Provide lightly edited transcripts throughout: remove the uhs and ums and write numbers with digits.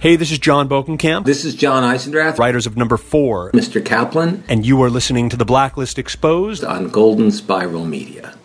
Hey, this is John Bokenkamp. This is John Eisendrath, writers of number 4, Mr. Kaplan, and you are listening to The Blacklist Exposed on Golden Spiral Media.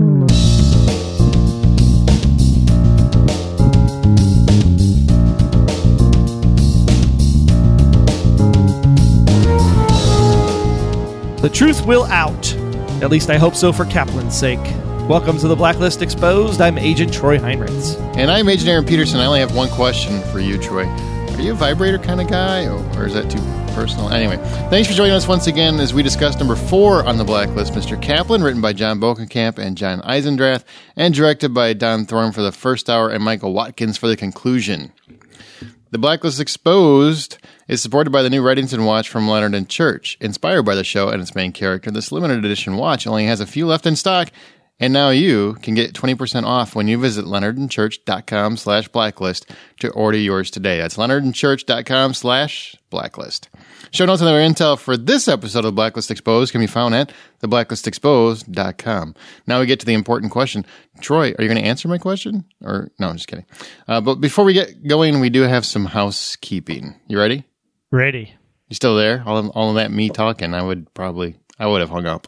The truth will out. At least I hope so for Kaplan's sake. Welcome to The Blacklist Exposed. I'm Agent Troy Heinrichs. And I'm Agent Aaron Peterson. I only have one question for you, Troy. Are you a vibrator kind of guy, or is that too personal? Anyway, thanks for joining us once again as we discuss number 4 on the Blacklist, Mr. Kaplan, written by John Bokenkamp and John Eisendrath, and directed by Don Thorne for the first hour and Michael Watkins for the conclusion. The Blacklist Exposed is supported by the new Reddington watch from Leonard and Church. Inspired by the show and its main character, this limited edition watch only has a few left in stock, and now you can get 20% off when you visit leonardandchurch.com/blacklist to order yours today. That's leonardandchurch.com/blacklist. Show notes and other intel for this episode of The Blacklist Exposed can be found at theblacklistexposed.com. Now we get to the important question. Troy, are you going to answer my question? Or no, I'm just kidding. But before we get going, we do have some housekeeping. You ready? Ready. You still there? All of that me talking, I would have hung up.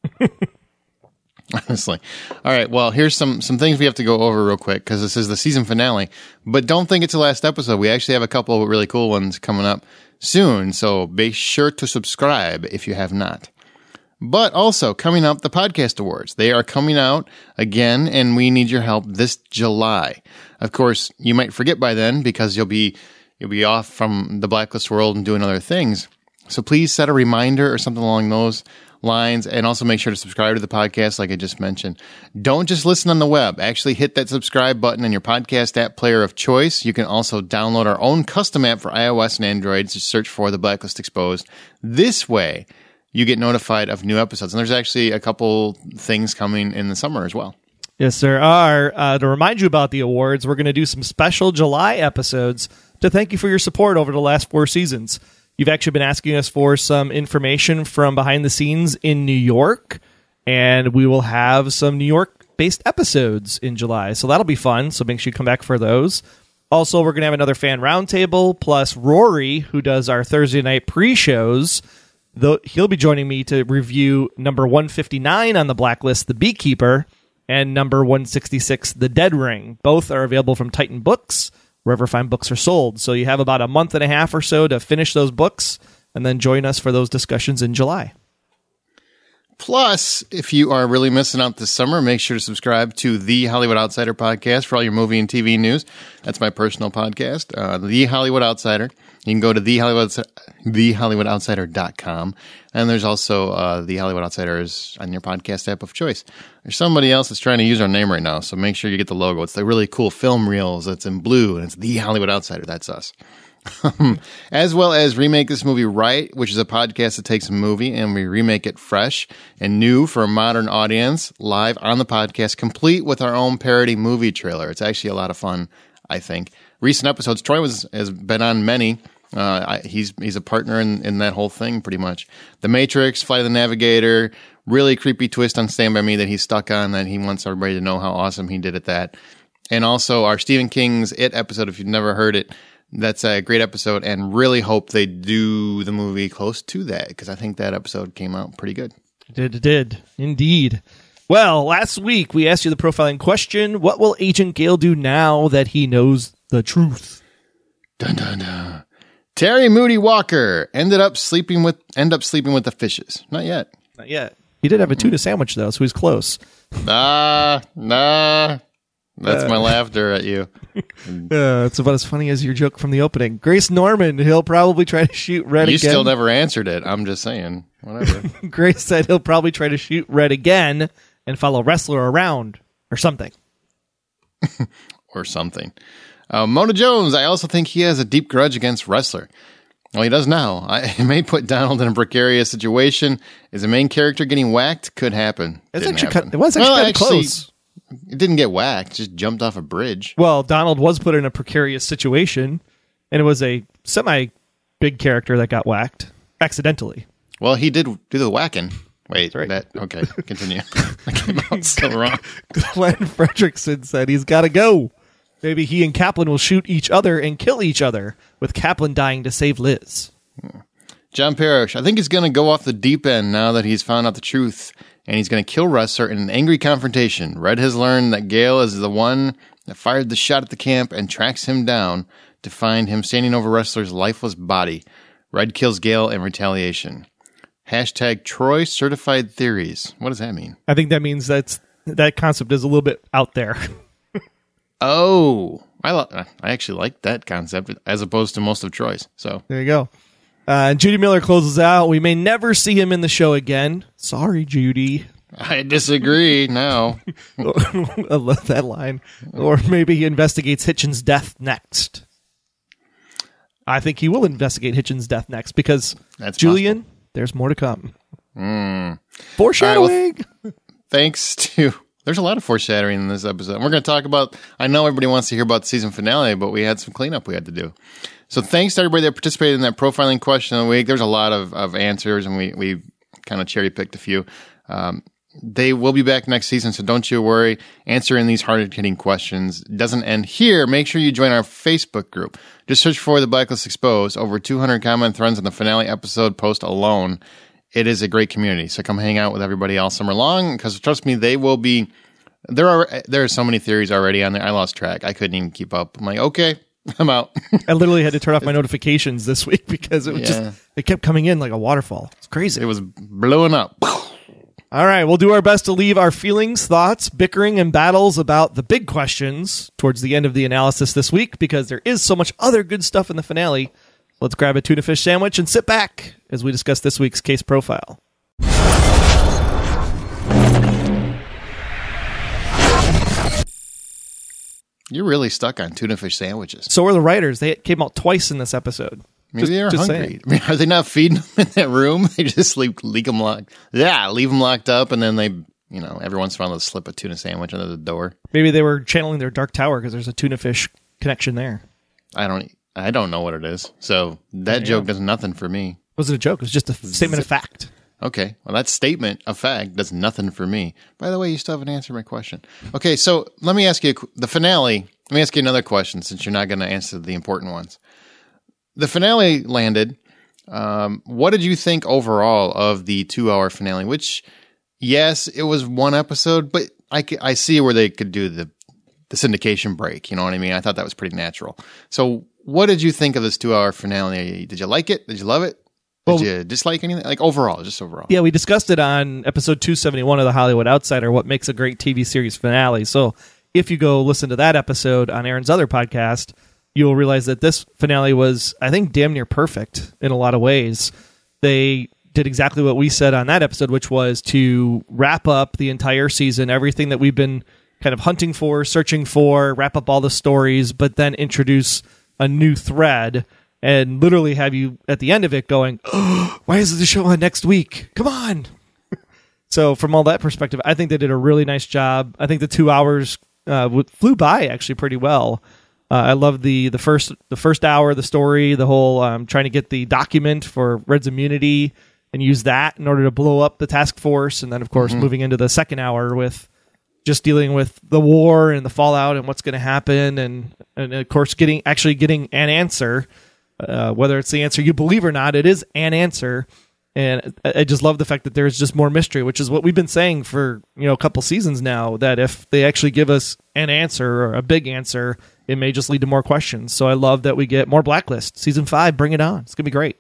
Honestly. All right. Well, here's some things we have to go over real quick because this is the season finale. But don't think it's the last episode. We actually have a couple of really cool ones coming up soon. So be sure to subscribe if you have not. But also coming up, the podcast awards. They are coming out again, and we need your help this July. Of course, you might forget by then because you'll be off from the Blacklist world and doing other things. So please set a reminder or something along those lines, and also make sure to subscribe to the podcast like I just mentioned. Don't just listen on the web. Actually hit that subscribe button in your podcast app player of choice. You can also download our own custom app for iOS and Android. Just search for The Blacklist Exposed. This way, you get notified of new episodes. And there's actually a couple things coming in the summer as well. Yes, there are. To remind you about the awards, we're going to do some special July episodes to thank you for your support over the last 4 seasons. You've actually been asking us for some information from behind the scenes in New York, and we will have some New York-based episodes in July, so that'll be fun, so make sure you come back for those. Also, we're going to have another fan roundtable, plus Rory, who does our Thursday night pre-shows. He'll be joining me to review number 159 on the Blacklist, The Beekeeper, and number 166, The Dead Ring. Both are available from Titan Books, wherever fine books are sold. So you have about a month and a half or so to finish those books and then join us for those discussions in July. Plus, if you are really missing out this summer, make sure to subscribe to The Hollywood Outsider podcast for all your movie and TV news. That's my personal podcast, The Hollywood Outsider. You can go to thehollywoodoutsider.com. And there's also The Hollywood Outsiders on your podcast app of choice. There's somebody else that's trying to use our name right now, so make sure you get the logo. It's the really cool film reels. It's in blue, and it's The Hollywood Outsider. That's us. As well as Remake This Movie Right, which is a podcast that takes a movie and we remake it fresh and new for a modern audience, live on the podcast, complete with our own parody movie trailer. It's actually a lot of fun, I think. Recent episodes, Troy has been on many. He's a partner in that whole thing, pretty much. The Matrix, Flight of the Navigator, really creepy twist on Stand By Me that he's stuck on, that he wants everybody to know how awesome he did at that. And also our Stephen King's It episode, if you've never heard it. That's a great episode, and really hope they do the movie close to that, because I think that episode came out pretty good. It did. Indeed. Well, last week we asked you the profiling question, what will Agent Gale do now that he knows the truth? Dun, dun, dun. Terry Moody Walker end up sleeping with the fishes. Not yet. Not yet. He did have a tuna sandwich, though, so he's close. Nah. That's my laughter at you. It's about as funny as your joke from the opening. Grace Norman, he'll probably try to shoot Red again. You still never answered it. I'm just saying. Whatever. Grace said he'll probably try to shoot Red again and follow Wrestler around or something. Or something. Mona Jones, I also think he has a deep grudge against Wrestler. Well, he does now. It may put Donald in a precarious situation. Is the main character getting whacked? Could happen. It was actually kind of close. It didn't get whacked, just jumped off a bridge. Well, Donald was put in a precarious situation, and it was a semi-big character that got whacked accidentally. Well, he did do the whacking. Wait, right. Okay, continue. I came out so wrong. Glenn Fredrickson said he's got to go. Maybe he and Kaplan will shoot each other and kill each other, with Kaplan dying to save Liz. John Parrish, I think he's going to go off the deep end now that he's found out the truth, and he's going to kill Ressler in an angry confrontation. Red has learned that Gale is the one that fired the shot at the camp and tracks him down to find him standing over Ressler's lifeless body. Red kills Gale in retaliation. Hashtag Troy Certified Theories. What does that mean? I think that means that concept is a little bit out there. Oh, I actually like that concept as opposed to most of Troy's. So There you go. And Judy Miller closes out. We may never see him in the show again. Sorry, Judy. I disagree now. I love that line. Or maybe he investigates Hitchens' death next. I think he will investigate Hitchens' death next because, That's Julian, possible. there's more to come. Foreshadowing. Thanks to... There's a lot of foreshadowing in this episode. We're going to talk about... I know everybody wants to hear about the season finale, but we had some cleanup we had to do. So thanks to everybody that participated in that profiling question of the week. There's a lot of answers, and we kind of cherry-picked a few. They will be back next season, so don't you worry. Answering these hard-hitting questions doesn't end here. Make sure you join our Facebook group. Just search for The Blacklist Exposed. Over 200 comment threads on the finale episode post alone. It is a great community, so come hang out with everybody all summer long, because trust me, they will be... There are so many theories already on there. I lost track. I couldn't even keep up. I'm like, okay, I'm out. I literally had to turn off my notifications this week because it was it kept coming in like a waterfall. It's crazy. It was blowing up. All right, we'll do our best to leave our feelings, thoughts, bickering, and battles about the big questions towards the end of the analysis this week because there is so much other good stuff in the finale. Let's grab a tuna fish sandwich and sit back as we discuss this week's case profile. You're really stuck on tuna fish sandwiches. So are the writers. They came out twice in this episode. Maybe they're hungry. saying. I mean, are they not feeding them in that room? They just leave them locked. Yeah, leave them locked up, and then they, every once in a while they'll slip a tuna sandwich under the door. Maybe they were channeling their Dark Tower because there's a tuna fish connection there. I don't know what it is. So that joke does nothing for me. It wasn't a joke. It was just a statement of fact. Okay. Well, that statement of fact does nothing for me. By the way, you still haven't answered my question. Okay. So let me ask you the finale. Let me ask you another question since you're not going to answer the important ones. The finale landed. What did you think overall of the 2-hour finale? Which, yes, it was one episode, but I see where they could do the syndication break. You know what I mean? I thought that was pretty natural. So what did you think of this 2-hour finale? Did you like it? Did you love it? Did you dislike anything? Like overall, just overall. Yeah, we discussed it on episode 271 of The Hollywood Outsider, what makes a great TV series finale. So if you go listen to that episode on Aaron's other podcast, you'll realize that this finale was, I think, damn near perfect in a lot of ways. They did exactly what we said on that episode, which was to wrap up the entire season, everything that we've been kind of hunting for, searching for, wrap up all the stories, but then introduce a new thread and literally have you at the end of it going, oh, why is the show on next week? Come on. So from all that perspective, I think they did a really nice job. I think the 2 hours flew by actually pretty well. I love the first hour of the story, the whole trying to get the document for Red's immunity and use that in order to blow up the task force. And then, of course, moving into the second hour with just dealing with the war and the fallout and what's going to happen. And of course, getting an answer, whether it's the answer you believe or not, it is an answer. And I just love the fact that there's just more mystery, which is what we've been saying for a couple seasons now, that if they actually give us an answer or a big answer, it may just lead to more questions. So I love that we get more Blacklist. Season 5, bring it on. It's going to be great.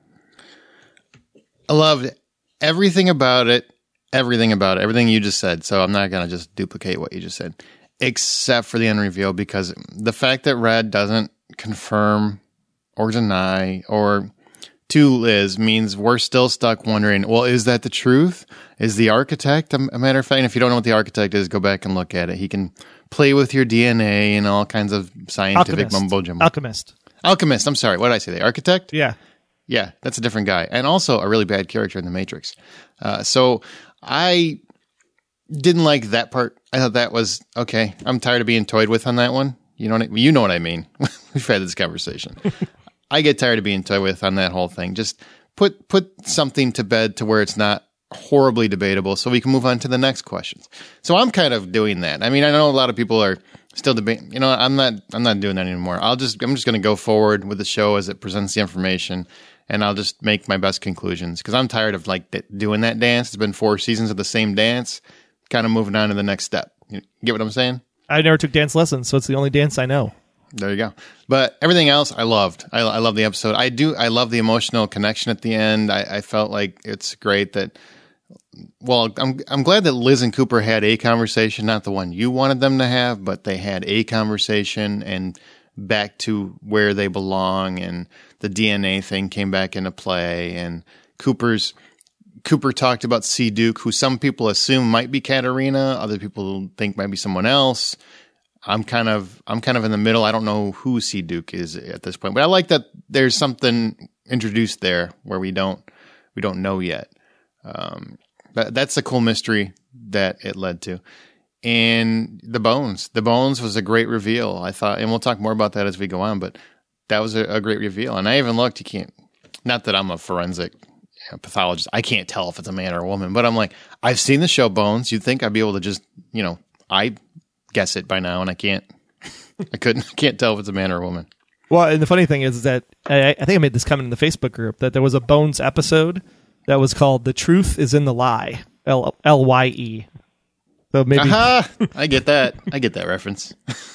I loved everything about it, everything you just said. So I'm not going to just duplicate what you just said, except for the end reveal, because the fact that Red doesn't confirm or deny or to Liz means we're still stuck wondering, well, is that the truth? Is the architect a matter of fact? And if you don't know what the architect is, go back and look at it. He can play with your DNA and all kinds of scientific mumbo jumbo. Alchemist. I'm sorry. What did I say? The architect? Yeah. Yeah, that's a different guy. And also a really bad character in The Matrix. So I didn't like that part. I thought that was, okay, I'm tired of being toyed with on that one. You know what I mean. We've had this conversation. I get tired of being toyed with on that whole thing. Just put something to bed to where it's not horribly debatable so we can move on to the next questions. So I'm kind of doing that. I mean, I know a lot of people are still debating. You know, I'm not doing that anymore. I'm just going to go forward with the show as it presents the information, and I'll just make my best conclusions because I'm tired of like doing that dance. It's been 4 seasons of the same dance. Kind of moving on to the next step. You get what I'm saying? I never took dance lessons, so it's the only dance I know. There you go. But everything else I loved. I love the episode. I love the emotional connection at the end. I felt like it's great that, well, I'm glad that Liz and Cooper had a conversation, not the one you wanted them to have, but they had a conversation and back to where they belong, and the DNA thing came back into play, and Cooper talked about C. Duke, who some people assume might be Katarina, other people think might be someone else. I'm kind of in the middle. I don't know who C. Duke is at this point, but I like that there's something introduced there where we don't know yet. That's a cool mystery that it led to. And the bones was a great reveal, I thought, and we'll talk more about that as we go on, but that was a great reveal. And I even looked, not that I'm a forensic pathologist, I can't tell if it's a man or a woman, but I'm like, I've seen the show Bones. You'd think I'd be able to just, I guess it by now, and I can't. I can't tell if it's a man or a woman. Well, and the funny thing is that I think I made this comment in the Facebook group that there was a Bones episode that was called "The Truth Is in the Lie," LYE. So maybe I get that. I get that reference.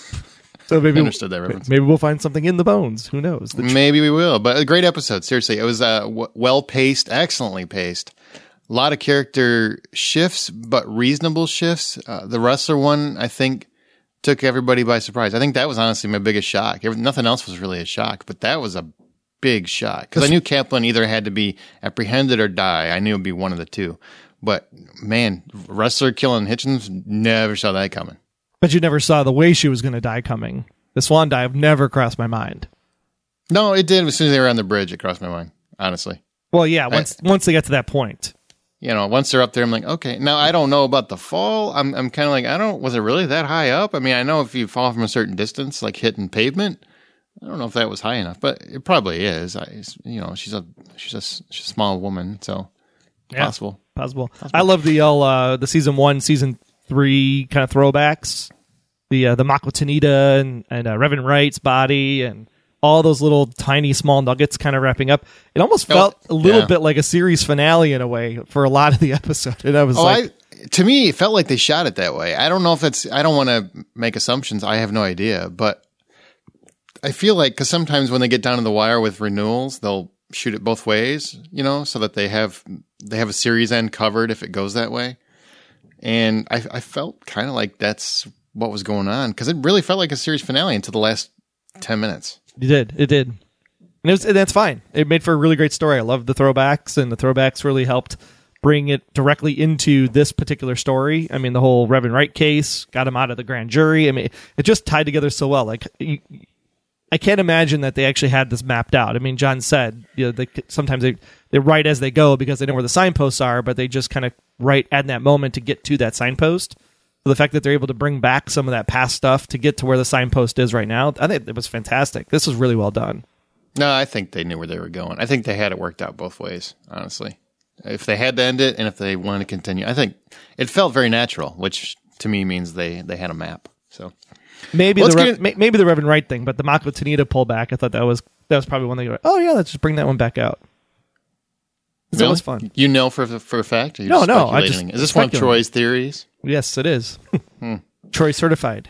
So maybe I understood that reference. Maybe we'll find something in the bones. Who knows? Maybe we will. But a great episode. Seriously, it was well paced, excellently paced. A lot of character shifts, but reasonable shifts. The wrestler one, I think, took everybody by surprise. I think that was honestly my biggest shock. Nothing else was really a shock, but that was a big shock. Because I knew Kaplan either had to be apprehended or die. I knew it would be one of the two. But, man, wrestler killing Hitchens, never saw that coming. But you never saw the way she was going to die coming. The swan dive never crossed my mind. No, it did. As soon as they were on the bridge, it crossed my mind, honestly. Well, yeah, once they get to that point. Once they're up there, I'm like, okay. Now, I don't know about the fall. I'm kind of like, was it really that high up? I mean, I know if you fall from a certain distance, like hitting pavement, I don't know if that was high enough, but it probably is. She's a small woman, so yeah, possible. I love the season 1, season 3 kind of throwbacks. The Mako Tanita and Reverend Wright's body and all those little tiny small nuggets kind of wrapping up. It almost felt a little bit like a series finale in a way for a lot of the episode. And I was to me, it felt like they shot it that way. I don't know if I don't want to make assumptions. I have no idea, but I feel like, because sometimes when they get down to the wire with renewals, they'll shoot it both ways, so that they have a series end covered if it goes that way. And I felt kind of like that's what was going on, because it really felt like a series finale until the last 10 minutes. It did. And that's fine. It made for a really great story. I loved the throwbacks, and the throwbacks really helped bring it directly into this particular story. I mean, the whole Reverend Wright case got him out of the grand jury. I mean, it just tied together so well. Like, I can't imagine that they actually had this mapped out. I mean, John said, sometimes they write as they go because they know where the signposts are, but they just kind of write at that moment to get to that signpost. So the fact that they're able to bring back some of that past stuff to get to where the signpost is right now, I think it was fantastic. This was really well done. No, I think they knew where they were going. I think they had it worked out both ways, honestly. If they had to end it and if they wanted to continue, I think it felt very natural, which to me means they had a map. So maybe maybe the Reverend Wright thing, but the Mako Tanita pullback, I thought that was probably one they go, oh yeah, let's just bring that one back out. It's always fun. You know for a fact? Or no. Is this one of Troy's theories? Yes, it is. Troy certified.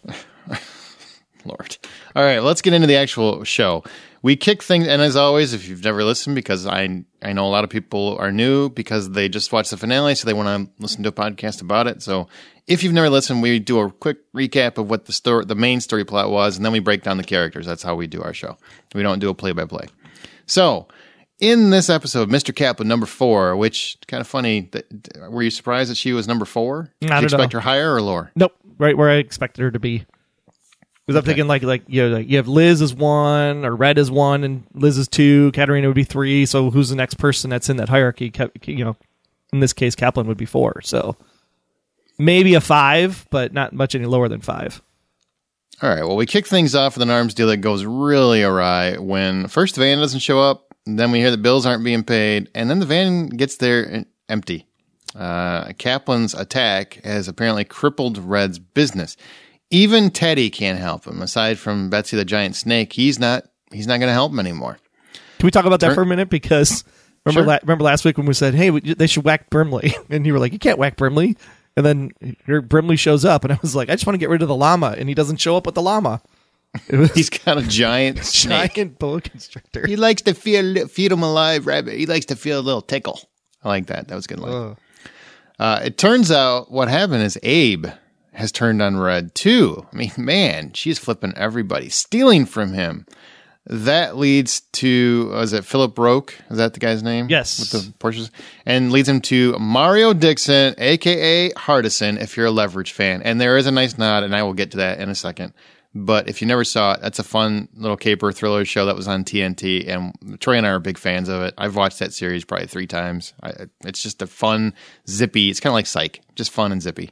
#. Lord. All right, let's get into the actual show. We kick things, and as always, if you've never listened, because I know a lot of people are new because they just watched the finale, so they want to listen to a podcast about it. So if you've never listened, we do a quick recap of what the main story plot was, and then we break down the characters. That's how we do our show. We don't do a play-by-play. So in this episode, Mr. Kaplan, number 4, which kind of funny. Were you surprised that she was number 4? Did you expect her higher or lower? Nope, right where I expected her to be. Because I'm thinking like you have Liz as 1, or Red as 1, and Liz is 2. Katarina would be 3. So who's the next person that's in that hierarchy? In this case, Kaplan would be 4. So maybe a 5, but not much any lower than 5. All right. Well, we kick things off with an arms deal that goes really awry when first the van doesn't show up. Then we hear the bills aren't being paid, and then the van gets there empty. Kaplan's attack has apparently crippled Red's business. Even Teddy can't help him. Aside from Betsy the Giant Snake, he's not going to help him anymore. Can we talk about that for a minute? Because remember, Sure. remember last week when we said, hey, they should whack Brimley. And you were like, you can't whack Brimley. And then Brimley shows up. And I was like, I just want to get rid of the llama. And he doesn't show up with the llama. He's got a giant snake. Giant boa constrictor. He likes to feed him alive rabbit. He likes to feel a little tickle. I like that. That was a good line. It turns out what happened is Abe has turned on Red too. I mean, man, she's flipping everybody, stealing from him. That leads to, was it Philip Roque? Is that the guy's name? Yes. With the Porsches? And leads him to Mario Dixon, a.k.a. Hardison, if you're a Leverage fan. And there is a nice nod, and I will get to that in a second. But if you never saw it, that's a fun little caper thriller show that was on TNT. And Troy and I are big fans of it. I've watched that series probably 3 times. It's just a fun, zippy, it's kind of like Psych, just fun and zippy.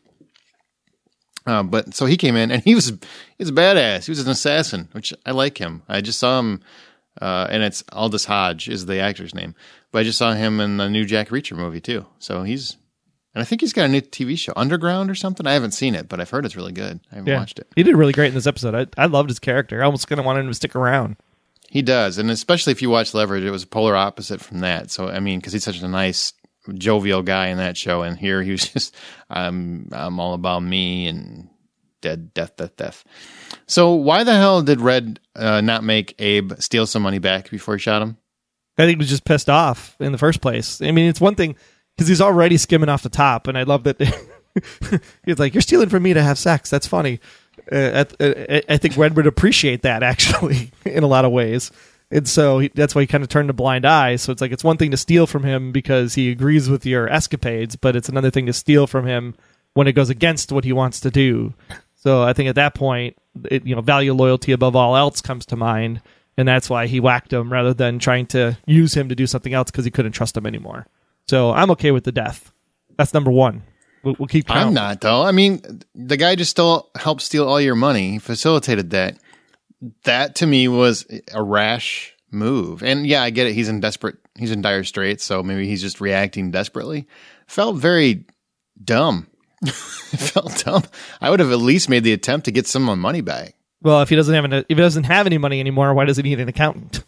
But so he came in and he was a badass. He was an assassin, which I like him. I just saw him, and it's Aldous Hodge is the actor's name. But I just saw him in the new Jack Reacher movie too. So and I think he's got a new TV show, Underground or something. I haven't seen it, but I've heard it's really good. I haven't watched it. He did really great in this episode. I loved his character. I almost kind of wanted him to stick around. He does, and especially if you watch Leverage, it was polar opposite from that. So I mean, because he's such a nice, jovial guy in that show, and here he was just, I'm all about me and death. So why the hell did Red not make Abe steal some money back before he shot him? I think he was just pissed off in the first place. I mean, it's one thing because he's already skimming off the top, and I love that he's like, "You're stealing from me to have sex." That's funny. I think Red would appreciate that actually in a lot of ways. And so that's why he kind of turned a blind eye. So it's like, it's one thing to steal from him because he agrees with your escapades, but it's another thing to steal from him when it goes against what he wants to do. So I think at that point, value loyalty above all else comes to mind. And that's why he whacked him rather than trying to use him to do something else because he couldn't trust him anymore. So I'm okay with the death. That's number one. We'll keep counting. I'm not, though. I mean, the guy just helped steal all your money. He facilitated that. That to me was a rash move. And yeah, I get it. He's in dire straits, so maybe he's just reacting desperately. Felt very dumb. It felt dumb. I would have at least made the attempt to get some of my money back. Well, if he doesn't have any money anymore, why does he need an accountant?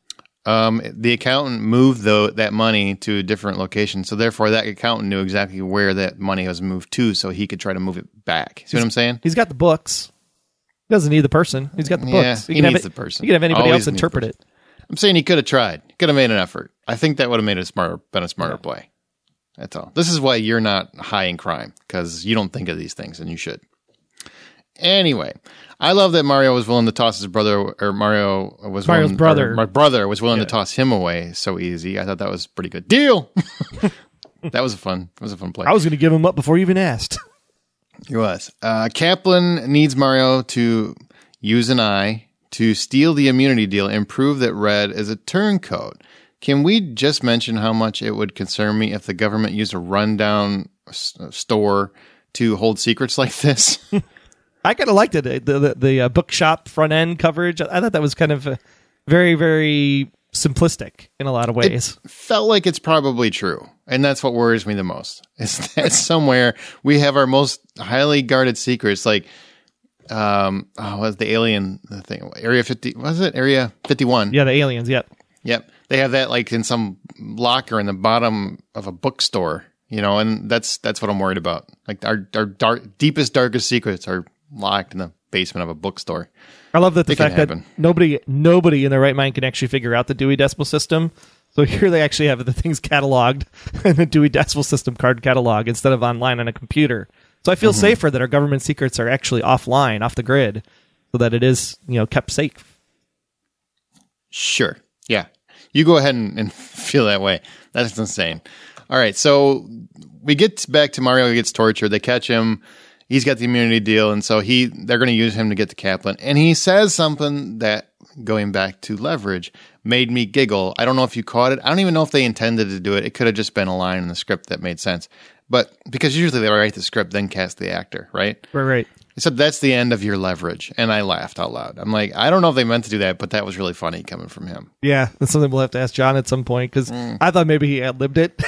The accountant moved that money to a different location, so therefore that accountant knew exactly where that money was moved to, so he could try to move it back. See what I'm saying? He's got the books. He doesn't need the person. He's got the books. He needs the person. You can have anybody Always else interpret it. I'm saying he could have tried. He could have made an effort. I think that would have been a smarter play. That's all. This is why you're not high in crime, because you don't think of these things, and you should. Anyway, I love that Mario was willing to toss his brother, or Mario's brother. My brother was willing to toss him away so easy. I thought that was a pretty good deal. That was a fun play. I was going to give him up before you even asked. He was. Kaplan needs Mario to use an eye to steal the immunity deal and prove that Red is a turncoat. Can we just mention how much it would concern me if the government used a rundown store to hold secrets like this? I kind of liked it. The bookshop front end coverage. I thought that was kind of very, very simplistic in a lot of ways. It felt like it's probably true. And that's what worries me the most, is that somewhere we have our most highly guarded secrets. Like, what's the alien thing? Area 50, was it? Area 51. Yeah, the aliens, yep. Yep. They have that like in some locker in the bottom of a bookstore, and that's what I'm worried about. Like our deepest, darkest secrets are locked in the basement of a bookstore. I love that the fact that happen. nobody in their right mind can actually figure out the Dewey Decimal System. So here they actually have the things cataloged in the Dewey Decimal System card catalog instead of online on a computer. So I feel safer that our government secrets are actually offline, off the grid, so that it is kept safe. Sure. Yeah. You go ahead and feel that way. That's insane. All right. So we get back to Mario. He gets tortured. They catch him. He's got the immunity deal. And so they're going to use him to get to Kaplan. And he says something that, going back to Leverage, made me giggle. I don't know if you caught it. I don't even know if they intended to do it. It could have just been a line in the script that made sense. But because usually they write the script, then cast the actor, right? Right. He said, that's the end of your Leverage. And I laughed out loud. I'm like, I don't know if they meant to do that, but that was really funny coming from him. Yeah, that's something we'll have to ask John at some point, because I thought maybe he ad-libbed it.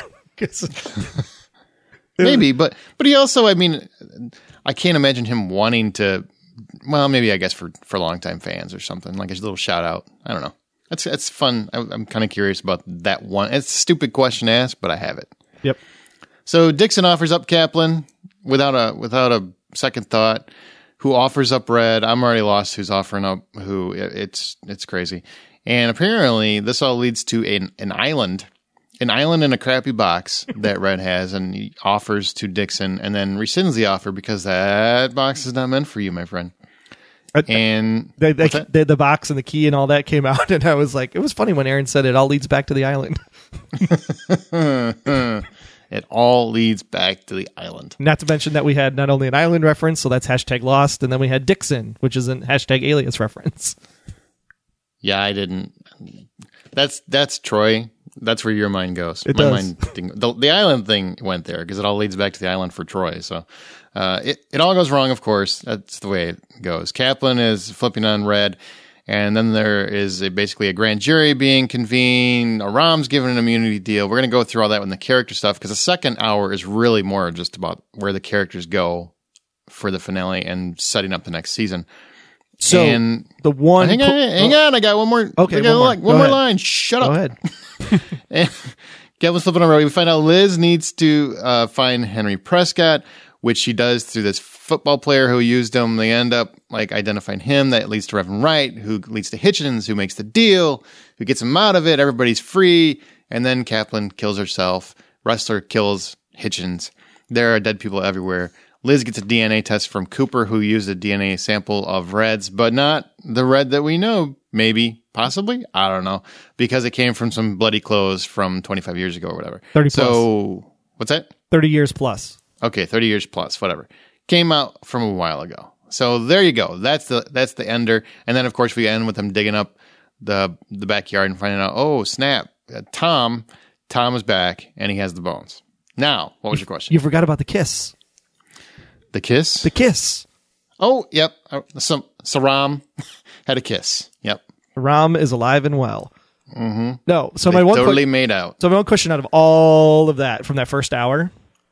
Maybe, but he also, I mean, I can't imagine him wanting to well, maybe I guess for longtime fans or something, like a little shout out. I don't know. That's fun. I'm kind of curious about that one. It's a stupid question to ask, but I have it. Yep. So Dixon offers up Kaplan without a second thought. Who offers up Red? I'm already lost. Who's offering up who? It's crazy. And apparently, this all leads to an island in a crappy box that Red has, and he offers to Dixon, and then rescinds the offer because that box is not meant for you, my friend. And the box and the key and all that came out, and I was like, it was funny when Aaron said it all leads back to the island. It all leads back to the island. Not to mention that we had not only an island reference, so that's #lost, and then we had Dixon, which is an #alias reference. Yeah, I didn't. That's Troy. That's where your mind goes. It My does. mind didn't, the island thing went there because it all leads back to the island for Troy. So it all goes wrong, of course. That's the way it goes. Kaplan is flipping on Red, and then there is basically a grand jury being convened. Aram's given an immunity deal. We're going to go through all that with the character stuff because the second hour is really more just about where the characters go for the finale and setting up the next season. So and the one, hang on, I got one more. Okay, I got one one more. more line. Shut Go up. ahead. And Kaplan's flipping on Red. We find out Liz needs to find Henry Prescott, which she does through this football player who used him. They end up like identifying him. That leads to Reverend Wright, who leads to Hitchens, who makes the deal, who gets him out of it. Everybody's free. And then Kaplan kills herself. Wrestler kills Hitchens. There are dead people everywhere. Liz gets a DNA test from Cooper, who used a DNA sample of Red's, but not the Red that we know. Maybe, possibly, I don't know, because it came from some bloody clothes from 25 years ago or whatever. 30 plus. So, what's that? 30 years plus. Okay, 30 years plus, whatever. Came out from a while ago. So there you go. That's the ender. And then, of course, we end with them digging up the backyard and finding out, oh, snap, Tom is back, and he has the bones. Now, what was your question? You forgot about the kiss. The kiss? The kiss. Oh, yep. Saram had a kiss. Yep. Ram is alive and well. Mm-hmm. No, so They my one totally made out. So my one question out of all of that from that first hour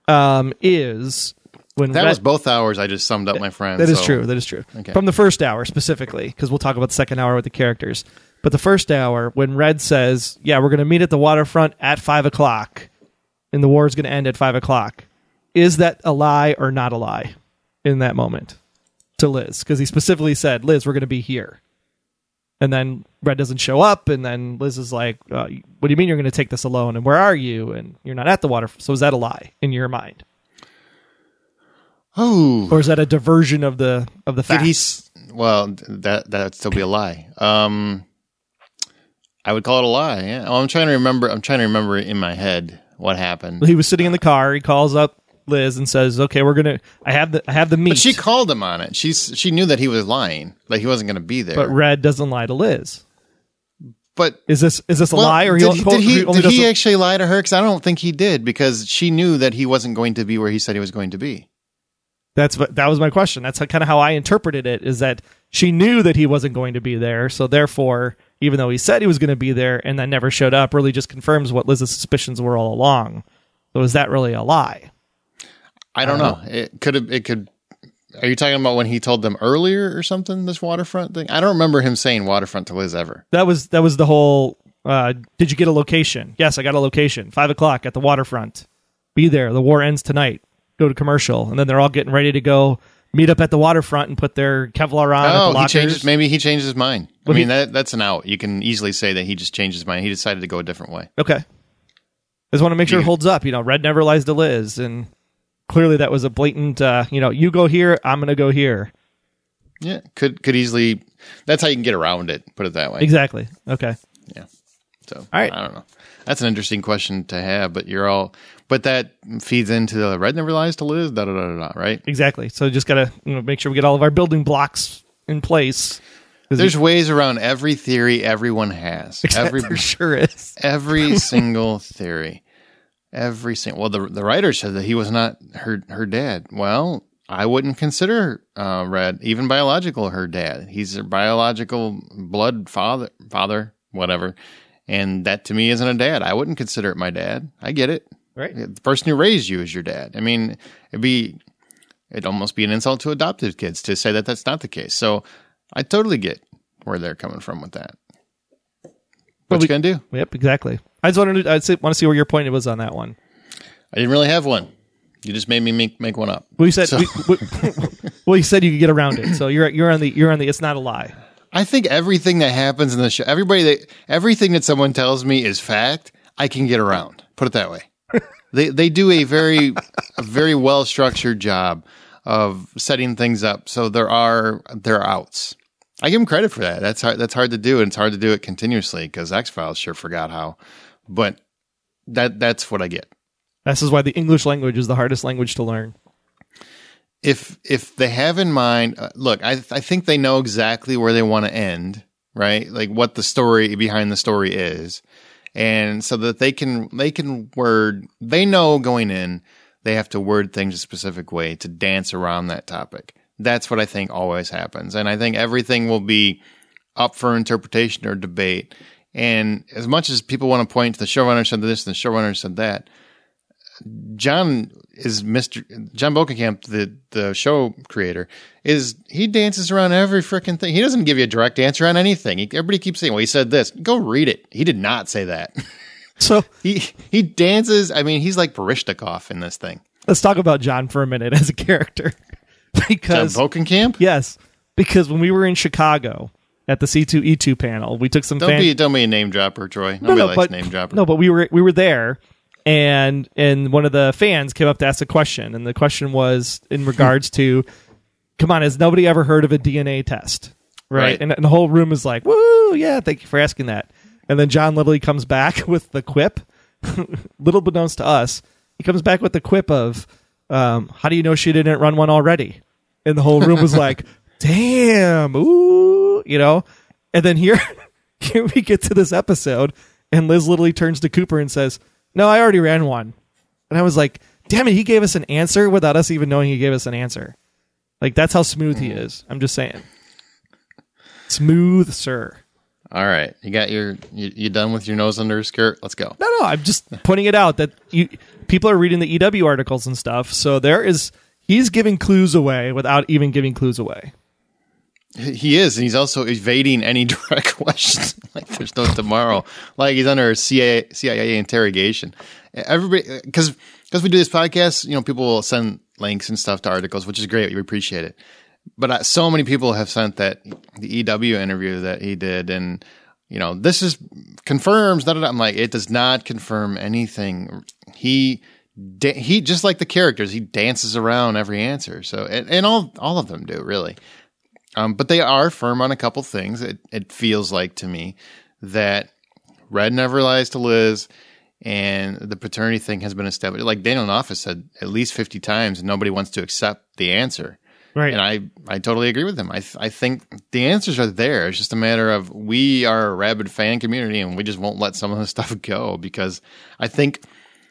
is when That was both hours I just summed up, my friend. That is true. That is true. Okay. From the first hour specifically, because we'll talk about the second hour with the characters. But the first hour, when Red says, "Yeah, we're going to meet at the waterfront at 5:00, and the war is going to end at 5:00," is that a lie or not a lie in that moment to Liz? Because he specifically said, "Liz, we're going to be here." And then Red doesn't show up, and then Liz is like, "What do you mean you're going to take this alone? And where are you? And you're not at the water." So is that a lie in your mind, Oh. or is that a diversion of the facts? Well, that'd still be a lie. I would call it a lie. Yeah. I'm trying to remember in my head what happened. He was sitting in the car. He calls up Liz and says, "Okay, we're gonna. I have the meat." But she called him on it. She knew that he was lying, like he wasn't going to be there. But Red doesn't lie to Liz. But Is this a lie, or did he he actually lie to her? Because I don't think he did, because she knew that he wasn't going to be where he said he was going to be. That was my question. That's kind of how I interpreted it. Is that she knew that he wasn't going to be there, so therefore, even though he said he was going to be there and then never showed up, really just confirms what Liz's suspicions were all along. So is that really a lie? I don't know. It could. Are you talking about when he told them earlier or something? This waterfront thing. I don't remember him saying waterfront to Liz ever. That was the whole. Did you get a location? Yes, I got a location. 5:00 at the waterfront. Be there. The war ends tonight. Go to commercial, and then they're all getting ready to go meet up at the waterfront and put their Kevlar on. At the lockers. Maybe he changed his mind. I mean, that's an out. You can easily say that he just changed his mind. He decided to go a different way. Okay. I just want to make sure it holds up. Red never lies to Liz, and clearly that was a blatant. You go here, I'm going to go here. Yeah, could easily. That's how you can get around it. Put it that way. Exactly. Okay. Yeah. So all right. I don't know. That's an interesting question to have, but that feeds into the Red never lies to Liz. Right? Exactly. So just got to make sure we get all of our building blocks in place. There's ways around every theory everyone has. There sure is. Every single theory. Well, the writer said that he was not her dad. Well, I wouldn't consider Red, even biological, her dad. He's her biological blood father, whatever. And that to me isn't a dad. I wouldn't consider it my dad. I get it. Right. The person who raised you is your dad. I mean, it'd be it'd almost be an insult to adopted kids to say that that's not the case. So I totally get where they're coming from with that. What you gonna do? Yep, exactly. I just want to see where your point was on that one. I didn't really have one. You just made me make one up. Well, you said you said you could get around it. So you're on the it's not a lie. I think everything that happens in the show, everything that someone tells me is fact, I can get around. Put it that way. They do a very well structured job of setting things up so there are outs. I give them credit for that. That's hard to do, and it's hard to do it continuously because X-Files sure forgot how. But that's what I get. This is why the English language is the hardest language to learn. If they have in mind, look, I think they know exactly where they want to end, right? Like what the story behind the story is, and so that they can word. They know going in, they have to word things a specific way to dance around that topic. That's what I think always happens, and I think everything will be up for interpretation or debate. And as much as people want to point to the showrunner said this and the showrunner said that, John Bokenkamp, the show creator, he dances around every freaking thing. He doesn't give you a direct answer on anything. Everybody keeps saying, well, he said this. Go read it. He did not say that. So he dances. I mean, he's like Baryshnikov in this thing. Let's talk about John for a minute as a character. Because John Bokenkamp? Yes. Because when we were in Chicago at the C2E2 panel, we took some Don't be a name dropper, Troy. Nobody likes name dropper. No, but we were there. And one of the fans came up to ask a question, and the question was in regards to, come on, has nobody ever heard of a DNA test? Right? And the whole room is like, woo, yeah, thank you for asking that. And then John literally comes back with the quip, little beknownst to us, he comes back with the quip of, how do you know she didn't run one already? And the whole room was like, damn, ooh, And then here we get to this episode, and Liz literally turns to Cooper and says, no, I already ran one. And I was like, damn it, he gave us an answer without us even knowing he gave us an answer. Like, that's how smooth he is. I'm just saying. Smooth, sir. All right. You done with your nose under your skirt? Let's go. No, I'm just pointing it out that people are reading the EW articles and stuff. So he's giving clues away without even giving clues away. He is, and he's also evading any direct questions. Like there's no tomorrow. Like he's under a CIA interrogation. Everybody, because we do this podcast, people will send links and stuff to articles, which is great. We appreciate it. But so many people have sent the EW interview that he did, and this is confirms. I'm like, it does not confirm anything. He just like the characters, he dances around every answer. So and all of them do really. But they are firm on a couple things. It feels like to me that Red never lies to Liz, and the paternity thing has been established. Like Daniel Knopf said at least 50 times, and nobody wants to accept the answer. Right. And I totally agree with him. I think the answers are there. It's just a matter of we are a rabid fan community, and we just won't let some of the stuff go because I think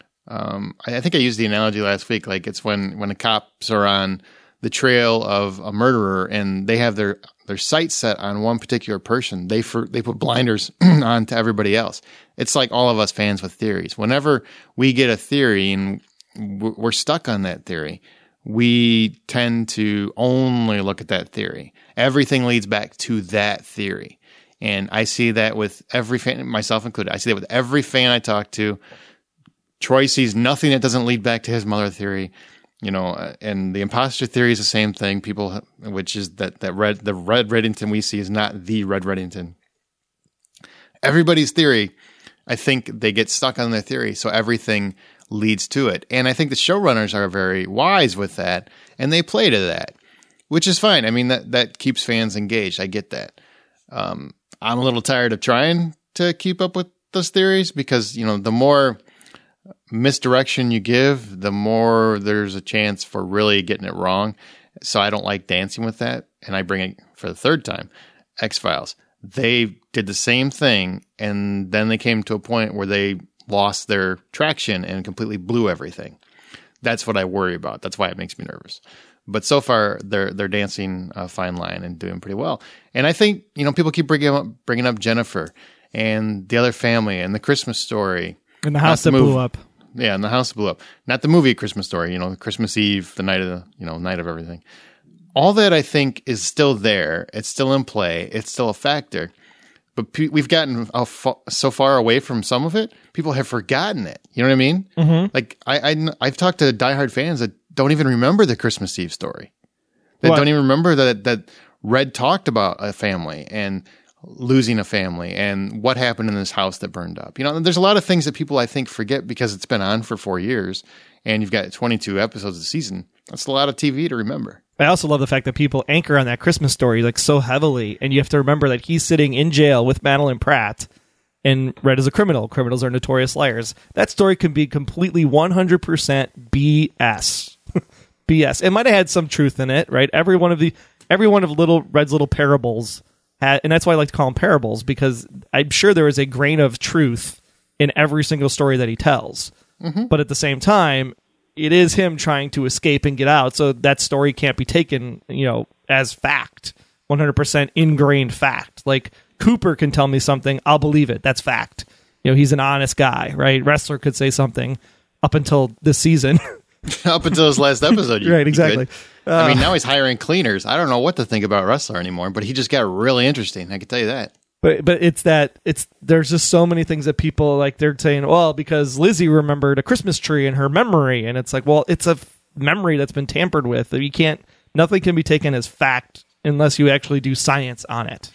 I used the analogy last week. Like it's when the cops are on the trail of a murderer and they have their sights set on one particular person, they put blinders on to everybody else. It's like all of us fans with theories. Whenever we get a theory and we're stuck on that theory, we tend to only look at that theory. Everything leads back to that theory. And I see that with every fan, myself included. I see that with every fan I talk to. Troy sees nothing that doesn't lead back to his mother theory. And the imposter theory is the same thing. People, which is the Red Reddington we see is not the Red Reddington. Everybody's theory, I think they get stuck on their theory, so everything leads to it. And I think the showrunners are very wise with that, and they play to that, which is fine. I mean, that keeps fans engaged. I get that. I'm a little tired of trying to keep up with those theories because, the more misdirection you give, the more there's a chance for really getting it wrong. So I don't like dancing with that. And I bring it for the third time. X-Files. They did the same thing, and then they came to a point where they lost their traction and completely blew everything. That's what I worry about. That's why it makes me nervous. But so far, they're dancing a fine line and doing pretty well. And I think, people keep bringing up Jennifer and the other family and the Christmas Story. And the house that blew up. Yeah, and the house blew up. Not the movie Christmas Story, Christmas Eve, the night of night of everything. All that I think is still there. It's still in play. It's still a factor. But we've gotten so far away from some of it, people have forgotten it. You know what I mean? Mm-hmm. Like I've talked to diehard fans that don't even remember the Christmas Eve story. That don't even remember that Red talked about a family and losing a family and what happened in this house that burned up. There's a lot of things that people, I think, forget because it's been on for 4 years and you've got 22 episodes a season. That's a lot of TV to remember. I also love the fact that people anchor on that Christmas Story like so heavily, and you have to remember that he's sitting in jail with Madeline Pratt, and Red is a criminal. Criminals are notorious liars. That story can be completely 100% BS. BS. It might have had some truth in it, right? Every one of Red's little parables had, and that's why I like to call them parables, because I'm sure there is a grain of truth in every single story that he tells. Mm-hmm. But at the same time, it is him trying to escape and get out, so that story can't be taken, as fact, 100% ingrained fact. Like Cooper can tell me something, I'll believe it. That's fact. He's an honest guy, right? Wrestler could say something up until this season, up until his last episode, right? Exactly. Now he's hiring cleaners. I don't know what to think about Wrestler anymore, but he just got really interesting. I can tell you that. But there's just so many things that people like, they're saying, well, because Lizzie remembered a Christmas tree in her memory, and it's like, well, it's a memory that's been tampered with. Nothing can be taken as fact unless you actually do science on it.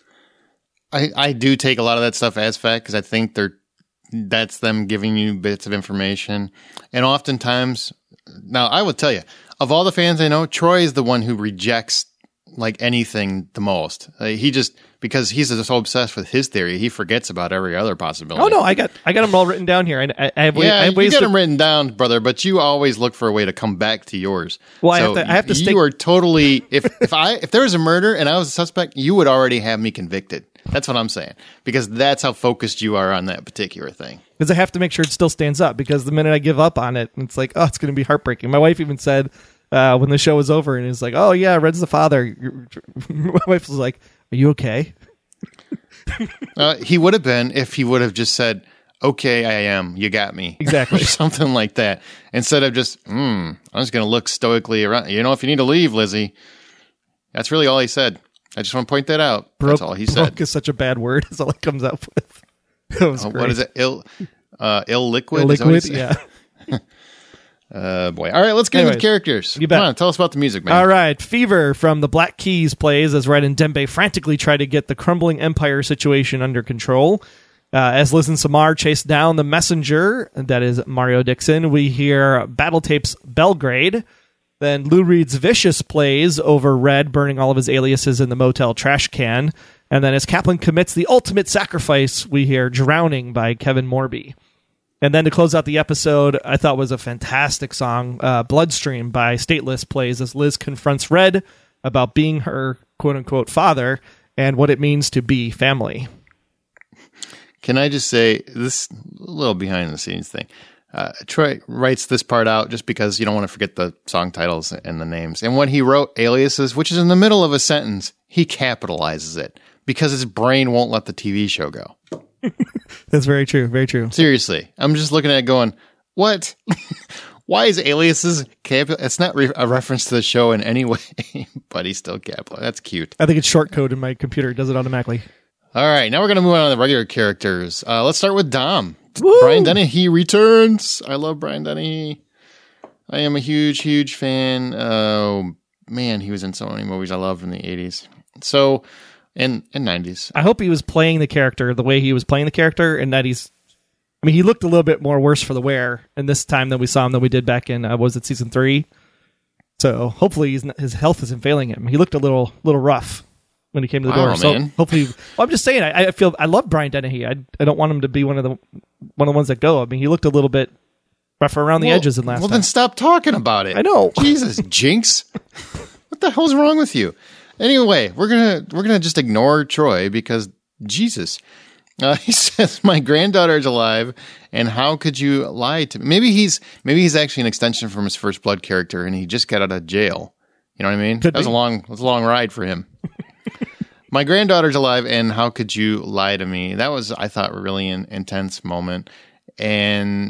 I do take a lot of that stuff as fact because I think that's them giving you bits of information, and oftentimes, now I will tell you, of all the fans I know, Troy is the one who rejects like anything the most. Because he's so obsessed with his theory, he forgets about every other possibility. Oh no, I got them all written down here. I have you got them written down, brother. But you always look for a way to come back to yours. Well, so I have to. You are totally. If there was a murder and I was a suspect, you would already have me convicted. That's what I'm saying, because that's how focused you are on that particular thing. Because I have to make sure it still stands up. Because the minute I give up on it, it's like, oh, it's going to be heartbreaking. My wife even said when the show was over, and it's like, oh yeah, Red's the father. My wife was like, are you okay? He would have been if he would have just said, okay, I am. You got me. Exactly. Or something like that. Instead of just, I'm just going to look stoically around. If you need to leave, Lizzie. That's really all he said. I just want to point that out. That's all he said. Broke is such a bad word. That's all he comes up with. That was great. What is it? Illiquid? Illiquid, yeah. Boy. All right, let's get into the characters. You bet. Come on, tell us about the music, man. All right. Fever from the Black Keys plays as Red and Dembe frantically try to get the crumbling Empire situation under control. As Liz and Samar chase down the messenger, that is Mario Dixon, we hear Battle Tapes Belgrade. Then Lou Reed's Vicious plays over Red, burning all of his aliases in the motel trash can. And then as Kaplan commits the ultimate sacrifice, we hear Drowning by Kevin Morby. And then to close out the episode, I thought was a fantastic song, Bloodstream by Stateless plays as Liz confronts Red about being her quote-unquote father and what it means to be family. Can I just say, this little behind-the-scenes thing. Troy writes this part out just because you don't want to forget the song titles and the names. And when he wrote aliases, which is in the middle of a sentence, he capitalizes it because his brain won't let the TV show go. That's very true. Very true. Seriously. I'm just looking at it going, what? Why is aliases capital? It's not a reference to the show in any way, but he's still capital. That's cute. I think it's short code in my computer. It does it automatically. All right. Now we're going to move on to the regular characters. Let's start with Dom. Woo! Brian Dennehy returns. I love Brian Dennehy. I am a huge, huge fan. Oh, man, he was in so many movies I loved in the 80s. So, and 90s. I hope he was playing the character the way he was playing the character, and that he looked a little bit more worse for the wear in this time than we saw him than we did back in, was it season 3? So hopefully his health isn't failing him. He looked a little rough when he came to the door. So hopefully, I'm just saying, I love Brian Dennehy. I don't want him to be one of the ones that go. I mean, he looked a little bit rough around the edges in last time. Well, then stop talking about it. I know. Jesus, Jinx. What the hell's wrong with you? Anyway, we're gonna just ignore Troy because Jesus. He says, "My granddaughter is alive, and how could you lie to me?" Maybe he's actually an extension from his First Blood character, and he just got out of jail. You know what I mean? That was a long ride for him. My granddaughter's alive, and how could you lie to me? That was, I thought, a really intense moment. And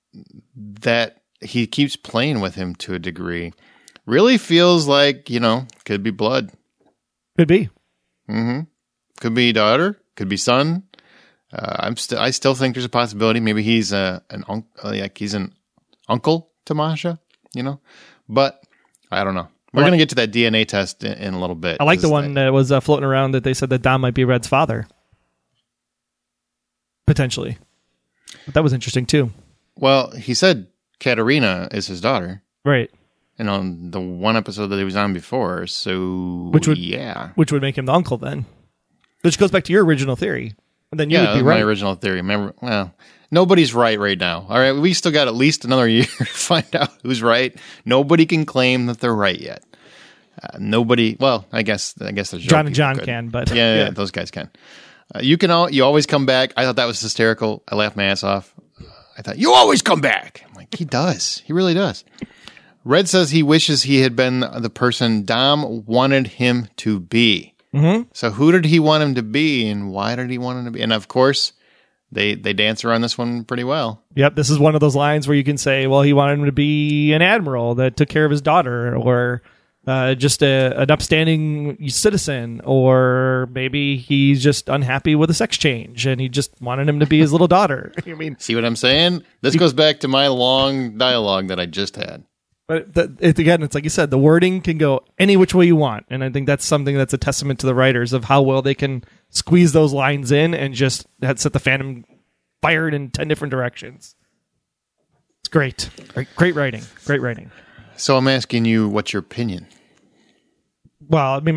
that he keeps playing with him to a degree really feels like, could be blood. Could be. Could be daughter, could be son. I still think there's a possibility. Maybe he's he's an uncle to Masha, but I don't know. We're going to get to that DNA test in a little bit. I like the one that was floating around that they said that Dom might be Red's father. Potentially. But that was interesting too. Well, he said Katerina is his daughter. Right. And on the one episode that he was on before, so which would make him the uncle then. Which goes back to your original theory. And then you would be right. My original theory. Remember, well, nobody's right now. All right, we still got at least another year to find out who's right. Nobody can claim that they're right yet. Nobody. Well, I guess there's John and John can, but yeah, those guys can. You always come back. I thought that was hysterical. I laughed my ass off. I thought, you always come back. I'm like, he does. He really does. Red says he wishes he had been the person Dom wanted him to be. Mm-hmm. So who did he want him to be, and why did he want him to be? And of course, they dance around this one pretty well. Yep, this is one of those lines where you can say, well, he wanted him to be an admiral that took care of his daughter, or just an upstanding citizen, or maybe he's just unhappy with a sex change and he just wanted him to be his little daughter. I mean, see what I'm saying? This goes back to my long dialogue that I just had. But again, it's like you said, the wording can go any which way you want. And I think that's something that's a testament to the writers of how well they can squeeze those lines in and just set the fandom fired in 10 different directions. It's great. Great writing. Great writing. So I'm asking you, what's your opinion? Well, I mean,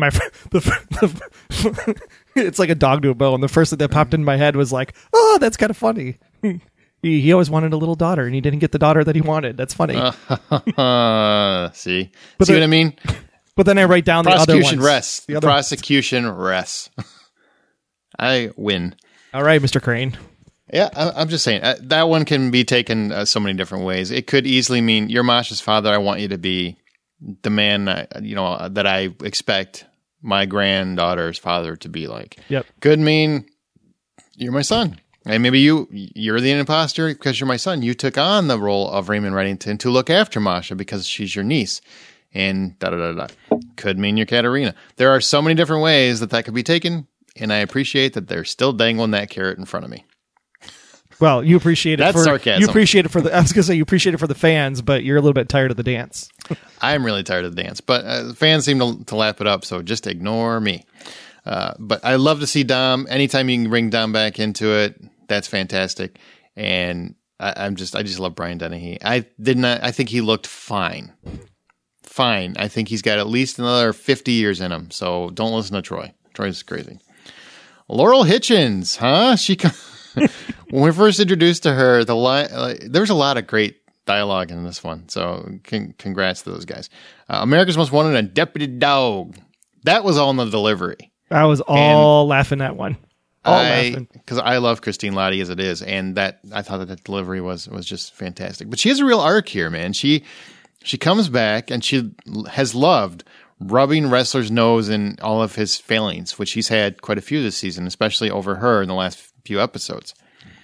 it's like a dog to a bone. The first thing that popped in my head was like, oh, that's kind of funny. He always wanted a little daughter, and he didn't get the daughter that he wanted. That's funny. See what I mean? But then I write down the other ones. Prosecution rests. I win. All right, Mr. Crane. Yeah, I'm just saying. That one can be taken so many different ways. It could easily mean, you're Masha's father. I want you to be the man that I expect my granddaughter's father to be like. Yep. Could mean, you're my son. And maybe you're the imposter because you're my son. You took on the role of Raymond Reddington to look after Masha because she's your niece. And da-da-da-da. Could mean you're Katerina. There are so many different ways that could be taken, and I appreciate that they're still dangling that carrot in front of me. Well, you appreciate it. That's sarcasm. You appreciate it for I was going to say you appreciate it for the fans, but you're a little bit tired of the dance. I'm really tired of the dance, but fans seem to lap it up, so just ignore me. But I love to see Dom. Anytime you can bring Dom back into it, that's fantastic. And I just love Brian Dennehy. I think he looked fine. I think he's got at least another 50 years in him. So don't listen to Troy. Troy's crazy. Laurel Hitchens, huh? When we first introduced to her, there was a lot of great dialogue in this one. So congrats to those guys. America's Most Wanted and Deputy Dog. That was all in the delivery. I was all laughing at one. Because I love Christine Lottie as it is, and I thought that delivery was just fantastic. But she has a real arc here, man. She comes back and she has loved rubbing wrestlers' nose in all of his failings, which he's had quite a few this season, especially over her in the last few episodes.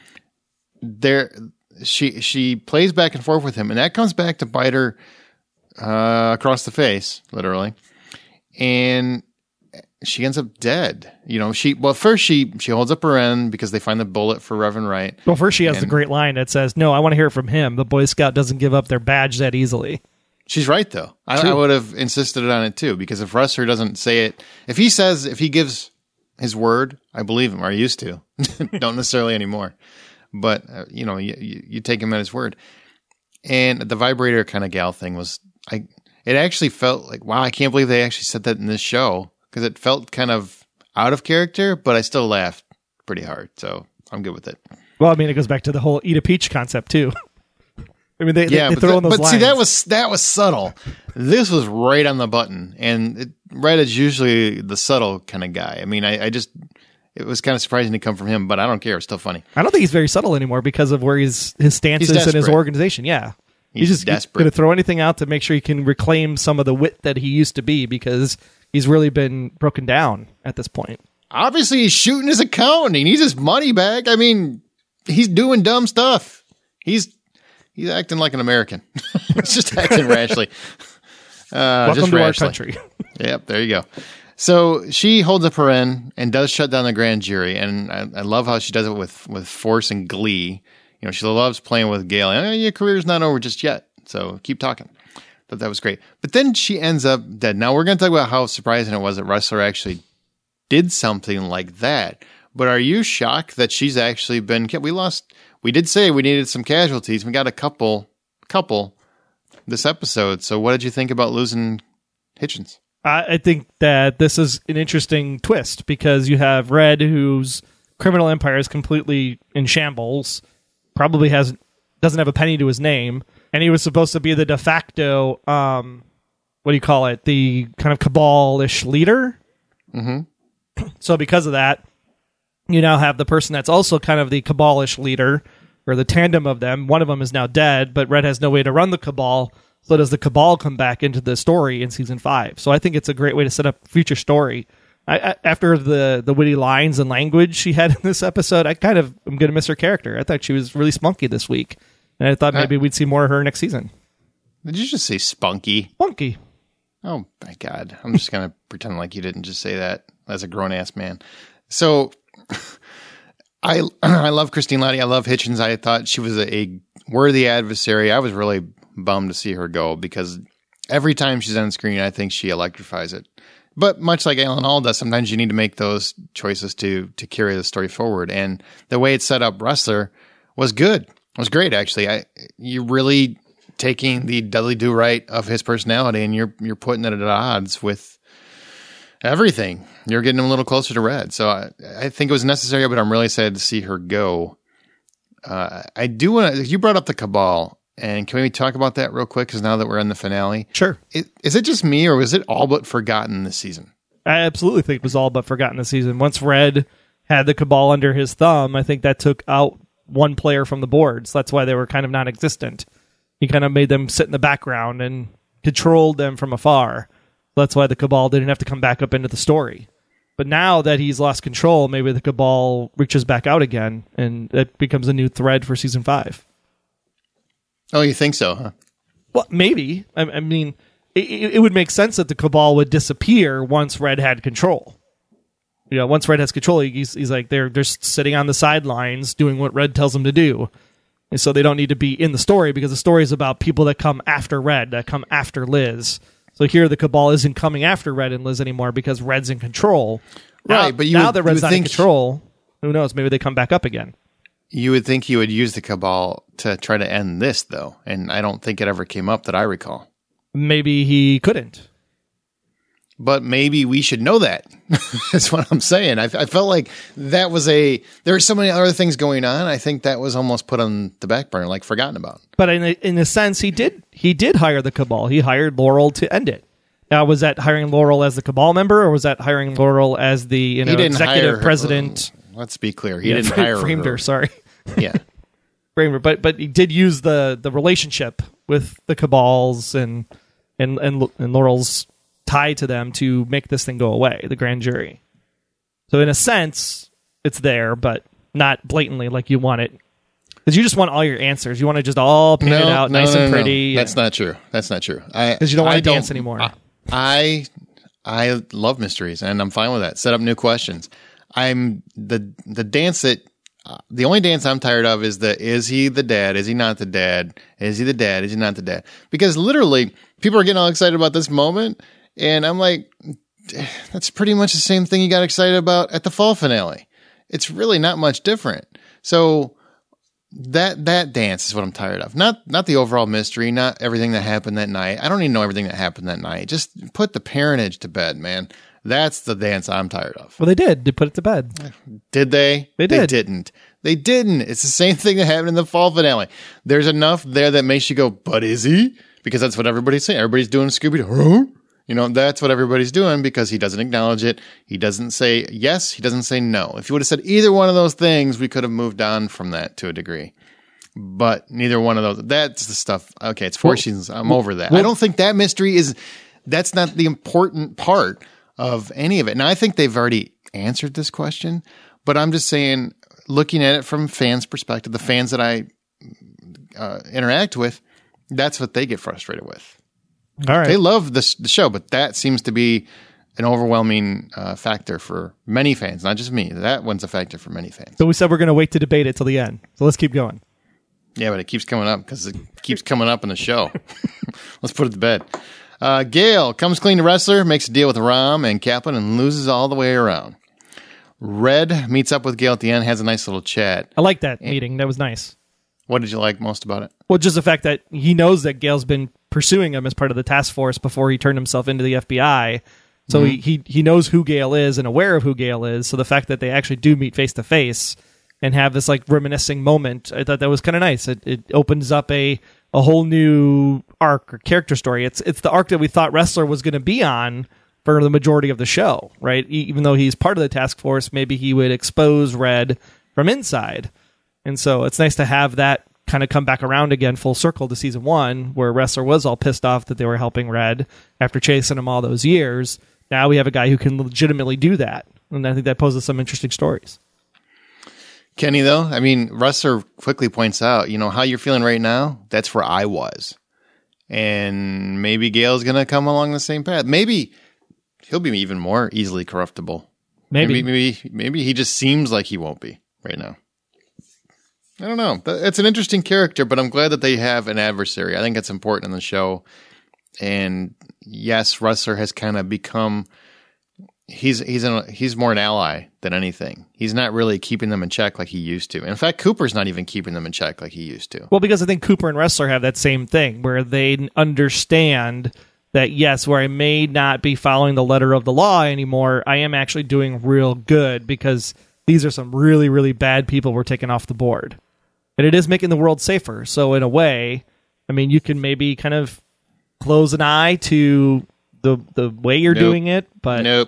She plays back and forth with him, and that comes back to bite her across the face, literally, and she ends up dead. First she holds up her end because they find the bullet for Reverend Wright. Well, first she has the great line that says, "No, I want to hear it from him. The Boy Scout doesn't give up their badge that easily." She's right, though. I would have insisted on it too, because if Rustler doesn't say it, if he gives his word, I believe him, or I used to. Don't necessarily anymore, but you take him at his word. And the vibrator kind of gal thing it actually felt like, wow, I can't believe they actually said that in this show. Because it felt kind of out of character, but I still laughed pretty hard, so I'm good with it. Well, I mean, it goes back to the whole eat a peach concept too. I mean, they throw in those lines. But see, that was subtle. This was right on the button, and Red is usually the subtle kind of guy. I mean, it was kind of surprising to come from him, but I don't care. It's still funny. I don't think he's very subtle anymore because of where his stance is in his organization. Yeah. He's just desperate. Going to throw anything out to make sure he can reclaim some of the wit that he used to be, because he's really been broken down at this point. Obviously, he's shooting his account. He needs his money back. I mean, he's doing dumb stuff. He's He's acting like an American. He's just acting rashly. Welcome just to rashly. our country. Yep, there you go. So she holds up her end and does shut down the grand jury, and I love how she does it with force and glee. You know, she loves playing with Gale. Your career's not over just yet, so keep talking. Thought that was great. But then she ends up dead. Now, we're going to talk about how surprising it was that Ressler actually did something like that. But are you shocked that she's actually been... We did say we needed some casualties. We got a couple this episode. So what did you think about losing Hitchens? I think that this is an interesting twist because you have Red, whose criminal empire is completely in shambles, probably doesn't have a penny to his name, and he was supposed to be the de facto, what do you call it, the kind of cabal-ish leader. Mm-hmm. So because of that, you now have the person that's also kind of the cabal-ish leader, or the tandem of them. One of them is now dead, but Red has no way to run the cabal. So does the cabal come back into the story in season 5? So I think it's a great way to set up future story. After the witty lines and language she had in this episode, I kind of am going to miss her character. I thought she was really spunky this week. And I thought maybe we'd see more of her next season. Did you just say spunky? Spunky. Oh, my God. I'm just going to pretend like you didn't just say that as a grown-ass man. So I love Christine Lahti. I love Hitchens. I thought she was a worthy adversary. I was really bummed to see her go because every time she's on screen, I think she electrifies it. But much like Alan Hall does, sometimes you need to make those choices to carry the story forward. And the way it set up Ressler was good. It was great, actually. You're really taking the Dudley Do-Right of his personality and you're putting it at odds with everything. You're getting him a little closer to Red. So I think it was necessary, but I'm really sad to see her go. I do want to... You brought up the Cabal. And can we talk about that real quick? Because now that we're in the finale. Sure. Is it just me or was it all but forgotten this season? I absolutely think it was all but forgotten this season. Once Red had the Cabal under his thumb, I think that took out one player from the board. So that's why they were kind of non-existent. He kind of made them sit in the background and controlled them from afar. That's why the Cabal didn't have to come back up into the story. But now that he's lost control, maybe the Cabal reaches back out again, and it becomes a new thread for season 5. Oh, you think so, huh? Well, maybe. I mean, it would make sense that the Cabal would disappear once Red had control. You know, once Red has control, he's like they're just sitting on the sidelines doing what Red tells them to do. And so they don't need to be in the story because the story is about people that come after Red, that come after Liz. So here the Cabal isn't coming after Red and Liz anymore because Red's in control. Right, but now that Red's not in control, who knows? Maybe they come back up again. You would think he would use the Cabal to try to end this, though. And I don't think it ever came up that I recall. Maybe he couldn't. But maybe we should know that. That's what I'm saying. I felt like that was there were so many other things going on. I think that was almost put on the back burner, like forgotten about. But in a sense, he did hire the Cabal. He hired Laurel to end it. Now, was that hiring Laurel as the Cabal member, or was that hiring Laurel as the executive president? Let's be clear. He didn't hire framed her. Sorry. Yeah. Framed her. But he did use the relationship with the Cabals and Laurel's tie to them to make this thing go away, the grand jury. So in a sense, it's there, but not blatantly like you want it. Because you just want all your answers. You want to just all paint it out nice and pretty. That's not true. That's not true. Because you don't want to dance anymore. I love mysteries, and I'm fine with that. Set up new questions. I'm the dance that the only dance I'm tired of is is he the dad? Is he not the dad? Is he the dad? Is he not the dad? Because literally people are getting all excited about this moment, and I'm like, that's pretty much the same thing you got excited about at the fall finale. It's really not much different. So that dance is what I'm tired of. Not the overall mystery, not everything that happened that night. I don't even know everything that happened that night. Just put the parentage to bed, man. That's the dance I'm tired of. Well, they did. They put it to bed. Did they? They did. They didn't. They didn't. It's the same thing that happened in the fall finale. There's enough there that makes you go, but is he? Because that's what everybody's saying. Everybody's doing Scooby-Doo. You know, that's what everybody's doing because he doesn't acknowledge it. He doesn't say yes. He doesn't say no. If he would have said either one of those things, we could have moved on from that to a degree. But neither one of those. That's the stuff. Okay, it's 4 seasons. I'm over that. I don't think that mystery that's not the important part of any of it. Now, I think they've already answered this question, but I'm just saying, looking at it from fans' perspective, the fans that I interact with, that's what they get frustrated with. All right. They love the show, but that seems to be an overwhelming factor for many fans, not just me. That one's a factor for many fans. So we said we're going to wait to debate it till the end. So let's keep going. Yeah, but it keeps coming up because it keeps coming up in the show. Let's put it to bed. Gale comes clean to wrestler, makes a deal with Ram and Kaplan, and loses all the way around. Red meets up with Gale at the end, has a nice little chat. I like that meeting. That was nice. What did you like most about it? Well, just the fact that he knows that Gale's been pursuing him as part of the task force before he turned himself into the FBI. So he knows who Gale is and aware of who Gale is. So the fact that they actually do meet face to face and have this like reminiscing moment, I thought that was kind of nice. It opens up a whole new arc or character story. It's the arc that we thought Wrestler was going to be on for the majority of the show, right? Even though he's part of the task force, maybe he would expose Red from inside. And so it's nice to have that kind of come back around again full circle to season 1, where Wrestler was all pissed off that they were helping Red after chasing him all those years. Now we have a guy who can legitimately do that. And I think that poses some interesting stories. Kenny, though, I mean, Wrestler quickly points out, how you're feeling right now, that's where I was. And maybe Gale's going to come along the same path. Maybe he'll be even more easily corruptible. Maybe he just seems like he won't be right now. I don't know. It's an interesting character, but I'm glad that they have an adversary. I think it's important in the show. And yes, Wrestler has kind of become... He's more an ally than anything. He's not really keeping them in check like he used to. In fact, Cooper's not even keeping them in check like he used to. Well, because I think Cooper and Wrestler have that same thing where they understand that, yes, where I may not be following the letter of the law anymore, I am actually doing real good because these are some really, really bad people we're taking off the board. And it is making the world safer. So in a way, I mean, you can maybe kind of close an eye to the way you're doing it, but... Nope.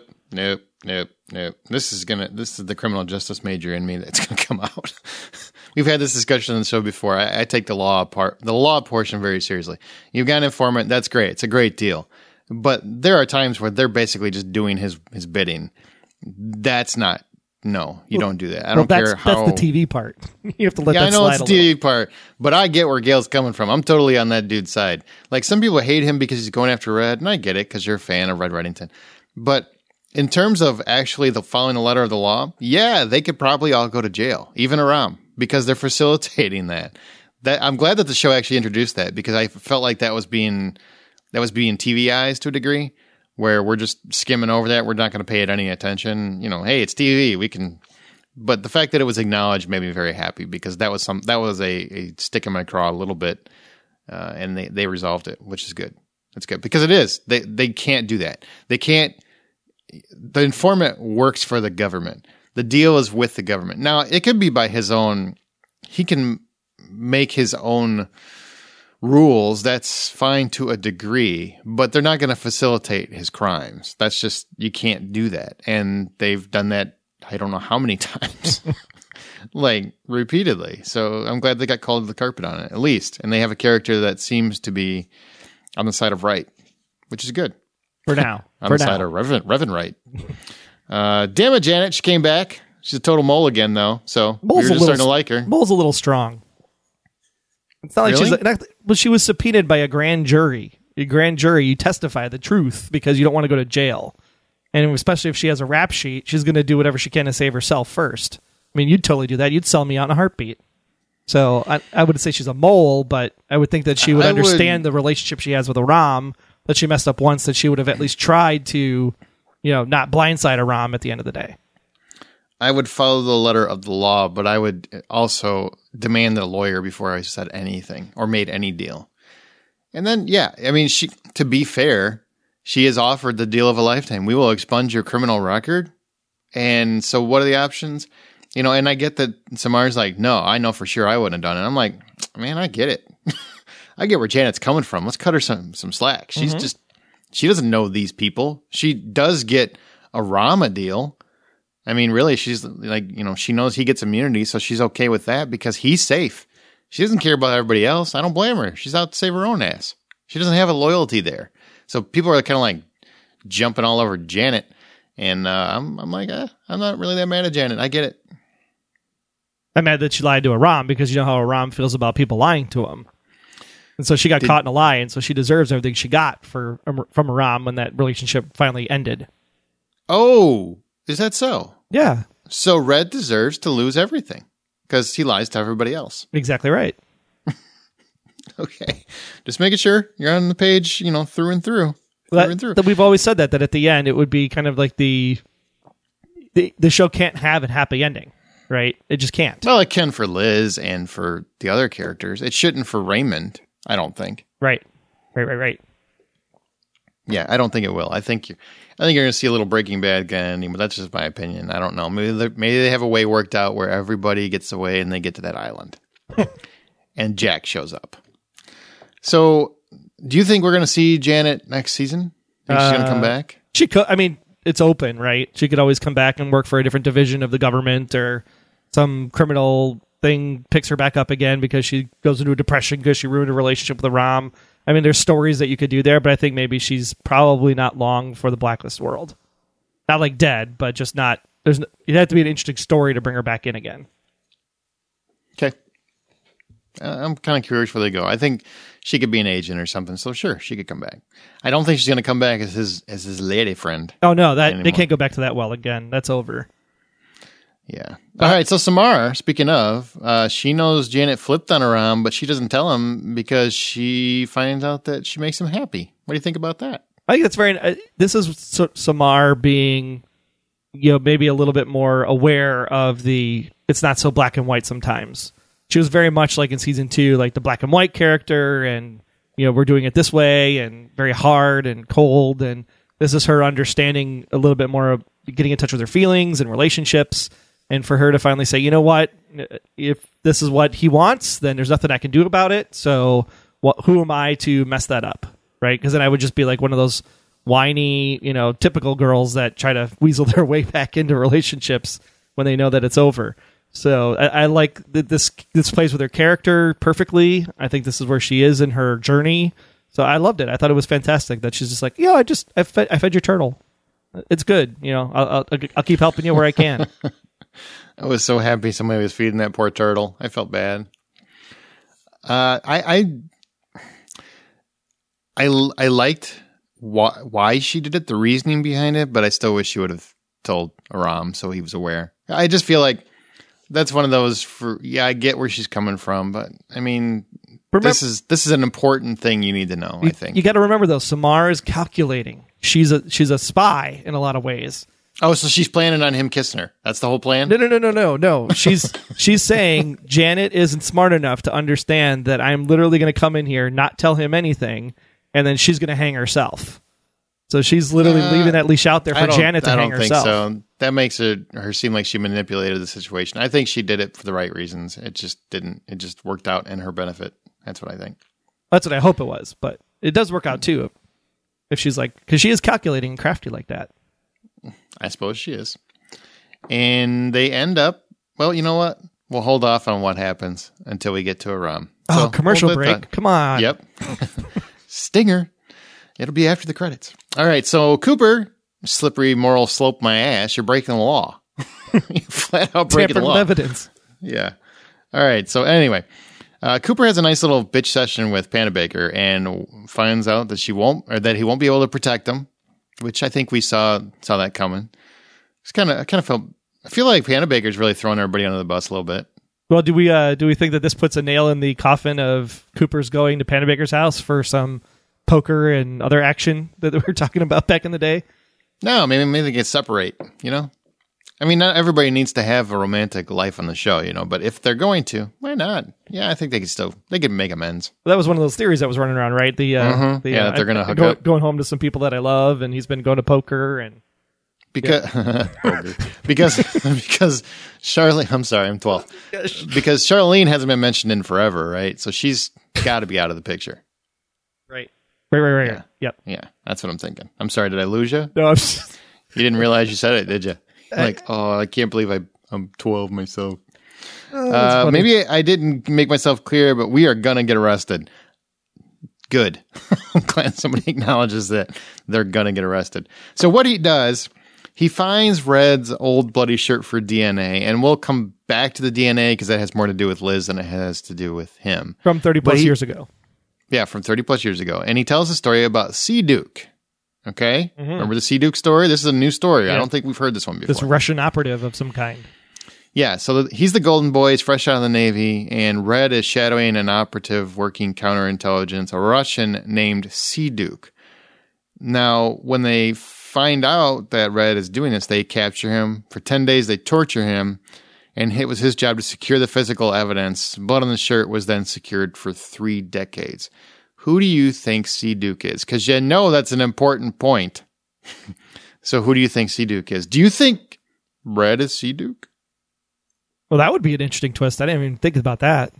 This is the criminal justice major in me that's gonna come out. We've had this discussion on the show before. I take the law portion very seriously. You've got an informant, that's great. It's a great deal. But there are times where they're basically just doing his bidding. That's not. No, you don't do that. I don't care how. That's the TV part. You have to let that slide. I know it's the TV part, but I get where Gale's coming from. I'm totally on that dude's side. Like, some people hate him because he's going after Red, and I get it because you're a fan of Red Reddington. But in terms of actually following the letter of the law, yeah, they could probably all go to jail, even Aram, because they're facilitating that. I'm glad that the show actually introduced that, because I felt like that was being TVized to a degree, where we're just skimming over that. We're not going to pay it any attention. Hey, it's TV. We can. But the fact that it was acknowledged made me very happy, because that was a stick in my craw a little bit, and they resolved it, which is good. That's good, because it is. They can't do that. They can't. The informant works for the government. The deal is with the government. Now, it could be by his own. He can make his own rules. That's fine to a degree, but they're not going to facilitate his crimes. That's just, you can't do that. And they've done that, I don't know how many times, like repeatedly. So I'm glad they got called to the carpet on it, at least. And they have a character that seems to be on the side of right, which is good. For now. Side of Reverend Right. Damn it, Janet. She came back. She's a total mole again, though. So we're just starting to like her. Mole's a little strong. It's not like really? She was subpoenaed by a grand jury. A grand jury, you testify the truth because you don't want to go to jail. And especially if she has a rap sheet, she's going to do whatever she can to save herself first. I mean, you'd totally do that. You'd sell me out in a heartbeat. So I wouldn't say she's a mole, but I would think that she would understand the relationship she has with Aram, that she messed up once, that she would have at least tried to, not blindside Aram at the end of the day. I would follow the letter of the law, but I would also demand a lawyer before I said anything or made any deal. And then, yeah, I mean, to be fair, she has offered the deal of a lifetime. We will expunge your criminal record. And so what are the options? And I get that Samar's like, no, I know for sure I wouldn't have done it. I'm like, man, I get it. I get where Janet's coming from. Let's cut her some slack. She's she doesn't know these people. She does get a Rama deal. I mean, really, she's like, she knows he gets immunity, so she's okay with that because he's safe. She doesn't care about everybody else. I don't blame her. She's out to save her own ass. She doesn't have a loyalty there. So people are kind of like jumping all over Janet. And I'm like, I'm not really that mad at Janet. I get it. I'm mad that she lied to Aram because you know how Aram feels about people lying to him. And so she got caught in a lie, and so she deserves everything she got from Aram when that relationship finally ended. Oh, is that so? Yeah. So Red deserves to lose everything because he lies to everybody else. Exactly right. Okay. Just making sure you're on the page, through and through. That we've always said that at the end, it would be kind of like the show can't have a happy ending, right? It just can't. Well, it can for Liz and for the other characters. It shouldn't for Raymond, I don't think. Right. Yeah, I don't think it will. I think you're going to see a little Breaking Bad again, but that's just my opinion. I don't know. Maybe they have a way worked out where everybody gets away and they get to that island. And Jack shows up. So, do you think we're going to see Janet next season? Think she's going to come back? She could. I mean, it's open, right? She could always come back and work for a different division of the government, or some criminal thing picks her back up again because she goes into a depression because she ruined a relationship with Aram. I mean, there's stories that you could do there, but I think maybe she's probably not long for the Blacklist world. Not like dead, but just not. It'd have to be an interesting story to bring her back in again. Okay. I'm kind of curious where they go. I think she could be an agent or something, so sure, she could come back. I don't think she's going to come back as his lady friend. Oh no, they can't go back to that well again. That's over. Yeah. All right. So Samara, speaking of, she knows Janet flipped on Aram, but she doesn't tell him because she finds out that she makes him happy. What do you think about that? I think that's very. This is Samar being, maybe a little bit more aware of it's not so black and white sometimes. She was very much like in season 2, like the black and white character, and we're doing it this way, and very hard and cold. And this is her understanding a little bit more of getting in touch with her feelings and relationships. And for her to finally say, you know what, if this is what he wants, then there's nothing I can do about it. So who am I to mess that up, right? Because then I would just be like one of those whiny, typical girls that try to weasel their way back into relationships when they know that it's over. So I like that this plays with her character perfectly. I think this is where she is in her journey. So I loved it. I thought it was fantastic that she's just like, I fed your turtle. It's good. I'll keep helping you where I can. I was so happy somebody was feeding that poor turtle. I felt bad. I liked why she did it, the reasoning behind it, but I still wish she would have told Aram so he was aware. I just feel like that's one of those I get where she's coming from, but I mean, this is an important thing you need to know, I think. You got to remember though, Samar is calculating. She's a spy in a lot of ways. Oh, so she's planning on him kissing her. That's the whole plan? No. She's saying Janet isn't smart enough to understand that I'm literally going to come in here, not tell him anything, and then she's going to hang herself. So she's literally leaving that leash out there for Janet to hang herself. I don't think so. That makes her seem like she manipulated the situation. I think she did it for the right reasons. It just didn't. It just worked out in her benefit. That's what I think. That's what I hope it was. But it does work out too. If she's like, because she is calculating and crafty like that. I suppose she is. And they end up, well, you know what? We'll hold off on what happens until we get to Aram. So, commercial break. Come on. Yep. Stinger. It'll be after the credits. All right. So Cooper, slippery moral slope my ass. You're breaking the law. Flat out breaking the law. Evidence. Yeah. All right. So anyway, Cooper has a nice little bitch session with Panabaker and finds out that he won't be able to protect him, which I think we saw that coming. I feel like Panabaker's really throwing everybody under the bus a little bit. Well, do we think that this puts a nail in the coffin of Cooper's going to Panabaker's house for some poker and other action that we were talking about back in the day? No, maybe they can separate, I mean, not everybody needs to have a romantic life on the show, but if they're going to, why not? Yeah, I think they could make amends. Well, that was one of those theories that was running around, right? That they're going to hook up. Going home to some people that I love, and he's been going to poker and... Because Charlene, I'm sorry, I'm 12. Because Charlene hasn't been mentioned in forever, right? So she's got to be out of the picture. Right. Yeah. Yep. Yeah, that's what I'm thinking. I'm sorry, did I lose you? No, you didn't realize you said it, did you? Like, I can't believe I'm 12 myself. Maybe I didn't make myself clear, but we are going to get arrested. Good. I'm glad somebody acknowledges that they're going to get arrested. So what he does he finds Red's old bloody shirt for DNA, and we'll come back to the DNA because that has more to do with Liz than it has to do with him. From 30 plus years ago. Yeah, from 30 plus years ago. And he tells a story about Sea Duke. Okay? Remember the Sea Duke story? This is a new story. Yeah. I don't think we've heard this one before. This Russian operative of some kind. Yeah, so he's the golden boy. He's fresh out of the Navy, and Red is shadowing an operative working counterintelligence, a Russian named Sea Duke. Now, when they find out that Red is doing this, they capture him. For 10 days, they torture him, and it was his job to secure the physical evidence. Blood on the shirt was then secured for 3 decades. Who do you think Sea Duke is? Because you know that's an important point. So who do you think Sea Duke is? Do you think Red is Sea Duke? Well, that would be an interesting twist. I didn't even think about that.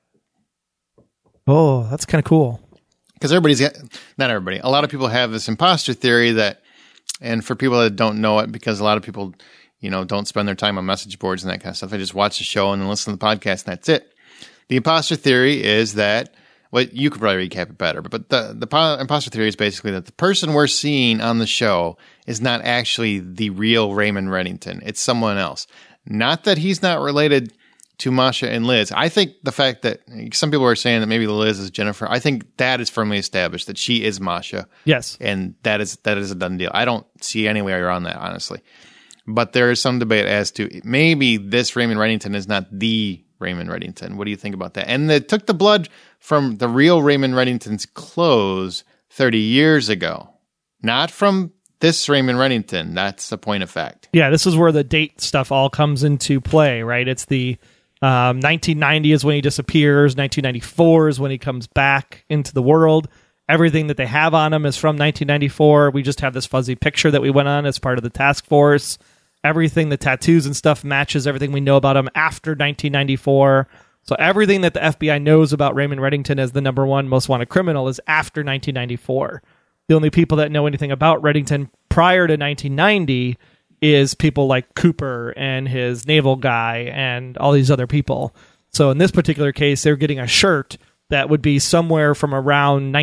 Oh, that's kind of cool. Because not everybody, a lot of people have this imposter theory that, and for people that don't know it, because a lot of people, don't spend their time on message boards and that kind of stuff. They just watch the show and then listen to the podcast and that's it. The imposter theory is that, well, you could probably recap it better, but the imposter theory is basically that the person we're seeing on the show is not actually the real Raymond Reddington. It's someone else. Not that he's not related to Masha and Liz. I think the fact that some people are saying that maybe Liz is Jennifer, I think that is firmly established that she is Masha. Yes. And that is a done deal. I don't see any way around that, honestly. But there is some debate as to maybe this Raymond Reddington is not the Raymond Reddington. What do you think about that? And they took the blood from the real Raymond Reddington's clothes 30 years ago. Not from this Raymond Reddington. That's the point of fact. Yeah, this is where the date stuff all comes into play, right? It's the 1990 is when he disappears. 1994 is when he comes back into the world. Everything that they have on him is from 1994. We just have this fuzzy picture that we went on as part of the task force. Everything, the tattoos and stuff, matches everything we know about him after 1994. So everything that the FBI knows about Raymond Reddington as the number one most wanted criminal is after 1994. The only people that know anything about Reddington prior to 1990 is people like Cooper and his naval guy and all these other people. So in this particular case, they're getting a shirt that would be somewhere from around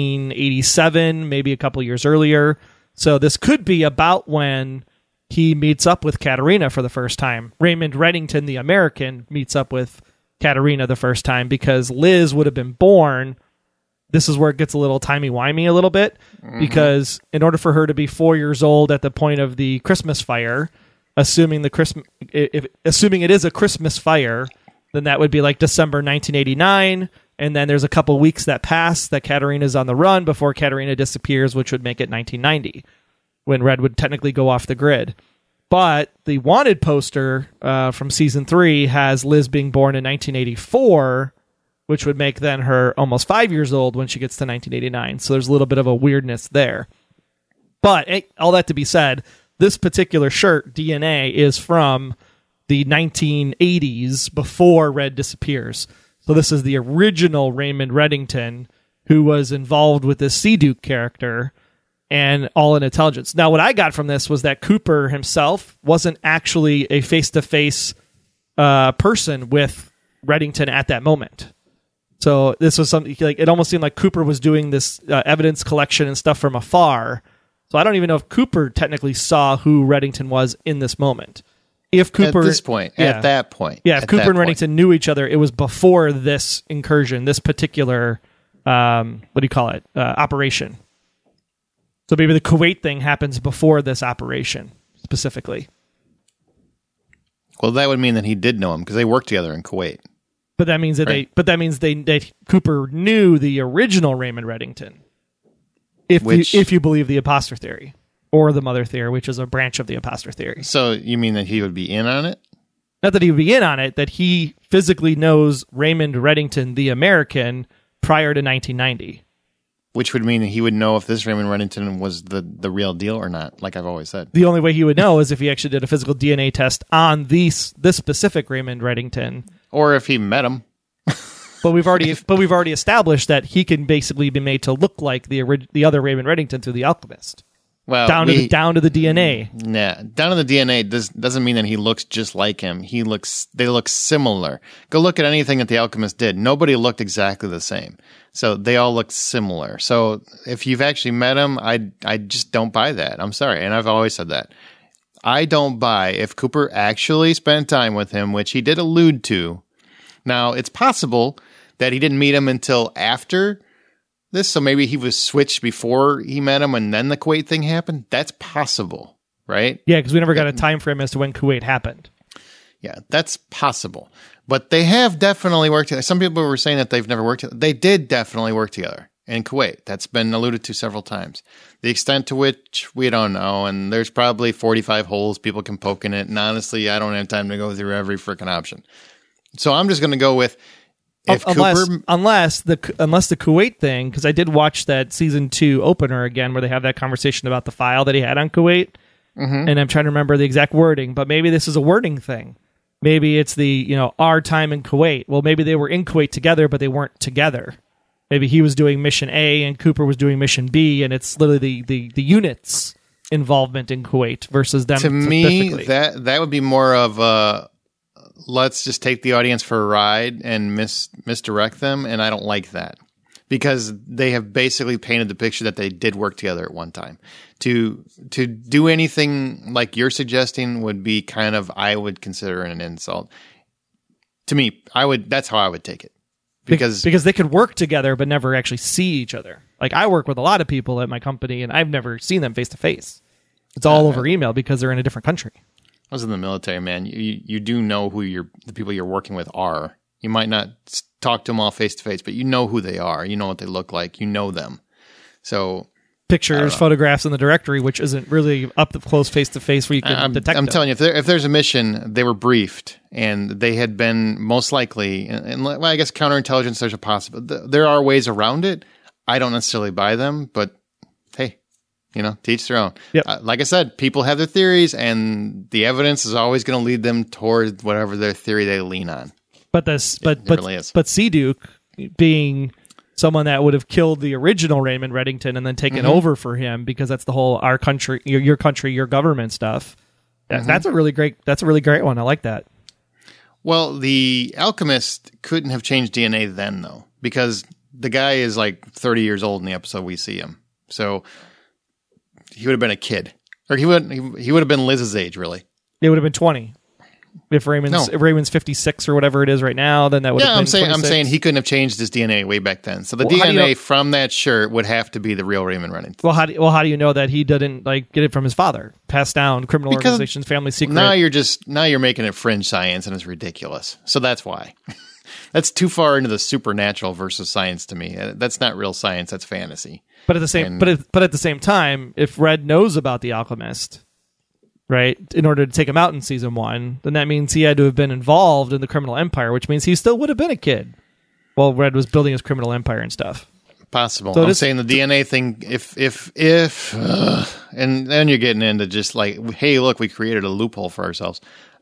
1987, maybe a couple years earlier. So this could be about when he meets up with Katerina for the first time. Raymond Reddington, the American, meets up with Katerina the first time because Liz would have been born. This is where it gets a little timey-wimey a little bit, because in order for her to be 4 years old at the point of the Christmas fire, assuming it is a Christmas fire, then that would be like December 1989, and then there's a couple weeks that pass that Katerina's on the run before Katerina disappears, which would make it 1990, when Red would technically go off the grid. But the wanted poster from season 3 has Liz being born in 1984, which would make then her almost 5 years old when she gets to 1989. So there's a little bit of a weirdness there. But all that to be said, this particular shirt, DNA, is from the 1980s before Red disappears. So this is the original Raymond Reddington who was involved with this Sea Duke character and all in intelligence. Now, what I got from this was that Cooper himself wasn't actually a face-to-face person with Reddington at that moment. So this was something like it almost seemed like Cooper was doing this evidence collection and stuff from afar. So I don't even know if Cooper technically saw who Reddington was in this moment. If Cooper at this point, at that point, if Cooper and Reddington knew each other, it was before this incursion, this particular operation. So maybe the Kuwait thing happens before this operation specifically. Well, that would mean that he did know him because they worked together in Kuwait. But that means that that Cooper knew the original Raymond Reddington. If you believe the imposter theory or the mother theory, which is a branch of the imposter theory. So you mean that he would be in on it? Not that he would be in on it, that he physically knows Raymond Reddington, the American, prior to 1990. Which would mean that he would know if this Raymond Reddington was the real deal or not, like I've always said. The only way he would know is if he actually did a physical DNA test on this specific Raymond Reddington. Or if he met him. But we've already established that he can basically be made to look like the other Raymond Reddington through The Alchemist. Well, down to the DNA. Nah, down to the DNA doesn't mean that he looks just like him. They look similar. Go look at anything that The Alchemist did. Nobody looked exactly the same. So they all look similar. So if you've actually met him, I just don't buy that. I'm sorry, and I've always said that. I don't buy if Cooper actually spent time with him, which he did allude to. Now, it's possible that he didn't meet him until after this, so maybe he was switched before he met him and then the Kuwait thing happened. That's possible, right? Yeah, because we never got a time frame as to when Kuwait happened. Yeah, that's possible. But they have definitely worked together. Some people were saying that they've never worked together. They did definitely work together in Kuwait. That's been alluded to several times. The extent to which, we don't know, and there's probably 45 holes people can poke in it, and honestly, I don't have time to go through every freaking option. So I'm just going to go with unless the Kuwait thing, because I did watch that season 2 opener again where they have that conversation about the file that he had on Kuwait, and I'm trying to remember the exact wording, but maybe this is a wording thing. Maybe it's our time in Kuwait. Well, maybe they were in Kuwait together, but they weren't together. Maybe he was doing mission A and Cooper was doing mission B, and it's literally the unit's involvement in Kuwait versus them. To me, that would be more of let's just take the audience for a ride and misdirect them, and I don't like that. Because they have basically painted the picture that they did work together at one time. To do anything like you're suggesting would be kind of, I would consider an insult. To me, that's how I would take it. Because they could work together but never actually see each other. Like, I work with a lot of people at my company and I've never seen them face to face. It's all over email because they're in a different country. I was in the military, man. You do know who the people you're working with are. You might not talk to them all face to face, but you know who they are. You know what they look like. You know them. So pictures, photographs in the directory, which isn't really up close face to face where you can detect them. I'm telling you, if there's a mission, they were briefed and they had been most likely, and well, I guess counterintelligence, there's a possibility. There are ways around it. I don't necessarily buy them, but hey, to each their own. Yep. Like I said, people have their theories and the evidence is always going to lead them toward whatever their theory they lean on. But Seaduke being someone that would have killed the original Raymond Reddington and then taken over for him, because that's the whole our country, your country, your government stuff. That's a really great one. I like that. Well, the alchemist couldn't have changed DNA then, though, because the guy is like 30 years old in the episode we see him. So he would have been a kid, or he would have been Liz's age, really. It would have been 20. If Raymond's 56 or whatever it is right now, then that would have been 26. I'm saying he couldn't have changed his DNA way back then. So the DNA from that shirt would have to be the real Raymond Reddington. Well, how do you know that he didn't get it from his father? Passed down criminal organizations, family secret. Now you're making it fringe science and it's ridiculous. So that's why. That's too far into the supernatural versus science to me. That's not real science, that's fantasy. But at the same time, if Red knows about the alchemist, right, in order to take him out in season 1, then that means he had to have been involved in the criminal empire, which means he still would have been a kid while Red was building his criminal empire and stuff. Possible. So I'm saying the DNA thing, and then you're getting into just like, hey, look, we created a loophole for ourselves.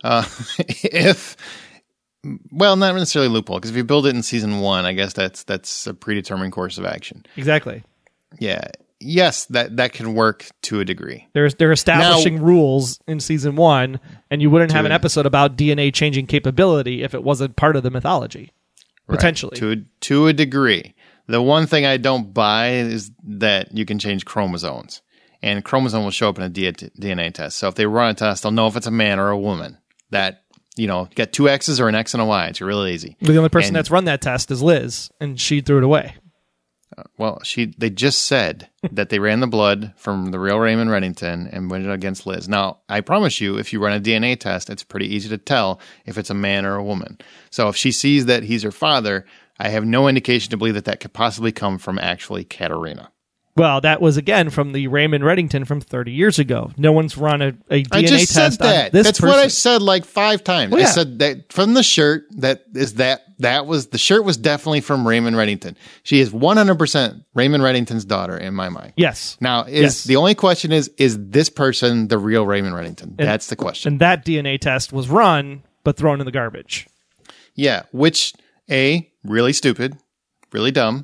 Well, not necessarily a loophole, because if you build it in season 1, I guess that's a predetermined course of action. Exactly. Yeah. Yes, that can work to a degree. They're establishing rules in season 1, and you wouldn't have an episode about DNA changing capability if it wasn't part of the mythology. Potentially. Right. To a degree. The one thing I don't buy is that you can change chromosomes. And chromosome will show up in a DNA test. So if they run a test, they'll know if it's a man or a woman. That, get 2 X's or an X and a Y. It's really easy. The only person that's run that test is Liz, and she threw it away. Well, they just said that they ran the blood from the real Raymond Reddington and went it against Liz. Now, I promise you, if you run a DNA test, it's pretty easy to tell if it's a man or a woman. So if she sees that he's her father, I have no indication to believe that could possibly come from actually Katarina. Well, that was, again, from the Raymond Reddington from 30 years ago. No one's run a DNA test. I just said that. On this That's person. What I said like 5 times. Well, yeah. I said that from the shirt, the shirt was definitely from Raymond Reddington. She is 100% Raymond Reddington's daughter in my mind. Yes. Now, the only question is this person the real Raymond Reddington? That's the question. And that DNA test was run, but thrown in the garbage. Yeah, which, A, really stupid, really dumb.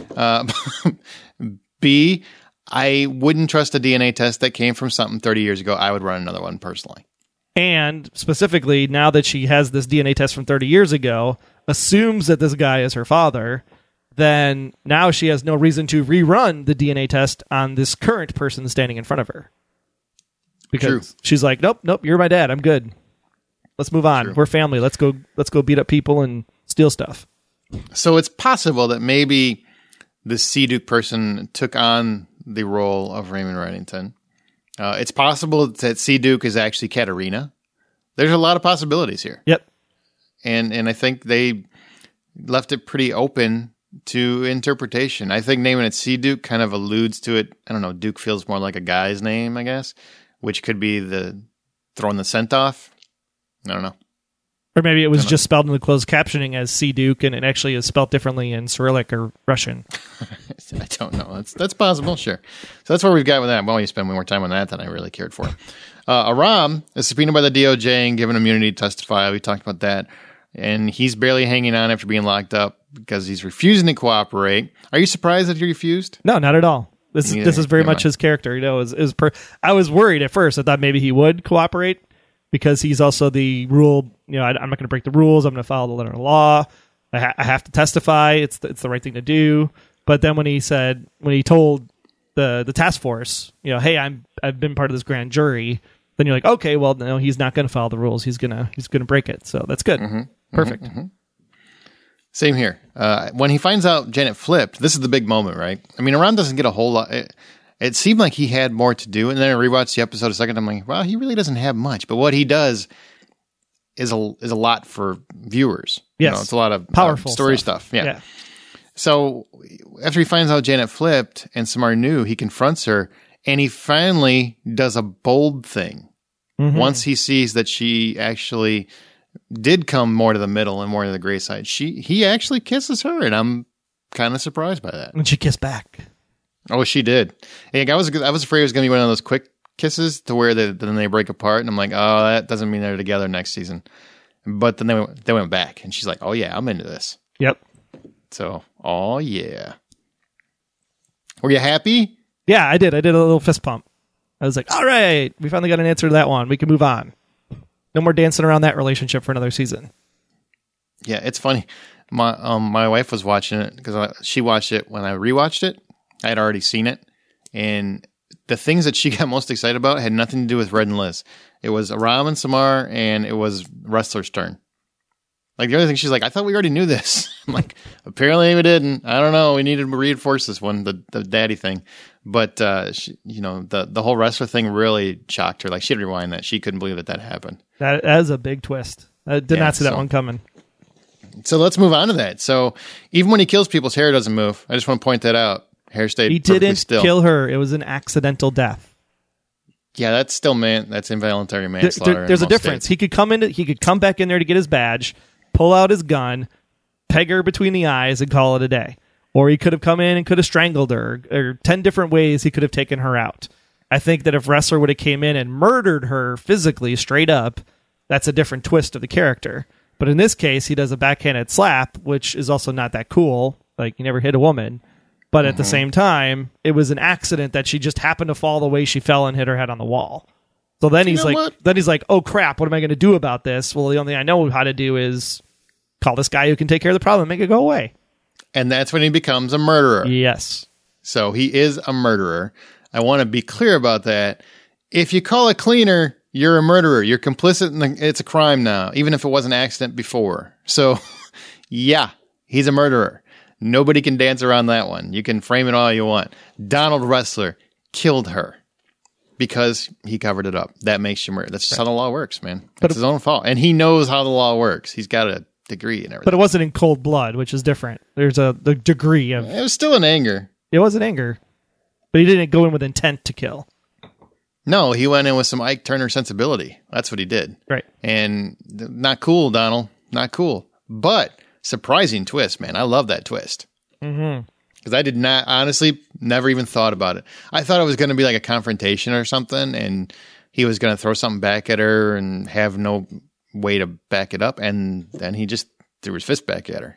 B, I wouldn't trust a DNA test that came from something 30 years ago. I would run another one personally. And specifically, now that she has this DNA test from 30 years ago, assumes that this guy is her father, then now she has no reason to rerun the DNA test on this current person standing in front of her. because she's like, nope, you're my dad. I'm good. Let's move on. True. We're family. Let's go beat up people and steal stuff. So it's possible that maybe the Sea-Duke person took on the role of Raymond Reddington. It's possible that Sea-Duke is actually Katarina. There's a lot of possibilities here. Yep. And I think they left it pretty open to interpretation. I think naming it Sea-Duke kind of alludes to it. I don't know. Duke feels more like a guy's name, I guess, which could be the throwing the scent off. I don't know. Or maybe it was just spelled in the closed captioning as Sea-Duke, and it actually is spelled differently in Cyrillic or Russian. I don't know. That's possible, sure. So that's where we've got with that. Well, you spend more time on that than I really cared for. Aram is subpoenaed by the DOJ and given immunity to testify. We talked about that. And he's barely hanging on after being locked up because he's refusing to cooperate. Are you surprised that he refused? No, not at all. This is very much his character. You know, I was worried at first. I thought maybe he would cooperate because he's also the rule. You know, I'm not going to break the rules. I'm going to follow the letter of the law. I have to testify. It's the right thing to do. But then when he told the task force, you know, hey, I've been part of this grand jury. Then you're like, okay, well, no, he's not going to follow the rules. He's gonna break it. So that's good. Perfect. Same here. When he finds out Janet flipped, this is the big moment, right? I mean, Aram doesn't get a whole lot. It seemed like he had more to do. And then I rewatched the episode a second time. I'm like, well, he really doesn't have much. But what he does is a lot for viewers. Yes. You know, it's a lot of powerful story stuff. Yeah. Yeah. So after he finds out Janet flipped and Samar knew, he confronts her and he finally does a bold thing. Once he sees that she actually did come more to the middle and more to the gray side, he actually kisses her, and I'm kind of surprised by that. And she kissed back. Oh, she did. I was afraid it was going to be one of those quick kisses to where then they break apart, and I'm like, oh, that doesn't mean they're together next season. But then they went back, and she's like, oh yeah, I'm into this. Yep. So, oh yeah. Were you happy? Yeah, I did. I did a little fist pump. I was like, all right, we finally got an answer to that one. We can move on. No more dancing around that relationship for another season. Yeah, it's funny. My wife was watching it because she watched it when I rewatched it. I had already seen it. And the things that she got most excited about had nothing to do with Red and Liz. It was Aram and Samar, and it was Wrestler's turn. Like, the other thing, she's like, I thought we already knew this. I'm like, apparently we didn't. I don't know. We needed to reinforce this one, the daddy thing. But, she, you know, the whole wrestler thing really shocked her. Like, she had to rewind that. She couldn't believe that happened. That is a big twist. I did not see that one coming. So let's move on to that. So even when he kills people, his hair doesn't move. I just want to point that out. Hair stayed perfectly still. He didn't kill her. It was an accidental death. Yeah, that's still that's involuntary manslaughter. There's a difference. He could come back in there to get his badge, pull out his gun, peg her between the eyes, and call it a day. Or he could have come in and could have strangled her, or 10 different ways he could have taken her out. I think that if Wrestler would have came in and murdered her physically, straight up, that's a different twist of the character. But in this case, he does a backhanded slap, which is also not that cool. Like, he never hit a woman. But at the same time, it was an accident that she just happened to fall the way she fell and hit her head on the wall. So then he's like, oh crap, what am I going to do about this? Well, the only thing I know how to do is call this guy who can take care of the problem and make it go away. And that's when he becomes a murderer. Yes. So he is a murderer. I want to be clear about that. If you call a cleaner, you're a murderer. You're complicit it's a crime now, even if it was an accident before. So, yeah, he's a murderer. Nobody can dance around that one. You can frame it all you want. Donald Wrestler killed her because he covered it up. That makes you murder. That's just how the law works, man. It's his own fault. And he knows how the law works. He's got a degree and everything. But it wasn't in cold blood, which is different. There's the degree of... It was still in anger. It was in anger. But he didn't go in with intent to kill. No, he went in with some Ike Turner sensibility. That's what he did. Right. And not cool, Donald. Not cool. But surprising twist, man. I love that twist. Because I did not, honestly, never even thought about it. I thought it was going to be like a confrontation or something, and he was going to throw something back at her and have no way to back it up. And then he just threw his fist back at her.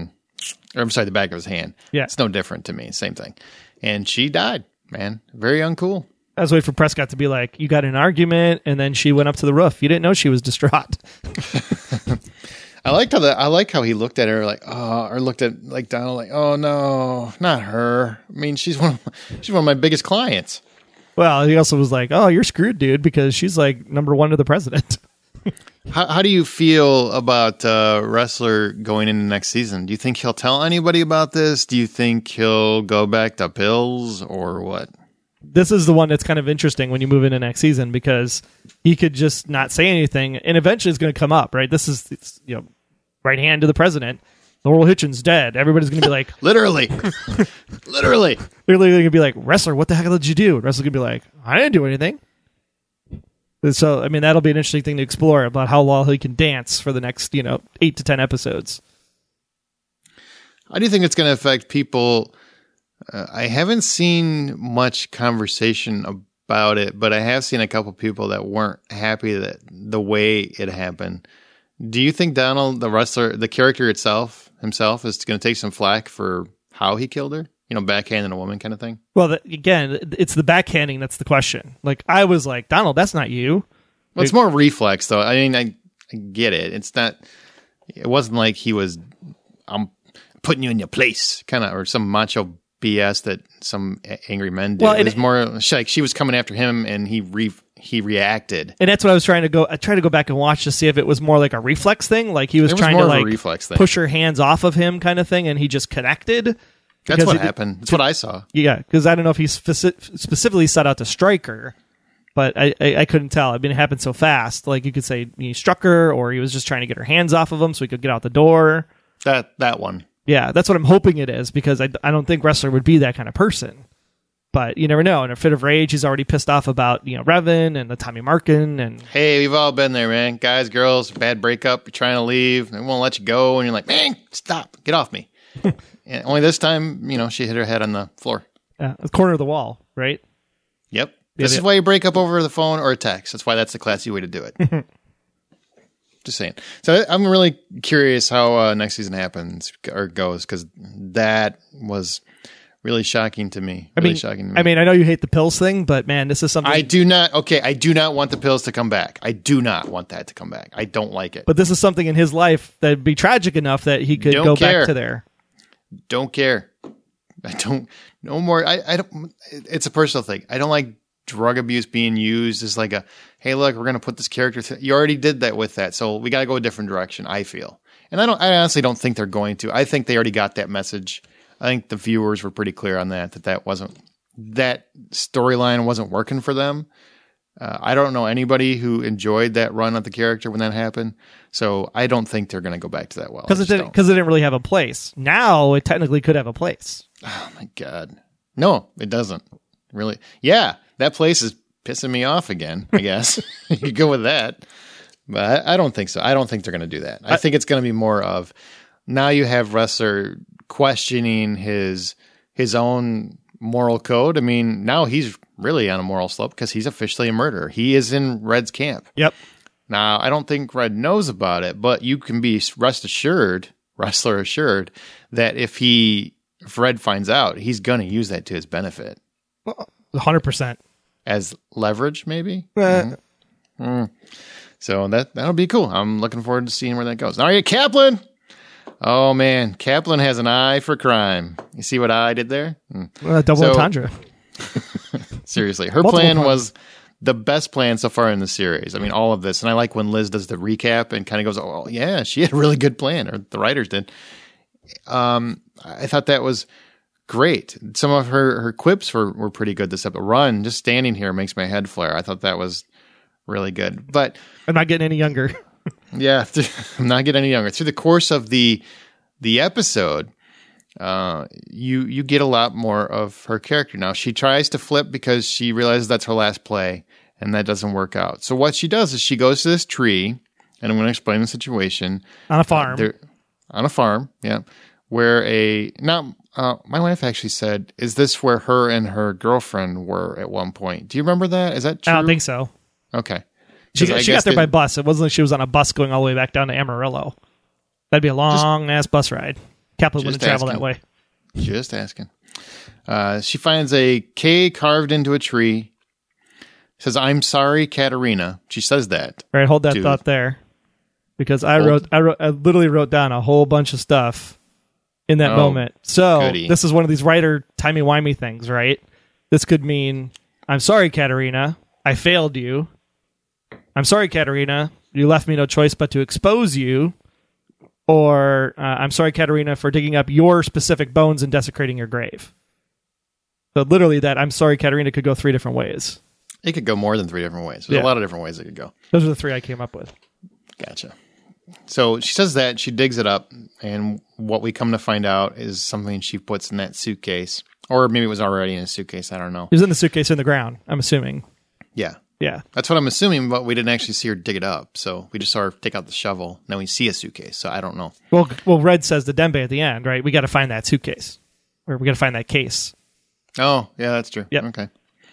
The back of his hand. Yeah. It's no different to me. Same thing. And she died, man. Very uncool. I was waiting for Prescott to be like, you got in an argument, and then she went up to the roof. You didn't know she was distraught. I like how he looked at her or looked at like Donald like, oh no, not her. I mean, she's one of my biggest clients. Well, he also was like, "Oh, you're screwed, dude," because she's like number one to the president. How do you feel about Wrestler going into next season? Do you think he'll tell anybody about this? Do you think he'll go back to pills or what? This is the one that's kind of interesting when you move into next season because he could just not say anything, and eventually it's going to come up, right? This is right hand to the president. Laurel Hitchens dead. Everybody's going to be like, literally. They're literally going to be like, Wrestler, what the heck did you do? And Wrestler's going to be like, I didn't do anything. And so, I mean, that'll be an interesting thing to explore about how well he can dance for the next, 8 to 10 episodes. How do you think it's going to affect people? I haven't seen much conversation about it, but I have seen a couple people that weren't happy that the way it happened. Do you think Donald, the wrestler, the character himself, is going to take some flack for how he killed her? Backhanding a woman kind of thing? Well, again, it's the backhanding that's the question. Like, I was like, Donald, that's not you. Well, it's more reflex, though. I mean, I get it. It's not, it wasn't like he was, I'm putting you in your place, kind of, or some macho BS that some angry men did. Well, it was more like she was coming after him and he reacted. And that's what I was trying to go. I tried to go back and watch to see if it was more like a reflex thing. Like he was trying to like push her hands off of him kind of thing. And he just connected. That's what happened. That's what I saw. Yeah. Cause I don't know if he specifically set out to strike her, but I couldn't tell. I mean, it happened so fast. Like you could say he struck her or he was just trying to get her hands off of him so he could get out the door. That one. Yeah, that's what I'm hoping it is because I don't think Wrestler would be that kind of person. But you never know. In a fit of rage, he's already pissed off about Revan and the Tommy Markin. And hey, we've all been there, man. Guys, girls, bad breakup. You're trying to leave. They won't let you go. And you're like, man, stop. Get off me. And only this time, she hit her head on the floor. The corner of the wall, right? Yep. This is why you break up over the phone or a text. That's why that's the classy way to do it. Just saying. So I'm really curious how next season happens or goes because that was really shocking to me. I mean, I know you hate the pills thing, but man, this is something I do not want the pills to come back. I do not want that to come back. I don't like it. But this is something in his life that'd be tragic enough that he could go back to there. Don't care. I don't. No more. I don't. It's a personal thing. I don't like drug abuse being used as like a, hey, look, we're going to put this character. You already did that with that, so we got to go a different direction. I feel, and I honestly don't think they're going to. I think they already got that message. I think the viewers were pretty clear on that storyline wasn't working for them. I don't know anybody who enjoyed that run of the character when that happened, so I don't think they're going to go back to that well. Because it didn't really have a place. Now it technically could have a place. Oh my god, no, it doesn't really. Yeah, that place is pissing me off again. I guess you could go with that, but I don't think so. I don't think they're going to do that. I think it's going to be more of now you have Wrestler questioning his own moral code. I mean, now he's really on a moral slope because he's officially a murderer. He is in Red's camp. Yep. Now, I don't think Red knows about it, but you can be Wrestler assured, that if Red finds out, he's going to use that to his benefit. 100%. As leverage, maybe? So that'll be cool. I'm looking forward to seeing where that goes. Now, Kaplan! Oh, man. Kaplan has an eye for crime. You see what I did there? Double entendre. Seriously. Her plan was the best plan so far in the series. I mean, all of this. And I like when Liz does the recap and kind of goes, oh, yeah, she had a really good plan, or the writers did. I thought that was great. Some of her quips were pretty good this episode. Run, just standing here makes my head flare. I thought that was really good. But I'm not getting any younger. Yeah, I'm not getting any younger. Through the course of the episode, you get a lot more of her character. Now, she tries to flip because she realizes that's her last play, and that doesn't work out. So what she does is she goes to this tree, and I'm going to explain the situation. On a farm. On a farm, yeah. Where my wife actually said, is this where her and her girlfriend were at one point? Do you remember that? Is that true? I don't think so. Okay. She got there by bus. It wasn't like she was on a bus going all the way back down to Amarillo. That'd be a long-ass bus ride. Kaplan wouldn't travel that way. Just asking. She finds a K carved into a tree. Says, I'm sorry, Katerina. She says that. All right, hold that thought there. Because I literally wrote down a whole bunch of stuff in that moment. So this is one of these writer timey-wimey things, right? This could mean I'm sorry, Katarina. I failed you. I'm sorry, Katarina. You left me no choice but to expose you. Or I'm sorry, Katarina, for digging up your specific bones and desecrating your grave. So literally that I'm sorry, Katarina could go 3 different ways. It could go more than 3 different ways. There's a lot of different ways it could go. Those are the 3 I came up with. Gotcha. So she says that, she digs it up, and what we come to find out is something she puts in that suitcase. Or maybe it was already in a suitcase, I don't know. It was in the suitcase in the ground, I'm assuming. Yeah. Yeah. That's what I'm assuming, but we didn't actually see her dig it up. So we just saw her take out the shovel. Now we see a suitcase, so I don't know. Well, Red says to Dembe at the end, right? We got to find that suitcase. Or we got to find that case. Oh, yeah, that's true. Yep. Okay.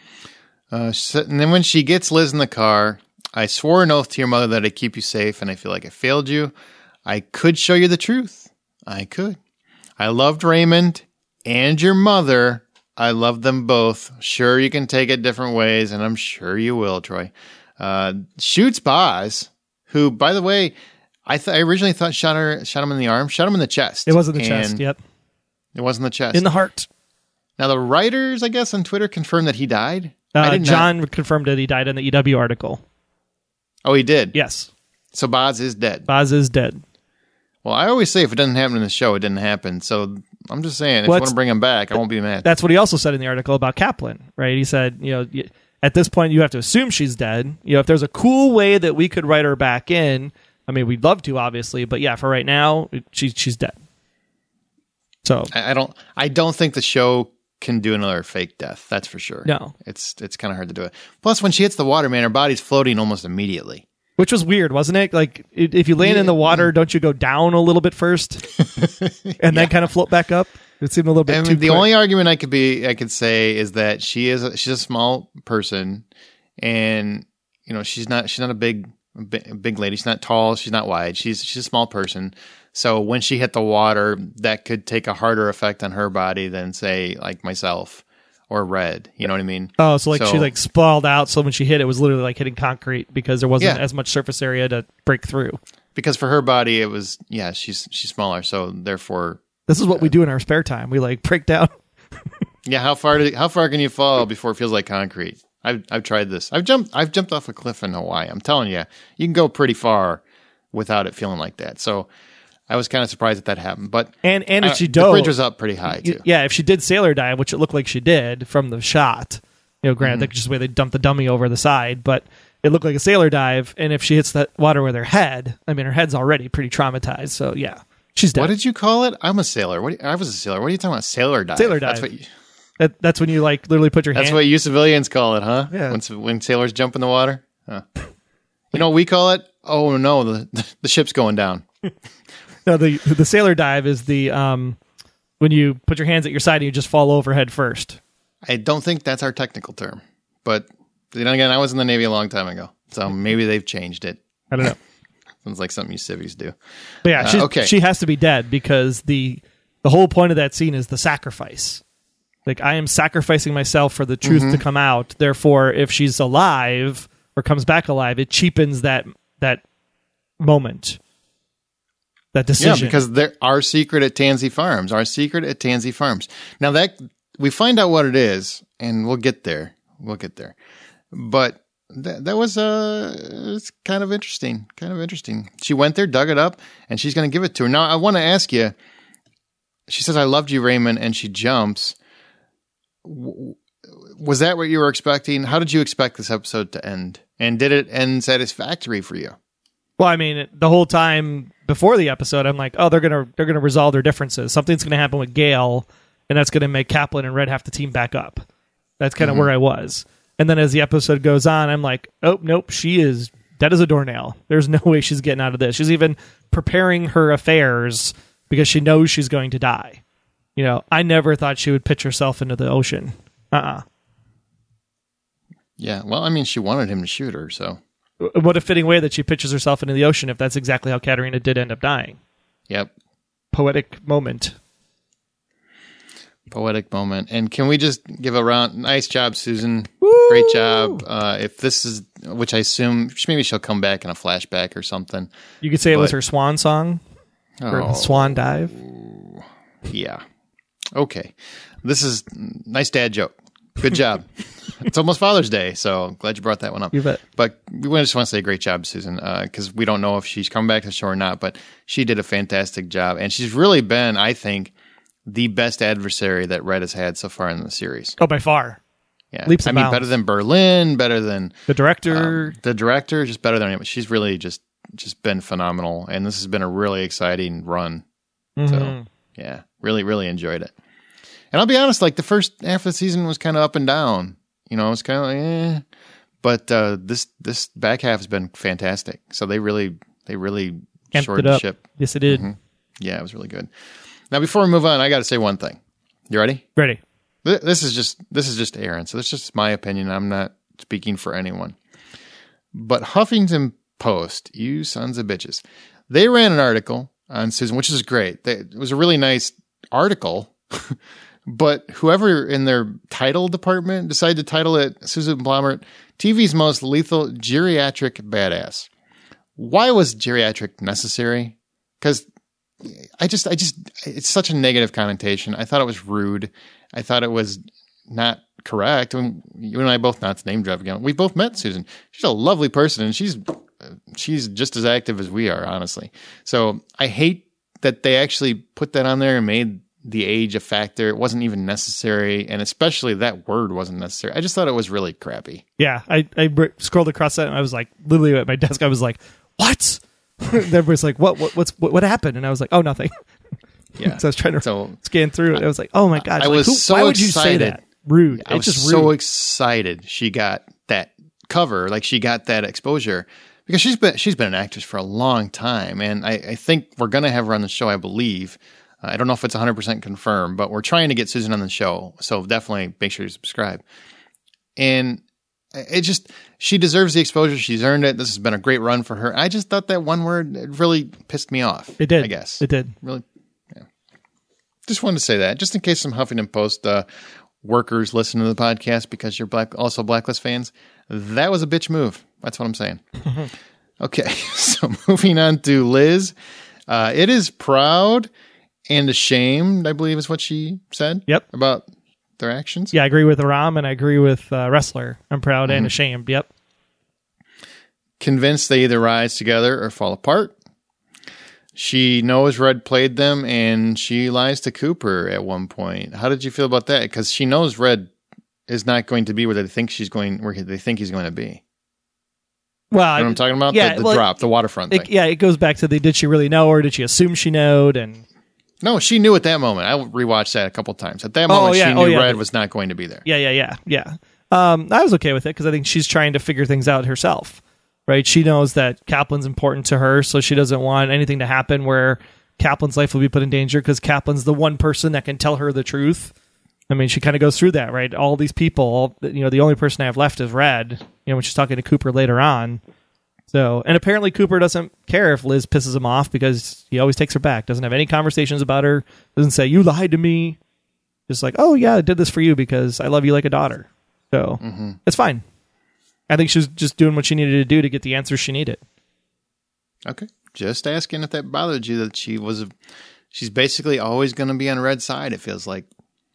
And then when she gets Liz in the car, I swore an oath to your mother that I'd keep you safe, and I feel like I failed you. I could show you the truth. I could. I loved Raymond and your mother. I love them both. Sure, you can take it different ways, and I'm sure you will, Troy. Shoots Boz, who, by the way, I originally thought shot him in the arm, shot him in the chest. It was in the chest, yep. It was in the chest. In the heart. Now, the writers, I guess, on Twitter confirmed that he died. John confirmed that he died in the EW article. Oh, he did? Yes. So Boz is dead. Boz is dead. Well, I always say if it doesn't happen in the show, it didn't happen. So I'm just saying, if you want to bring him back, I won't be mad. That's what he also said in the article about Kaplan, right? He said, at this point, you have to assume she's dead. If there's a cool way that we could write her back in, I mean, we'd love to, obviously, but yeah, for right now, she's dead. So I don't think the show can do another fake death. That's for sure. No, it's kind of hard to do it. Plus, when she hits the water, man, her body's floating almost immediately. Which was weird, wasn't it? Like, if you land in the water, don't you go down a little bit first and then kind of float back up? It seemed a little bit too quick. Only argument I could say is that she's a small person, and she's not a big lady. She's not tall. She's not wide. She's a small person. So when she hit the water, that could take a harder effect on her body than, say, like myself. Or Red, you know what I mean? Oh, so she sprawled out, so when she hit, it was literally like hitting concrete because there wasn't as much surface area to break through. Because for her body, it was she's smaller, so therefore this is what we do in our spare time. We like break down. Yeah, how far can you fall before it feels like concrete? I've tried this. I've jumped off a cliff in Hawaii. I'm telling you, you can go pretty far without it feeling like that. So I was kind of surprised that happened, but and if she dove, the bridge was up pretty high too. Yeah, if she did sailor dive, which it looked like she did from the shot, granted that's just the way they dumped the dummy over the side, but it looked like a sailor dive. And if she hits that water with her head, I mean, her head's already pretty traumatized. So yeah, she's dead. What did you call it? I'm a sailor. I was a sailor. What are you talking about? Sailor dive. Sailor dive. That's when you like literally put your hand. That's what you civilians call it, huh? Yeah. When sailors jump in the water. Huh. You know what we call it? Oh no, the ship's going down. No, the sailor dive is the when you put your hands at your side and you just fall over head first. I don't think that's our technical term, but then again, I was in the Navy a long time ago, so maybe they've changed it. I don't know. Sounds like something you civvies do. But yeah, she has to be dead because the whole point of that scene is the sacrifice. Like, I am sacrificing myself for the truth to come out. Therefore, if she's alive or comes back alive, it cheapens that moment. That decision. Yeah, because our secret at Tansy Farms. Now that we find out what it is, and we'll get there. But that was it's kind of interesting. She went there, dug it up, and she's going to give it to her. Now, I want to ask you, she says, I loved you, Raymond, and she jumps. Was that what you were expecting? How did you expect this episode to end? And did it end satisfactory for you? Well, I mean, the whole time before the episode, I'm like, oh, they're gonna resolve their differences. Something's gonna happen with Gale, and that's gonna make Kaplan and Red have to team back up. That's kind of where I was. And then as the episode goes on, I'm like, oh, nope, she is dead as a doornail. There's no way she's getting out of this. She's even preparing her affairs because she knows she's going to die. I never thought she would pitch herself into the ocean. Yeah, well, I mean, she wanted him to shoot her, so. What a fitting way that she pitches herself into the ocean if that's exactly how Katarina did end up dying. Yep. Poetic moment. And can we just give a round? Nice job, Susan. Woo! Great job. If this is, which I assume, maybe she'll come back in a flashback or something. You could say it was her swan song. Or swan dive. Yeah. Okay. This is nice dad joke. Good job. It's almost Father's Day, so glad you brought that one up. You bet. But we just want to say great job, Susan, because we don't know if she's coming back to the show or not, but she did a fantastic job. And she's really been, I think, the best adversary that Red has had so far in the series. Oh, by far. Yeah. Leaps and bounds. better than Berlin, better than The director. just better than anyone. She's really just been phenomenal. And this has been a really exciting run. So, yeah, really, really enjoyed it. And I'll be honest, like the first half of the season was kind of up and down. You know, it's kind of like, But this back half has been fantastic. So they really Amped shored it the up. ship. Yes, it did. Yeah, it was really good. Now, before we move on, I got to say one thing. You ready? Ready. This is just Aaron. So this is just my opinion. I'm not speaking for anyone. But Huffington Post, you sons of bitches, they ran an article on Susan, which is great. It was a really nice article, but whoever in their title department decided to title it Susan Blomert, TV's most lethal geriatric badass. Why was geriatric necessary? Because it's such a negative connotation. I thought it was rude. I thought it was not correct. I mean, you and I both, not to name drop again, we both met Susan. She's a lovely person, and she's just as active as we are, honestly. So I hate that they actually put that on there and made the age a factor. It wasn't even necessary, and especially that word wasn't necessary. I just thought it was really crappy. Yeah, I scrolled across that and I was like, literally at my desk, I was like, what? Everybody's like, what happened? And I was like, oh, nothing. Yeah. So I was trying to scan through it. I was like, oh my God. I was so why would you excited. say that? Rude. I was just so rude. excited she got that cover, like she got that exposure, because she's been an actress for a long time, and I think we're gonna have her on the show. I believe. I don't know if it's 100% confirmed, but we're trying to get Susan on the show, so definitely make sure you subscribe. And she deserves the exposure. She's earned it. This has been a great run for her. I just thought that one word really pissed me off. It did. I guess it did. Really. Yeah. Just wanted to say that, just in case some Huffington Post workers listen to the podcast because you're also Blacklist fans. That was a bitch move. That's what I'm saying. Okay, so moving on to Liz. It is proud and ashamed, I believe is what she said. Yep. About their actions. Yeah, I agree with Ram and I agree with Wrestler. I'm proud and ashamed. Yep. Convinced they either rise together or fall apart. She knows Red played them, and she lies to Cooper at one point. How did you feel about that? Because she knows Red is not going to be where they think he's going to be. Well, You know what I'm talking about? Yeah, the drop, the waterfront thing. It goes back to did she really know, or did she assume she knowed? And No, she knew at that moment. I rewatched that a couple times. At that moment, she knew Red was not going to be there. Yeah. I was okay with it because I think she's trying to figure things out herself, right? She knows that Kaplan's important to her, so she doesn't want anything to happen where Kaplan's life will be put in danger because Kaplan's the one person that can tell her the truth. I mean, she kind of goes through that, right? All these people, the only person I have left is Red, when she's talking to Cooper later on. So, and apparently Cooper doesn't care if Liz pisses him off because he always takes her back, doesn't have any conversations about her, doesn't say, you lied to me. Just like, oh yeah, I did this for you because I love you like a daughter. So, it's fine. I think she's just doing what she needed to do to get the answers she needed. Okay. Just asking if that bothered you, that she's basically always going to be on Red's side, it feels like.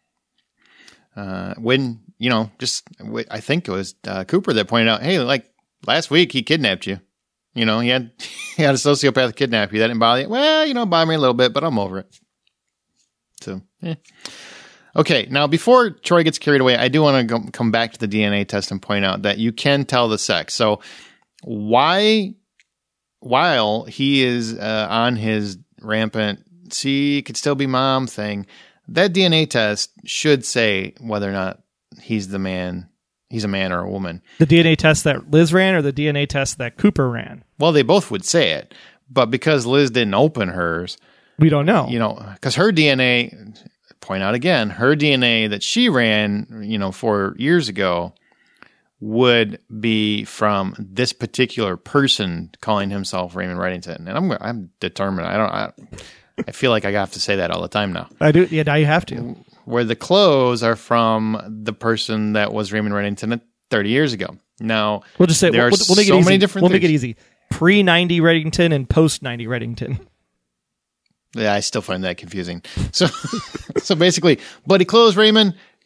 I think it was Cooper that pointed out, hey, like last week he kidnapped you. He had a sociopath kidnap you. That didn't bother you. Well, bother me a little bit, but I'm over it. So, yeah. Okay, now before Troy gets carried away, I do want to come back to the DNA test and point out that you can tell the sex. So while he is on his rampant, he could still be mom thing, that DNA test should say whether or not he's a man or a woman. The DNA test that Liz ran or the DNA test that Cooper ran? Well, they both would say it, but because Liz didn't open hers, we don't know. Because her DNA, point out again, her DNA that she ran, 4 years ago would be from this particular person calling himself Raymond Reddington. And I'm determined. I feel like I have to say that all the time now. I do. Yeah, now you have to. Where the clothes are from the person that was Raymond Reddington 30 years ago. Now, we'll just say there are we'll make so it easy. many different We'll things. make it easy. Pre-90 Reddington and post-90 Reddington. Yeah, I still find that confusing. So basically, bloody clothes, Raymond.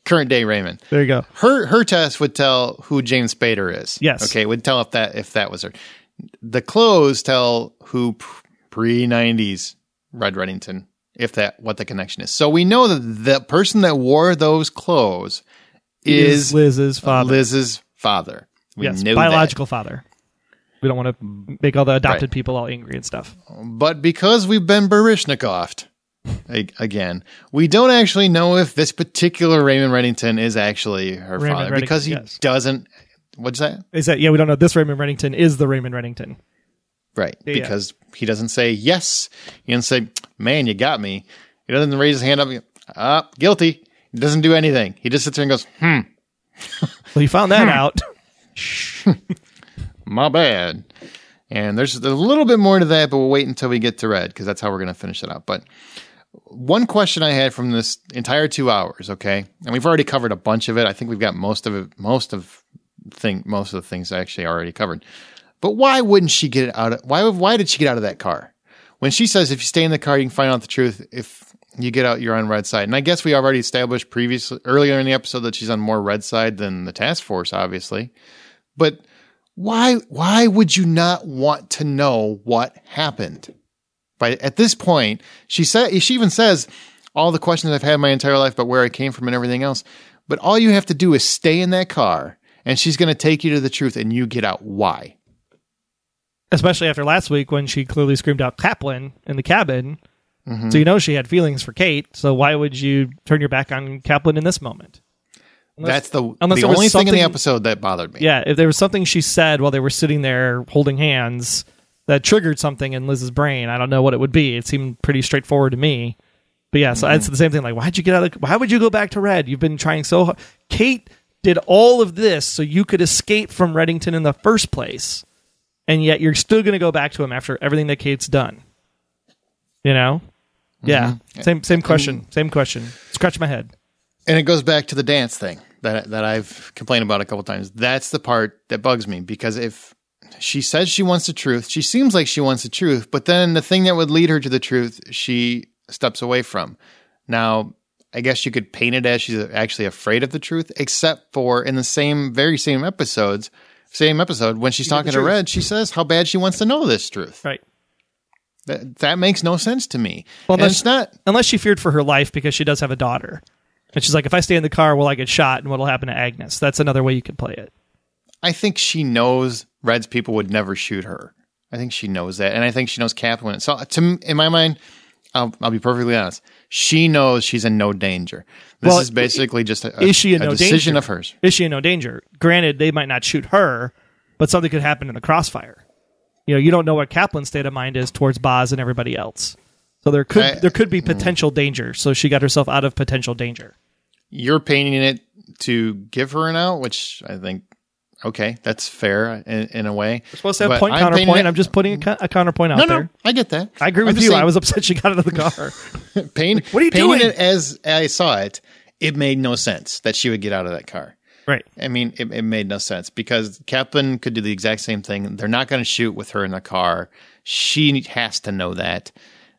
current day Raymond. There you go. Her test would tell who James Spader is. Yes. Okay, it would tell if that was her. The clothes tell who pre-90s Red Reddington, what the connection is. So we know that the person that wore those clothes is Liz's father. Liz's father. We Yes, knew biological father. We don't want to make all the adopted people all angry and stuff. But because we've been Baryshnikoved again, we don't actually know if this particular Raymond Reddington is actually her father because he doesn't. What's that? Is that, we don't know. This Raymond Reddington is the Raymond Reddington. Right. Because he doesn't say yes. He doesn't say, man, you got me. He doesn't raise his hand up. Guilty. He doesn't do anything. He just sits there and goes, Well, you found that out. My bad. And there's a little bit more to that, but we'll wait until we get to Red because that's how we're going to finish it out. But one question I had from this entire 2 hours, okay, and we've already covered a bunch of it. I think we've got most of the things actually already covered. But why wouldn't she get it out? Why did she get out of that car? When she says if you stay in the car, you can find out the truth. If you get out, you're on Red's side. And I guess we already established earlier in the episode that she's on more Red's side than the task force, obviously. But why would you not want to know what happened? At this point, she even says all the questions I've had my entire life about where I came from and everything else. But all you have to do is stay in that car, and she's going to take you to the truth, and you get out. Why? Especially after last week when she clearly screamed out Kaplan in the cabin. Mm-hmm. So you know she had feelings for Kate. So why would you turn your back on Kaplan in this moment? That's the only thing in the episode that bothered me. Yeah, if there was something she said while they were sitting there holding hands that triggered something in Liz's brain, I don't know what it would be. It seemed pretty straightforward to me. But yeah, so it's the same thing. Like, why would you go back to Red? You've been trying so hard. Kate did all of this so you could escape from Reddington in the first place. And yet you're still going to go back to him after everything that Kate's done. You know? Yeah. Same question. Same question. Scratch my head. And it goes back to the dance thing that I've complained about a couple times. That's the part that bugs me because if she says she wants the truth, she seems like she wants the truth, but then the thing that would lead her to the truth, she steps away from. Now, I guess you could paint it as she's actually afraid of the truth, except for in the very same episode when she's talking to Red, she says how bad she wants to know this truth. Right. That makes no sense to me. Well, unless she feared for her life because she does have a daughter. And she's like, if I stay in the car, will I get shot? And what'll happen to Agnes? That's another way you could play it. I think she knows Red's people would never shoot her. I think she knows that. And I think she knows Kaplan. So in my mind, I'll be perfectly honest. She knows she's in no danger. This is basically just a decision of hers. Is she in no danger? Granted, they might not shoot her, but something could happen in the crossfire. You know, you don't know what Kaplan's state of mind is towards Boz and everybody else. So there could be potential danger. So she got herself out of potential danger. You're painting it to give her an out, which I think, okay, that's fair in a way. We're supposed to have point counterpoint. I'm just putting a counterpoint out there. I get that. I agree with you. I was upset she got out of the car. What are you doing? Painting it as I saw it, it made no sense that she would get out of that car. Right. I mean, it made no sense because Kaplan could do the exact same thing. They're not going to shoot with her in the car. She has to know that.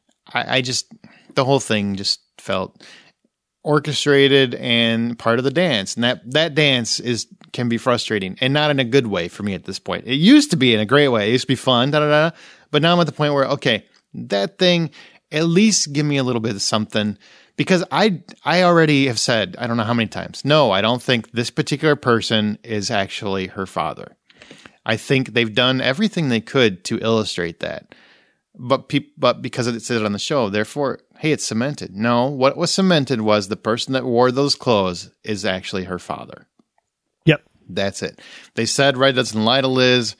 The whole thing just felt orchestrated and part of the dance. And that dance can be frustrating and not in a good way for me at this point. It used to be in a great way. It used to be fun, but now I'm at the point where, okay, that thing, at least give me a little bit of something. Because I already have said, I don't know how many times, no, I don't think this particular person is actually her father. I think they've done everything they could to illustrate that. But because it said it on the show, therefore, hey, it's cemented. No, what was cemented was the person that wore those clothes is actually her father. Yep. That's it. They said Red doesn't lie to Liz.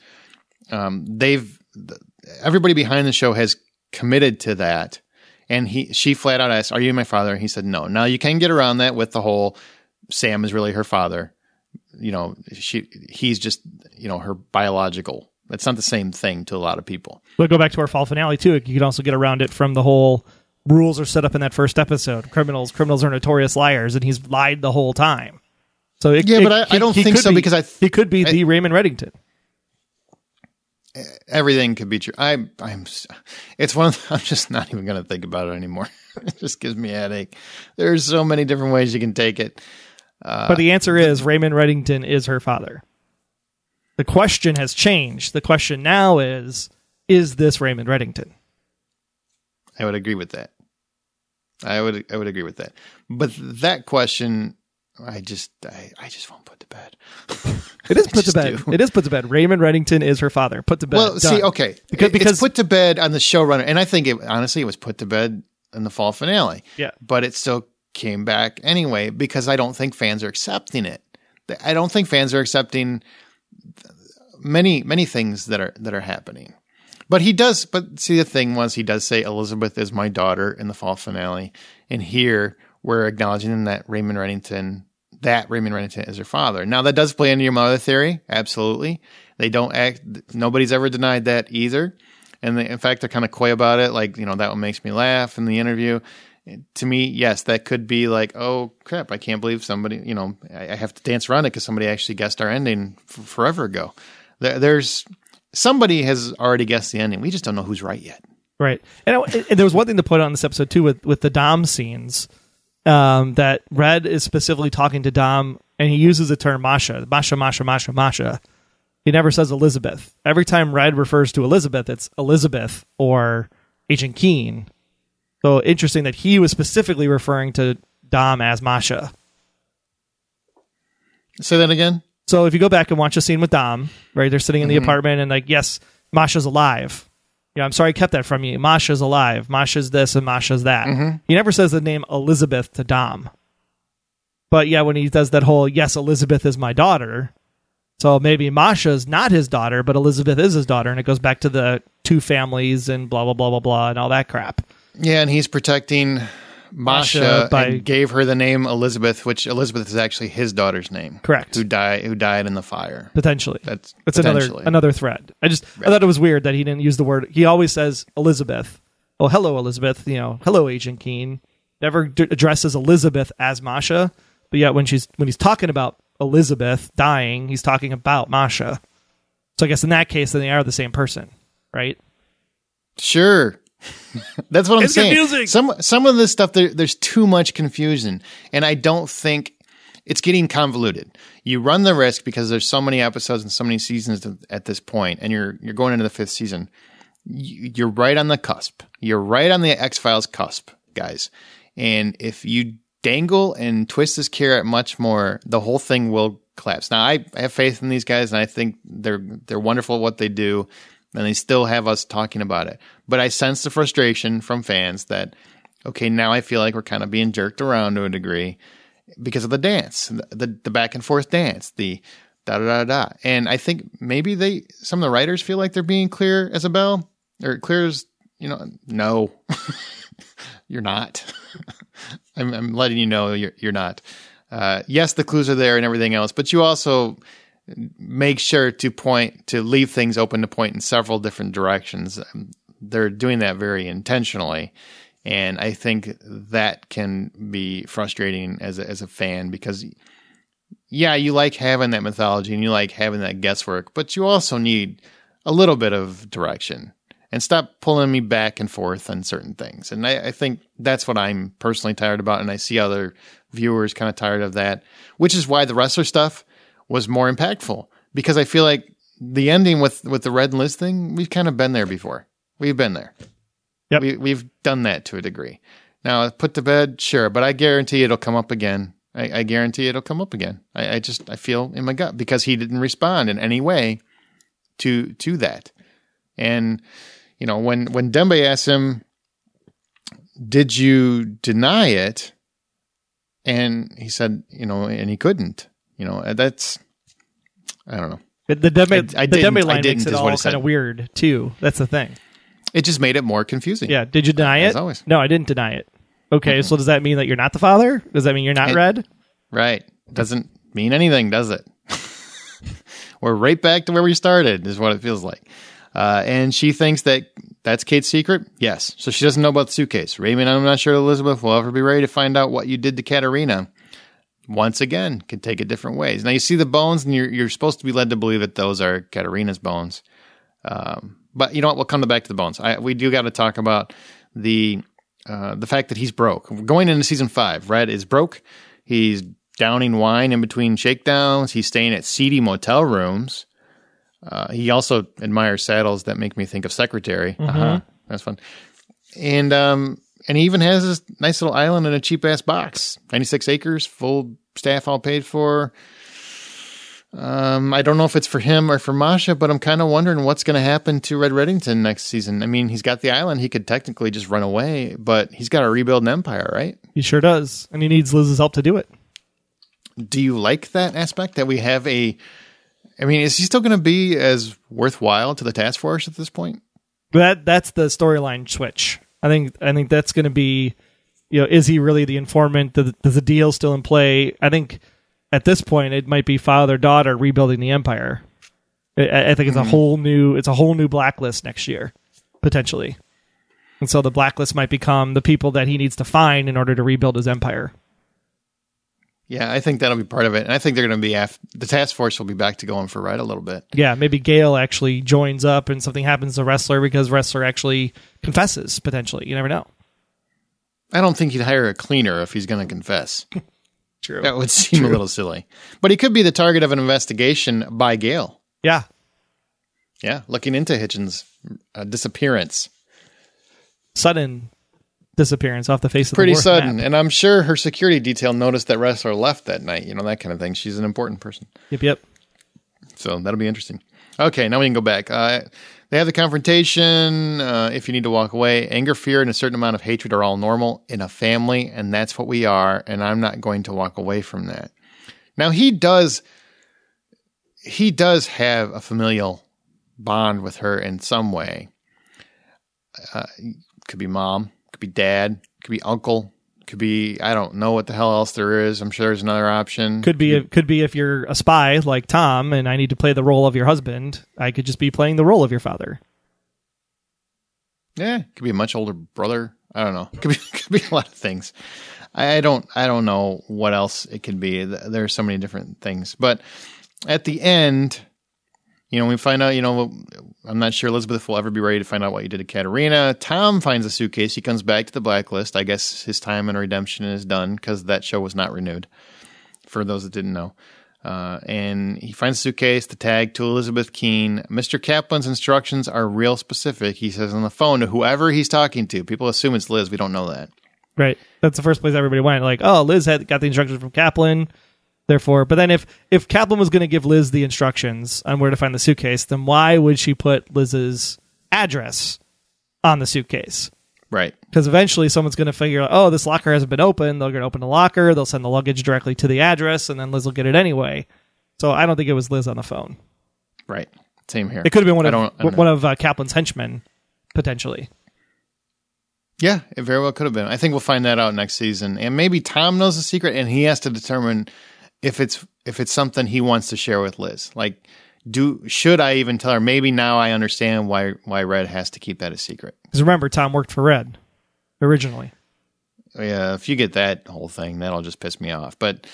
Everybody behind the show has committed to that. And she flat out asked, "Are you my father?" And he said, "No." Now you can get around that with the whole Sam is really her father. You know, he's just, you know, her biological. It's not the same thing to a lot of people. We'll go back to our fall finale too. You can also get around it from the whole rules are set up in that first episode. Criminals are notorious liars, and he's lied the whole time. So I don't think so because he could be the Raymond Reddington. Everything could be true. It's one of I'm just not even going to think about it anymore. It just gives me a headache. There's so many different ways you can take it. But the answer is Raymond Reddington is her father. The question has changed. The question now is this Raymond Reddington? I would agree with that. I would agree with that. But that question, I just won't put to bed. It is put to bed. It is put to bed. Raymond Reddington is her father. Put to bed. Well, see, Done. okay. Because it's put to bed on the showrunner. And I think, honestly, it was put to bed in the fall finale. Yeah. But it still came back anyway because I don't think fans are accepting it. I don't think fans are accepting many things that are happening. But he does. But see, the thing was, he does say Elizabeth is my daughter in the fall finale, and here we're acknowledging that Raymond Reddington is her father. Now that does play into your mother theory, absolutely. They don't act. Nobody's ever denied that either, and in fact, they're kind of coy about it. Like, that one makes me laugh in the interview. To me, yes, that could be like, oh crap, I can't believe somebody. I have to dance around it because somebody actually guessed our ending forever ago. There's somebody has already guessed the ending. We just don't know who's right yet. Right. And there was one thing to put on this episode too with the Dom scenes, that Red is specifically talking to Dom, and he uses the term Masha. He never says Elizabeth. Every time Red refers to Elizabeth, it's Elizabeth or Agent Keen. So interesting that he was specifically referring to Dom as Masha. Say that again. So if you go back and watch a scene with Dom, right, they're sitting in the apartment and like, yes, Masha's alive. Yeah, I'm sorry I kept that from you. Masha's alive. Masha's this and Masha's that. He never says the name Elizabeth to Dom. But yeah, when he does that whole, yes, Elizabeth is my daughter. So maybe Masha's not his daughter, but Elizabeth is his daughter. And it goes back to the two families and blah, blah, blah, blah, blah, and all that crap. Yeah, and he's protecting Masha and gave her the name Elizabeth, which Elizabeth is actually his daughter's name. Correct. Who died in the fire. Potentially. That's another thread. I thought it was weird that he didn't use the word. He always says Elizabeth. Oh, hello, Elizabeth. Hello, Agent Keen. Never addresses Elizabeth as Masha, but yet when he's talking about Elizabeth dying, he's talking about Masha. So I guess in that case, then they are the same person, right? Sure. That's what I'm saying. Confusing. Some of this stuff, there's too much confusion, and I don't think it's getting convoluted. You run the risk because there's so many episodes and so many seasons at this point, and you're going into the 5th season. You're right on the cusp. You're right on the X-Files cusp, guys. And if you dangle and twist this carrot much more, the whole thing will collapse. Now, I have faith in these guys, and I think they're wonderful at what they do. And they still have us talking about it. But I sense the frustration from fans that, okay, now I feel like we're kind of being jerked around to a degree because of the dance, the back and forth dance, the da-da-da-da. And I think maybe some of the writers feel like they're being clear as a bell, or clear as, no, you're not. I'm letting you know you're not. Yes, the clues are there and everything else, but you also make sure to leave things open to point in several different directions. They're doing that very intentionally. And I think that can be frustrating as a fan because, yeah, you like having that mythology and you like having that guesswork, but you also need a little bit of direction and stop pulling me back and forth on certain things. And I think that's what I'm personally tired about. And I see other viewers kind of tired of that, which is why the wrestler stuff was more impactful, because I feel like the ending with the Red and Liz thing, we've kind of been there before. We've been there. Yep. We've done that to a degree. Now, put to bed, sure, but I guarantee it'll come up again. I guarantee it'll come up again. I feel in my gut because he didn't respond in any way to that. And, when Dembe asked him, did you deny it? And he said, and he couldn't. That's, I don't know. The Dembe line makes it all kind of weird, too. That's the thing. It just made it more confusing. Yeah. Did you deny it? As always. No, I didn't deny it. Okay, so does that mean that you're not the father? Does that mean you're not Red? Right. Doesn't mean anything, does it? We're right back to where we started, is what it feels like. And she thinks that's Kate's secret? Yes. So she doesn't know about the suitcase. Raymond, I'm not sure Elizabeth will ever be ready to find out what you did to Katerina. Once again, can take it different ways. Now you see the bones, and you're supposed to be led to believe that those are Katerina's bones. But you know what? We'll come back to the bones. We do got to talk about the fact that he's broke. Going into season 5, Red is broke. He's downing wine in between shakedowns. He's staying at seedy motel rooms. He also admires saddles that make me think of Secretary. That's fun. And he even has this nice little island in a cheap-ass box. 96 acres, full staff all paid for. I don't know if it's for him or for Masha, but I'm kind of wondering what's going to happen to Red Reddington next season. I mean, he's got the island. He could technically just run away, but he's got to rebuild an empire, right? He sure does. And he needs Liz's help to do it. Do you like that aspect that we have is he still going to be as worthwhile to the task force at this point? That's the storyline switch. I think that's going to be, is he really the informant? Does the deal still in play? I think at this point it might be father-daughter rebuilding the empire. I think it's a whole new blacklist next year, potentially. And so the blacklist might become the people that he needs to find in order to rebuild his empire. Yeah, I think that'll be part of it. And I think they're going to be the task force will be back to going for Red a little bit. Yeah, maybe Gale actually joins up and something happens to Wrestler because Wrestler actually confesses, potentially. You never know. I don't think he'd hire a cleaner if he's going to confess. True. That would seem a little silly. But he could be the target of an investigation by Gale. Yeah. Yeah, looking into Hitchens' disappearance. Sudden disappearance off the face of the Pretty Worth sudden. map. And I'm sure her security detail noticed that Wrestler left that night. That kind of thing. She's an important person. Yep. So that'll be interesting. Okay, now we can go back. They have the confrontation. If you need to walk away, anger, fear, and a certain amount of hatred are all normal in a family, and that's what we are, and I'm not going to walk away from that. Now, he does have a familial bond with her in some way. Could be mom, could be dad, could be uncle, could be, I don't know what the hell else there is. I'm sure there's another option. Could be if you're a spy like Tom and I need to play the role of your husband, I could just be playing the role of your father. Yeah, could be a much older brother. I don't know. Could be a lot of things. I don't know what else it could be. There are so many different things. But at the end, we find out, I'm not sure Elizabeth will ever be ready to find out what you did to Katerina. Tom finds a suitcase. He comes back to the blacklist. I guess his time in redemption is done because that show was not renewed, for those that didn't know. And he finds a suitcase, the tag to Elizabeth Keene. Mr. Kaplan's instructions are real specific. He says on the phone to whoever he's talking to. People assume it's Liz. We don't know that. Right. That's the first place everybody went. Like, oh, Liz got the instructions from Kaplan. Therefore, but then if Kaplan was going to give Liz the instructions on where to find the suitcase, then why would she put Liz's address on the suitcase? Right. Because eventually someone's going to figure out, oh, this locker hasn't been opened. They're going to open the locker. They'll send the luggage directly to the address, and then Liz will get it anyway. So I don't think it was Liz on the phone. Right. Same here. It could have been one of Kaplan's henchmen, potentially. Yeah, it very well could have been. I think we'll find that out next season. And maybe Tom knows the secret, and he has to determine if it's something he wants to share with Liz. Like, should I even tell her? Maybe now I understand why Red has to keep that a secret. Because remember, Tom worked for Red originally. Yeah, if you get that whole thing, that'll just piss me off. But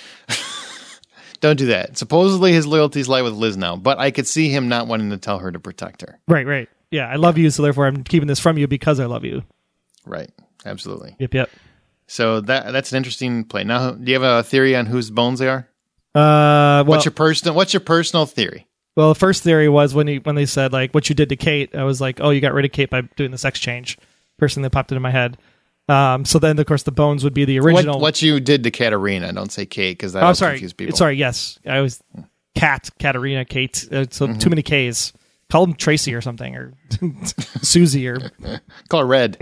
don't do that. Supposedly his loyalties lie with Liz now, but I could see him not wanting to tell her to protect her. Right. Yeah, I love you, so therefore I'm keeping this from you because I love you. Right. Absolutely. Yep. So that's an interesting play. Now, do you have a theory on whose bones they are? What's your personal theory? Well, the first theory was when they said like what you did to Kate. I was like, oh, you got rid of Kate by doing the sex change. First thing that popped into my head. So then, of course, the bones would be the original. What you did to Katerina? Don't say Kate because that'll confuse people. Sorry. Yes, I was Katerina, Kate. So too many K's. Call him Tracy or something, or Susie, or call her Red.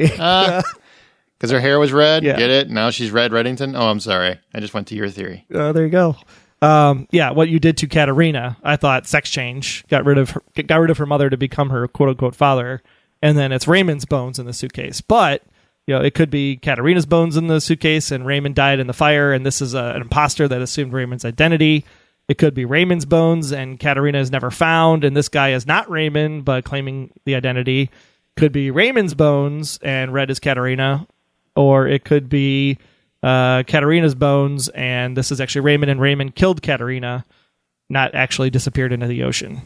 Because her hair was red. Yeah. Get it? Now she's Red Reddington. Oh, I'm sorry. I just went to your theory. There you go. What you did to Katerina, I thought sex change, got rid of her mother to become her quote unquote father, and then it's Raymond's bones in the suitcase. But it could be Katerina's bones in the suitcase, and Raymond died in the fire, and this is an imposter that assumed Raymond's identity. It could be Raymond's bones, and Katerina is never found, and this guy is not Raymond, but claiming the identity. Could be Raymond's bones, and Red is Katerina, or it could be Katerina's bones, and this is actually Raymond, and Raymond killed Katerina, not actually disappeared into the ocean.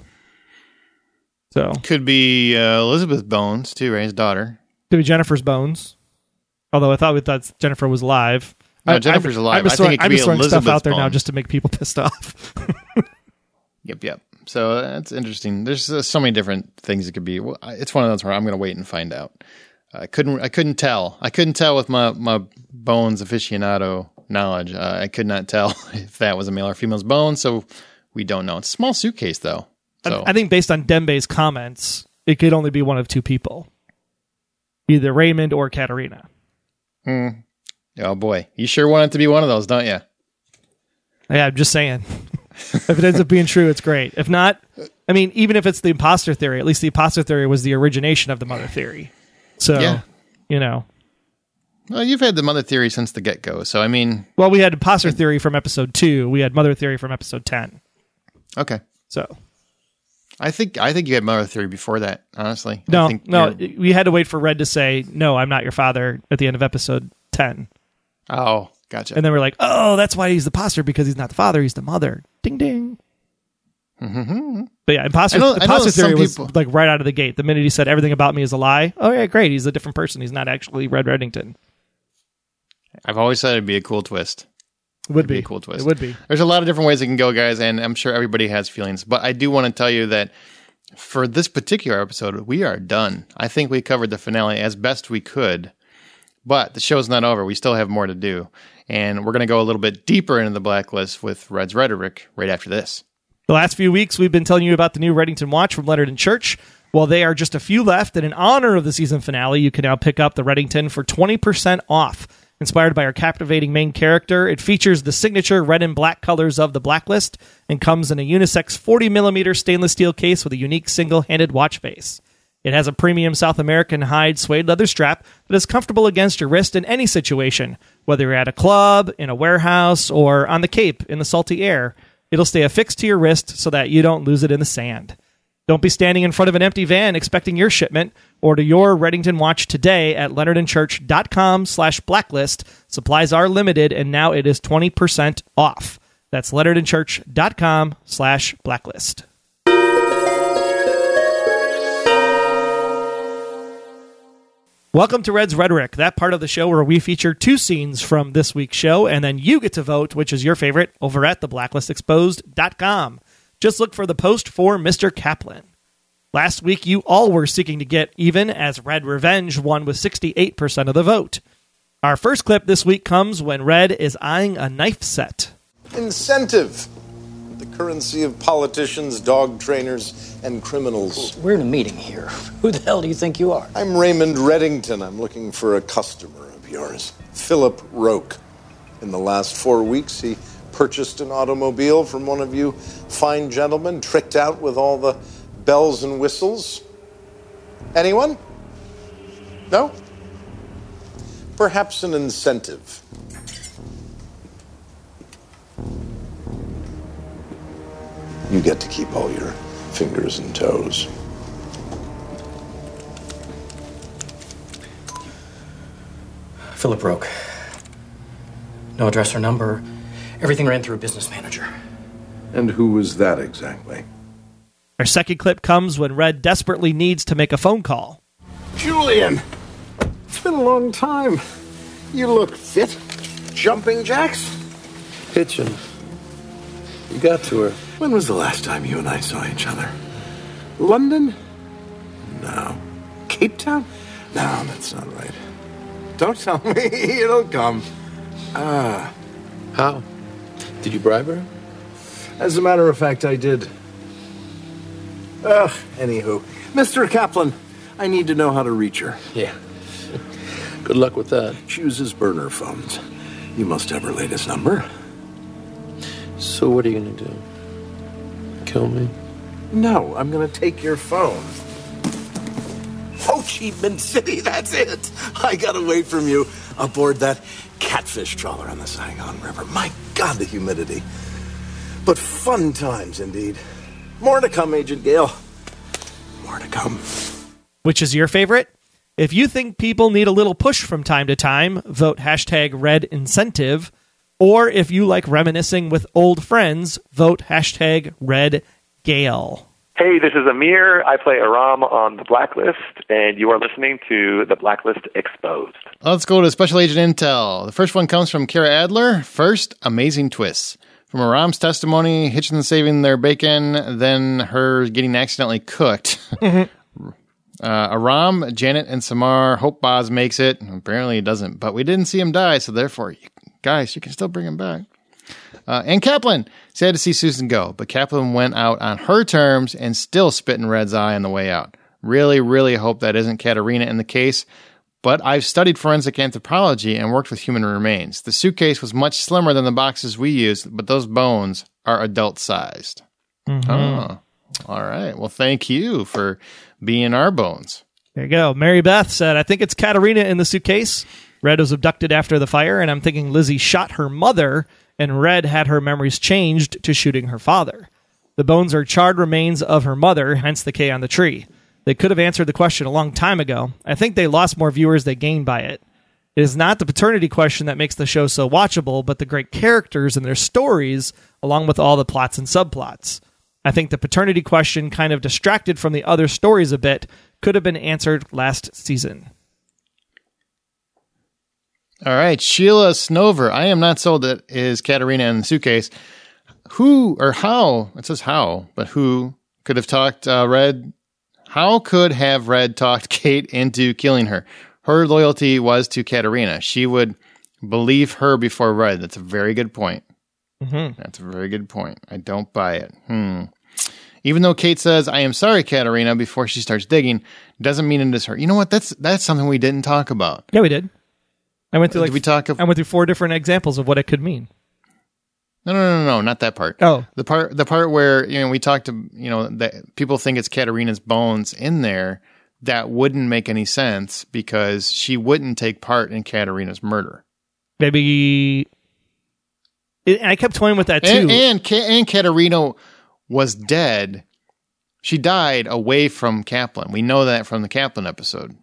So could be Elizabeth's bones too, right? His daughter. Could be Jennifer's bones. Although I thought Jennifer was alive. No, Jennifer's alive. I think it could I'm be just throwing Elizabeth's stuff out there now bone. just to make people pissed off. Yep. So that's interesting. There's so many different things it could be. Well, it's one of those where I'm going to wait and find out. I couldn't tell. I couldn't tell with my bones aficionado knowledge. I could not tell if that was a male or female's bone. So we don't know. It's a small suitcase though. So I think based on Dembe's comments, it could only be one of two people, either Raymond or Katerina. Oh boy, you sure want it to be one of those, don't you? Yeah, I'm just saying. If it ends up being true, it's great. If not, I mean, even if it's the imposter theory, at least the imposter theory was the origination of the mother theory. So, yeah. Well, you've had the mother theory since the get-go, so I mean... Well, we had imposter theory from episode 2. We had mother theory from episode 10. Okay. So... I think you had mother theory before that, honestly. No, we had to wait for Red to say, no, I'm not your father at the end of episode 10. Oh, gotcha. And then we're like, oh, that's why he's the imposter, because he's not the father, he's the mother. Ding, ding. Mm-hmm. But yeah, imposter theory was like right out of the gate. The minute he said everything about me is a lie, oh yeah, great, he's a different person. He's not actually Red Reddington. I've always said it'd be a cool twist. It would be a cool twist. It would be. There's a lot of different ways it can go, guys, and I'm sure everybody has feelings. But I do want to tell you that for this particular episode, we are done. I think we covered the finale as best we could, but the show's not over. We still have more to do, and we're going to go a little bit deeper into the blacklist with Red's rhetoric right after this. The last few weeks, we've been telling you about the new Reddington Watch from Leonard and Church. Well, they are just a few left, and in honor of the season finale, you can now pick up the Reddington for 20% off. Inspired by our captivating main character, it features the signature red and black colors of the Blacklist and comes in a unisex 40mm stainless steel case with a unique single-handed watch face. It has a premium South American hide suede leather strap that is comfortable against your wrist in any situation, whether you're at a club, in a warehouse, or on the Cape in the salty air. It'll stay affixed to your wrist so that you don't lose it in the sand. Don't be standing in front of an empty van expecting your shipment. Order your Reddington watch today at leonardandchurch.com/blacklist. Supplies are limited, and now it is 20% off. That's leonardandchurch.com/blacklist. Welcome to Red's Rhetoric, that part of the show where we feature 2 scenes from this week's show, and then you get to vote which is your favorite over at theblacklistexposed.com. Just look for the post for Mr. Kaplan. Last week, you all were seeking to get even, as Red Revenge won with 68% of the vote. Our first clip this week comes when Red is eyeing a knife set. Incentive. The currency of politicians, dog trainers, and criminals. We're in a meeting here. Who the hell do you think you are? I'm Raymond Reddington. I'm looking for a customer of yours. Philip Roque. In the last 4 weeks, he purchased an automobile from one of you fine gentlemen, tricked out with all the bells and whistles. Anyone? No? Perhaps an incentive. You get to keep all your fingers and toes. Philip Roque. No address or number. Everything ran through a business manager. And who was that exactly? Our second clip comes when Red desperately needs to make a phone call. Julian! It's been a long time. You look fit. Jumping jacks? Pitching. You got to her. When was the last time you and I saw each other? London? No. Cape Town? No, that's not right. Don't tell me. It'll come. How? Did you bribe her? As a matter of fact, I did. Anywho. Mr. Kaplan, I need to know how to reach her. Yeah. Good luck with that. She uses burner phones. You must have her latest number. So what are you going to do? Kill me? No, I'm going to take your phone. Ho Chi Minh City, that's it. I got away from you aboard that catfish trawler on the Saigon River. My God, the humidity. But fun times, indeed. More to come, Agent Gale. More to come. Which is your favorite? If you think people need a little push from time to time, vote #RedIncentive. Or if you like reminiscing with old friends, vote #RedGale. Hey, this is Amir. I play Aram on The Blacklist, and you are listening to The Blacklist Exposed. Let's go to Special Agent Intel. The first one comes from Kara Adler. First, amazing twists. From Aram's testimony, Hitchens saving their bacon, then her getting accidentally cooked. Aram, Janet, and Samar hope Boz makes it. Apparently he doesn't, but we didn't see him die, so therefore, guys, you can still bring him back. And Kaplan, sad to see Susan go, but Kaplan went out on her terms and still spit in Red's eye on the way out. Really, really hope that isn't Katerina in the case, but I've studied forensic anthropology and worked with human remains. The suitcase was much slimmer than the boxes we used, but those bones are adult-sized. Mm-hmm. Oh, all right. Well, thank you for being our bones. There you go. Mary Beth said, I think it's Katerina in the suitcase. Red was abducted after the fire, and I'm thinking Lizzie shot her mother, and Red had her memories changed to shooting her father. The bones are charred remains of her mother, hence the K on the tree. They could have answered the question a long time ago. I think they lost more viewers they gained by it. It is not the paternity question that makes the show so watchable, but the great characters and their stories, along with all the plots and subplots. I think the paternity question kind of distracted from the other stories a bit, could have been answered last season. All right, Sheila Snover. I am not sold that is Katerina in the suitcase. Who or how, it says how, but who could have talked Red? How could have Red talked Kate into killing her? Her loyalty was to Katerina. She would believe her before Red. That's a very good point. Mm-hmm. That's a very good point. I don't buy it. Even though Kate says, I am sorry, Katerina, before she starts digging, doesn't mean it is her. You know what? That's something we didn't talk about. Yeah, we did. I went through I went through 4 different examples of what it could mean. No, not that part. Oh. The part where, we talked to, that people think it's Katerina's bones in there. That wouldn't make any sense because she wouldn't take part in Katerina's murder. Maybe. And I kept toying with that too. And Katerina was dead. She died away from Kaplan. We know that from the Kaplan episode.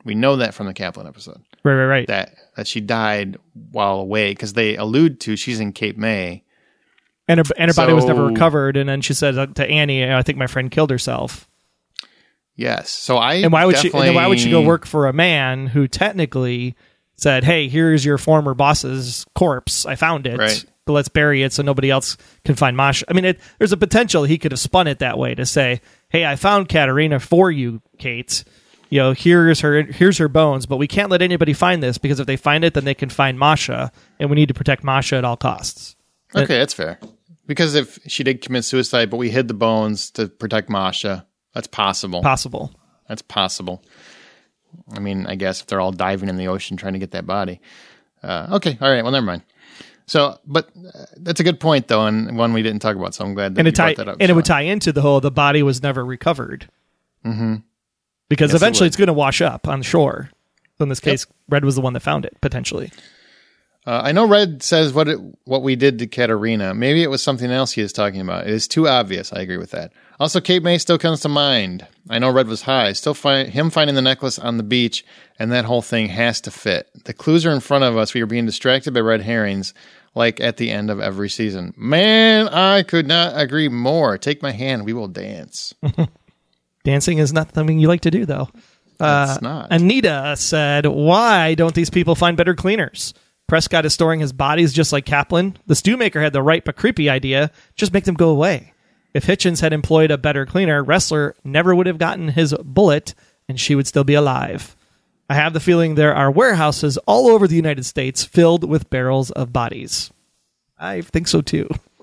Right. That she died while away because they allude to she's in Cape May. And her body was never recovered. And then she said to Annie, I think my friend killed herself. Yes. So why would she go work for a man who technically said, hey, here's your former boss's corpse. I found it. Right. But let's bury it so nobody else can find Masha. I mean, there's a potential he could have spun it that way to say, hey, I found Katerina for you, Kate. Here's her bones, but we can't let anybody find this because if they find it, then they can find Masha, and we need to protect Masha at all costs. Okay, that's fair. Because if she did commit suicide, but we hid the bones to protect Masha, that's possible. That's possible. I mean, I guess if they're all diving in the ocean trying to get that body. Okay, all right, well, never mind. So, but that's a good point, though, and one we didn't talk about, so I'm glad that you brought that up. And it would tie into the body was never recovered. Mm-hmm. Because eventually it's going to wash up on shore. So in this case, Red was the one that found it, potentially. I know Red says what we did to Katerina. Maybe it was something else he is talking about. It is too obvious. I agree with that. Also, Cape May still comes to mind. I know Red was high. Still him finding the necklace on the beach, and that whole thing has to fit. The clues are in front of us. We are being distracted by red herrings, like at the end of every season. Man, I could not agree more. Take my hand. We will dance. Dancing is not something you like to do, though. It's not. Anita said, why don't these people find better cleaners? Prescott is storing his bodies just like Kaplan. The stew maker had the right but creepy idea. Just make them go away. If Hitchens had employed a better cleaner, Ressler never would have gotten his bullet, and she would still be alive. I have the feeling there are warehouses all over the United States filled with barrels of bodies. I think so, too.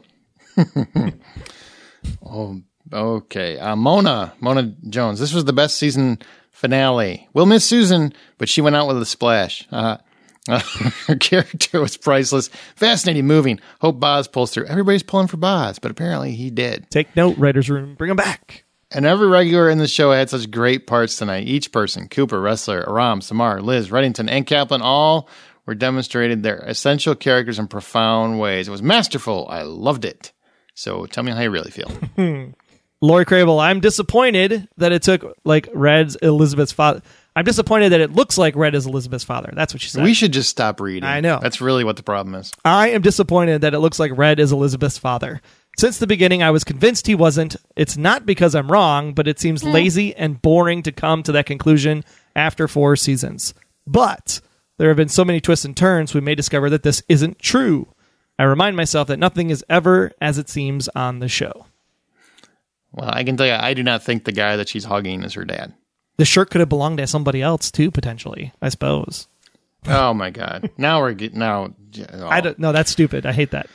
Oh, okay. Mona Jones. This was the best season finale. We'll miss Susan, but she went out with a splash. Her character was priceless. Fascinating, moving. Hope Boz pulls through. Everybody's pulling for Boz, but apparently he did. Take note, writer's room. Bring him back. And every regular in the show had such great parts tonight. Each person, Cooper, Ressler, Aram, Samar, Liz, Reddington, and Kaplan, all were demonstrated their essential characters in profound ways. It was masterful. I loved it. So tell me how you really feel. Lori Crable, I'm disappointed that it took Red's Elizabeth's father. I'm disappointed that it looks like Red is Elizabeth's father. That's what she said. We should just stop reading. I know. That's really what the problem is. I am disappointed that it looks like Red is Elizabeth's father. Since the beginning, I was convinced he wasn't. It's not because I'm wrong, but it seems lazy and boring to come to that conclusion after 4 seasons. But there have been so many twists and turns, we may discover that this isn't true. I remind myself that nothing is ever as it seems on the show. Well, I can tell you, I do not think the guy that she's hugging is her dad. The shirt could have belonged to somebody else, too, potentially, I suppose. Oh, my God. Now we're getting... No, that's stupid. I hate that.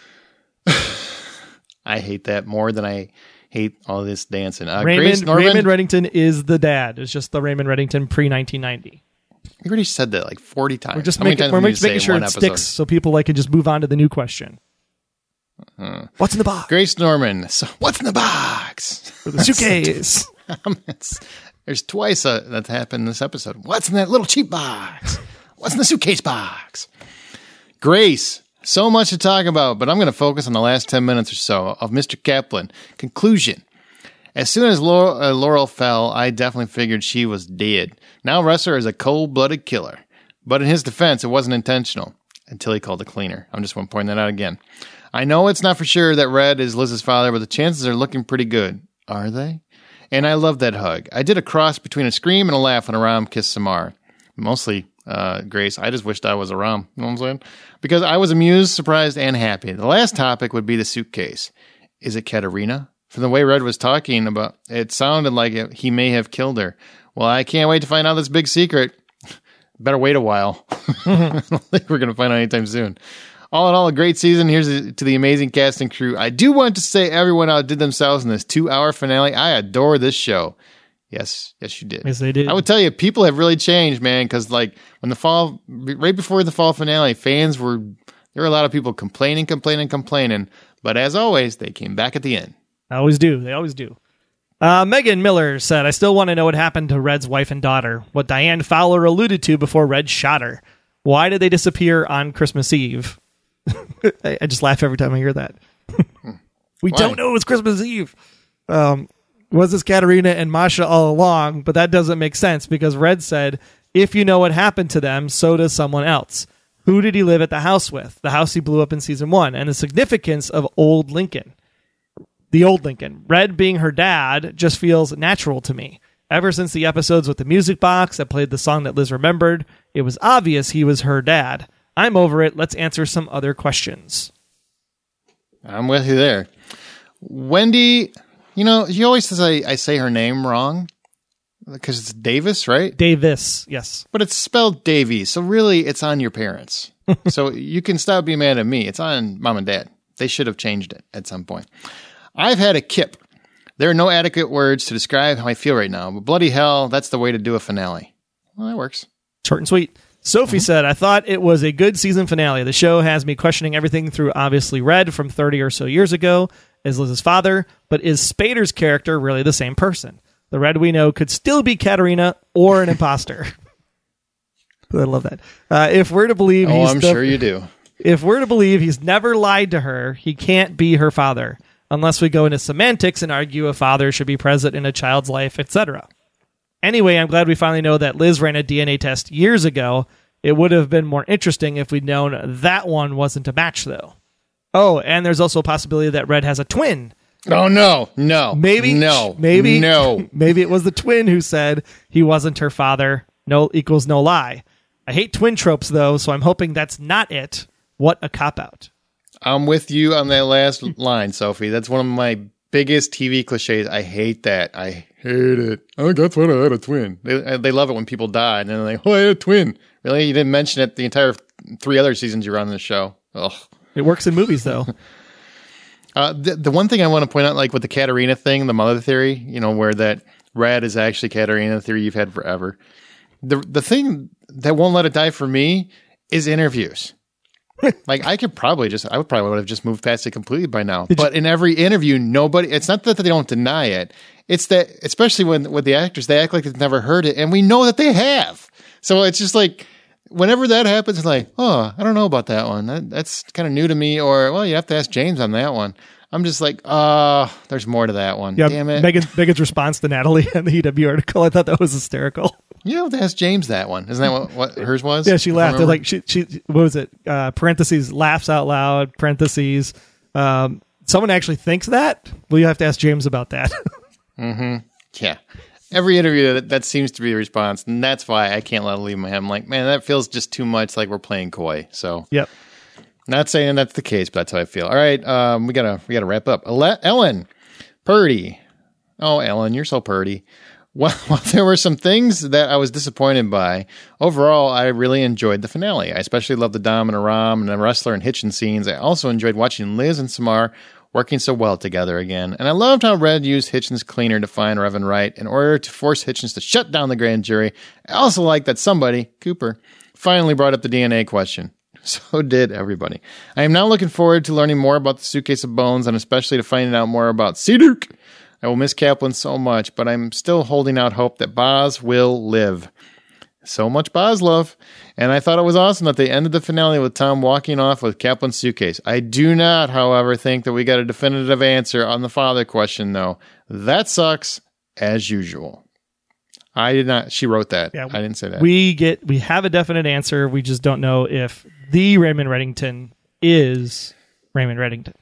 I hate that more than I hate all this dancing. Raymond Reddington is the dad. It's just the Raymond Reddington pre-1990. We already said that like 40 times. We're just making sure it sticks so people can just move on to the new question. What's in the box? Grace Norman. So, what's in the box? For the suitcase. There's twice that's happened in this episode. What's in that little cheap box? What's in the suitcase box? Grace. So much to talk about, but I'm going to focus on the last 10 minutes or so of Mr. Kaplan. Conclusion. As soon as Laurel fell, I definitely figured she was dead. Now Resser is a cold-blooded killer. But in his defense, it wasn't intentional. Until he called a cleaner. I'm just going to point that out again. I know it's not for sure that Red is Liz's father, but the chances are looking pretty good. Are they? And I love that hug. I did a cross between a scream and a laugh when Aram kissed Samar. Mostly Grace. I just wished I was Aram. You know what I'm saying? Because I was amused, surprised, and happy. The last topic would be the suitcase. Is it Katerina? From the way Red was talking about, it sounded like he may have killed her. Well, I can't wait to find out this big secret. Better wait a while. I don't think we're going to find out anytime soon. All in all, a great season. Here's to the amazing cast and crew. I do want to say everyone outdid themselves in this 2-hour finale. I adore this show. Yes, you did. Yes, they did. I would tell you, people have really changed, man, because like when right before the fall finale, there were a lot of people complaining. But as always, they came back at the end. They always do. Megan Miller said, I still want to know what happened to Red's wife and daughter, what Diane Fowler alluded to before Red shot her. Why did they disappear on Christmas Eve? I just laugh every time I hear that. We don't know it's Christmas Eve. Was this Katerina and Masha all along? But that doesn't make sense because Red said, if you know what happened to them, so does someone else. Who did he live at the house with? The house he blew up in season 1 and the significance of Old Lincoln. The Old Lincoln. Red being her dad just feels natural to me. Ever since the episodes with the music box that played the song that Liz remembered, it was obvious he was her dad. I'm over it. Let's answer some other questions. I'm with you there. Wendy, she always says I say her name wrong because it's Davis, right? Davis, yes. But it's spelled Davies, so really it's on your parents. So you can stop being mad at me. It's on mom and dad. They should have changed it at some point. I've had a kip. There are no adequate words to describe how I feel right now, but bloody hell, that's the way to do a finale. Well, that works. Short and sweet. Sophie said, I thought it was a good season finale. The show has me questioning everything through obviously Red from 30 or so years ago as Liz's father, but is Spader's character really the same person? The Red we know could still be Katerina or an imposter. I love that. If we're to believe sure you do. If we're to believe he's never lied to her, he can't be her father, unless we go into semantics and argue a father should be present in a child's life, etc. Anyway, I'm glad we finally know that Liz ran a DNA test years ago. It would have been more interesting if we'd known that one wasn't a match, though. Oh, and there's also a possibility that Red has a twin. Oh, no. Maybe it was the twin who said he wasn't her father. No equals no lie. I hate twin tropes, though, so I'm hoping that's not it. What a cop-out. I'm with you on that last line, Sophie. That's one of my biggest TV cliches. I hate that. I hate it. Oh, that's what I had a twin. They love it when people die, and then they're like, I had a twin. Really? You didn't mention it the entire 3 other seasons you were on the show. Ugh. It works in movies, though. The one thing I want to point out, like with the Katerina thing, the mother theory, where that Red is actually Katerina, the theory you've had forever. The thing that won't let it die for me is interviews. Like I would probably would have just moved past it completely by now. But in every interview, it's not that they don't deny it. It's that, especially with the actors, they act like they've never heard it. And we know that they have. So it's just like, whenever that happens, it's like, oh, I don't know about that one. That's kind of new to me. Or, well, you have to ask James on that one. I'm just like, there's more to that one. Yeah, damn it. Megan's response to Natalie in the EW article, I thought that was hysterical. You have to ask James that one. Isn't that what hers was? Yeah, she laughed. Like she what was it? Parentheses, laughs out loud, parentheses, someone actually thinks that, well, you have to ask James about that. Yeah. Every interview, that seems to be the response, and that's why I can't let it leave my head. I'm like, man, that feels just too much like we're playing coy. So, Yep. not saying that's the case, but that's how I feel. All right, we gotta wrap up. Ellen Purdy. Oh, Ellen, you're so purdy. Well, there were some things that I was disappointed by. Overall, I really enjoyed the finale. I especially loved the Dom and Aram and the Wrestler and Hitchin scenes. I also enjoyed watching Liz and Samar working so well together again. And I loved how Red used Hitchens' cleaner to find Revan Wright in order to force Hitchens to shut down the grand jury. I also liked that somebody, Cooper, finally brought up the DNA question. So did everybody. I am now looking forward to learning more about the Suitcase of Bones and especially to finding out more about Seaduke. I will miss Kaplan so much, but I'm still holding out hope that Boz will live. So much Boz love. And I thought it was awesome that they ended the finale with Tom walking off with Kaplan's suitcase. I do not, however, think that we got a definitive answer on the father question, though. That sucks, as usual. I did not. She wrote that. Yeah, I didn't say that. We have a definite answer. We just don't know if the Raymond Reddington is Raymond Reddington.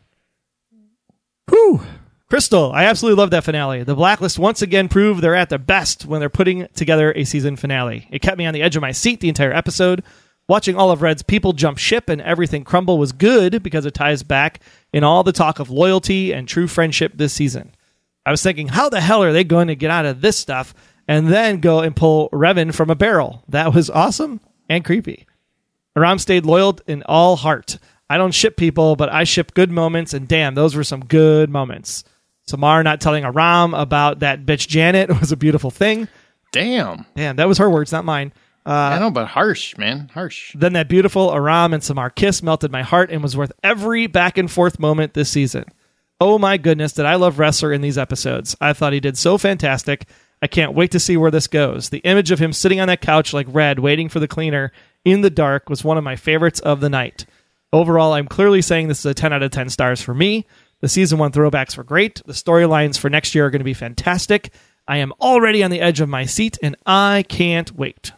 Whew. Crystal, I absolutely love that finale. The Blacklist once again proved they're at their best when they're putting together a season finale. It kept me on the edge of my seat the entire episode. Watching all of Red's people jump ship and everything crumble was good because it ties back in all the talk of loyalty and true friendship this season. I was thinking, how the hell are they going to get out of this stuff and then go and pull Revan from a barrel? That was awesome and creepy. Aram stayed loyal in all heart. I don't ship people, but I ship good moments, and damn, those were some good moments. Samar not telling Aram about that bitch Janet was a beautiful thing. Damn, that was her words, not mine. I know, but harsh, man. Harsh. Then that beautiful Aram and Samar kiss melted my heart and was worth every back and forth moment this season. Oh my goodness, did I love Wrestler in these episodes. I thought he did so fantastic. I can't wait to see where this goes. The image of him sitting on that couch like Red, waiting for the cleaner in the dark was one of my favorites of the night. Overall, I'm clearly saying this is a 10 out of 10 stars for me. The season 1 throwbacks were great. The storylines for next year are going to be fantastic. I am already on the edge of my seat, and I can't wait.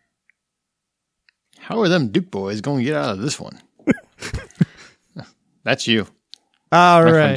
How are them Duke boys going to get out of this one? That's you. All right.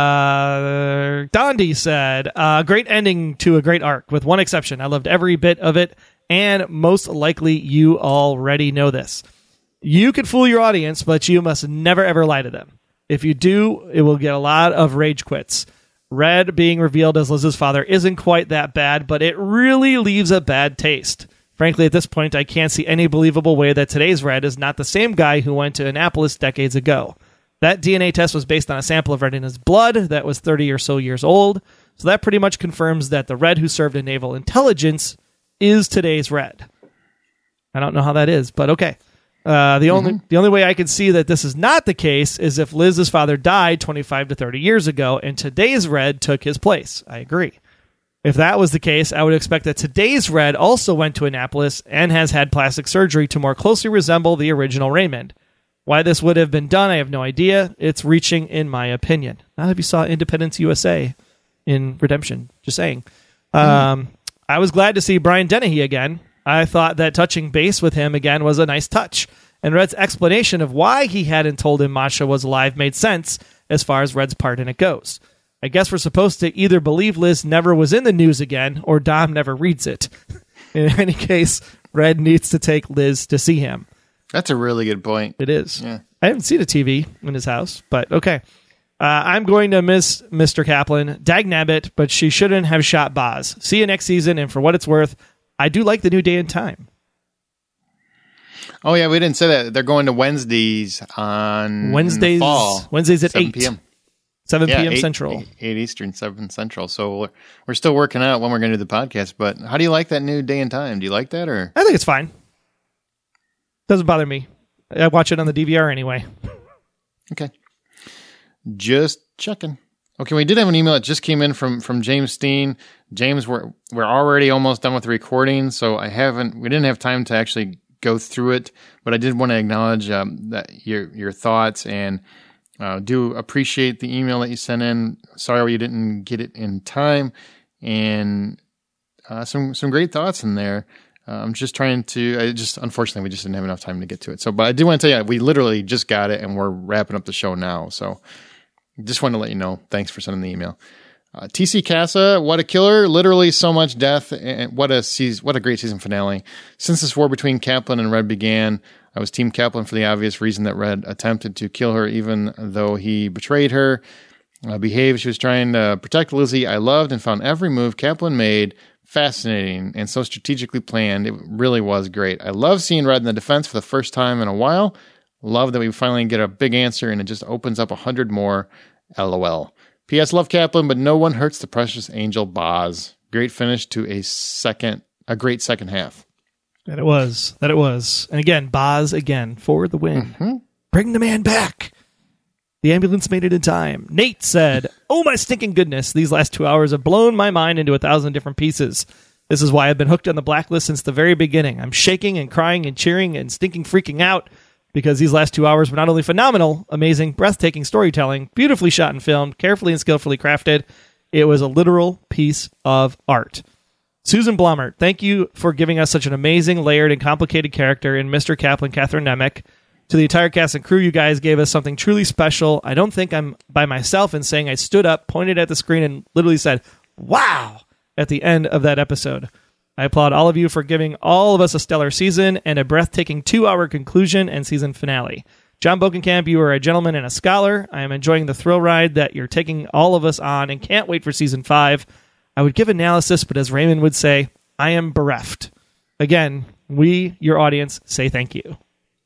Dondi said, great ending to a great arc, with one exception. I loved every bit of it, and most likely you already know this. You can fool your audience, but you must never, ever lie to them. If you do, it will get a lot of rage quits. Red being revealed as Liz's father isn't quite that bad, but it really leaves a bad taste. Frankly, at this point, I can't see any believable way that today's Red is not the same guy who went to Annapolis decades ago. That DNA test was based on a sample of Red in his blood that was 30 or so years old, so that pretty much confirms that the Red who served in naval intelligence is today's Red. I don't know how that is, but okay. The only way I can see that this is not the case is if Liz's father died 25 to 30 years ago and today's Red took his place. I agree. If that was the case, I would expect that today's Red also went to Annapolis and has had plastic surgery to more closely resemble the original Raymond. Why this would have been done, I have no idea. It's reaching, in my opinion. Not if you saw Independence USA in Redemption. Just saying. I was glad to see Brian Dennehy again. I thought that touching base with him again was a nice touch, and Red's explanation of why he hadn't told him Masha was alive made sense as far as Red's part in it goes. I guess we're supposed to either believe Liz never was in the news again, or Dom never reads it. In any case, Red needs to take Liz to see him. That's a really good point. It is. Yeah. I haven't seen a TV in his house, but okay. I'm going to miss Mr. Kaplan. Dagnabbit, but she shouldn't have shot Boz. See you next season, and for what it's worth, I do like the new day and time. Oh, yeah, we didn't say that. They're going to Wednesdays on Wednesdays, fall. Wednesdays at 7 8 p.m. 7 p.m. 8, Central. 8 Eastern, 7 Central. So we're still working out when we're going to do the podcast, but how do you like that new day and time? Do you like that? Or I think it's fine. Doesn't bother me. I watch it on the DVR anyway. Okay. Just checking. Okay, we did have an email that just came in from James Steen. James, we're already almost done with the recording, so we didn't have time to actually go through it, but I did want to acknowledge that your thoughts, and do appreciate the email that you sent in. Sorry you didn't get it in time, and some great thoughts in there. I'm just trying to. Unfortunately, we just didn't have enough time to get to it. So, but I do want to tell you, we literally just got it, and we're wrapping up the show now. So, Just wanted to let you know. Thanks for sending the email. TC Casa, what a killer. Literally so much death. And what a great season finale. Since this war between Kaplan and Red began, I was Team Kaplan for the obvious reason that Red attempted to kill her even though he betrayed her. Behaved. She was trying to protect Lizzie. I loved and found every move Kaplan made fascinating and so strategically planned. It really was great. I love seeing Red in the defense for the first time in a while. Love that we finally get a big answer and it just opens up 100 more. LOL. P.S. Love Kaplan, but no one hurts the precious angel Boz. Great finish to a great second half. That it was. And again, Boz again for the win. Mm-hmm. Bring the man back. The ambulance made it in time. Nate said, "Oh my stinking goodness, these last 2 hours have blown my mind into 1,000 different pieces. This is why I've been hooked on the Blacklist since the very beginning. I'm shaking and crying and cheering and stinking freaking out because these last 2 hours were not only phenomenal, amazing, breathtaking storytelling, beautifully shot and filmed, carefully and skillfully crafted, it was a literal piece of art." Susan Blomert, thank you for giving us such an amazing, layered, and complicated character in Mr. Kaplan, Catherine Nemec. To the entire cast and crew, you guys gave us something truly special. I don't think I'm by myself in saying I stood up, pointed at the screen, and literally said, "Wow!" at the end of that episode. I applaud all of you for giving all of us a stellar season and a breathtaking 2-hour conclusion and season finale. John Bokenkamp, you are a gentleman and a scholar. I am enjoying the thrill ride that you're taking all of us on and can't wait for season 5. I would give analysis, but as Raymond would say, I am bereft. Again, we, your audience, say thank you.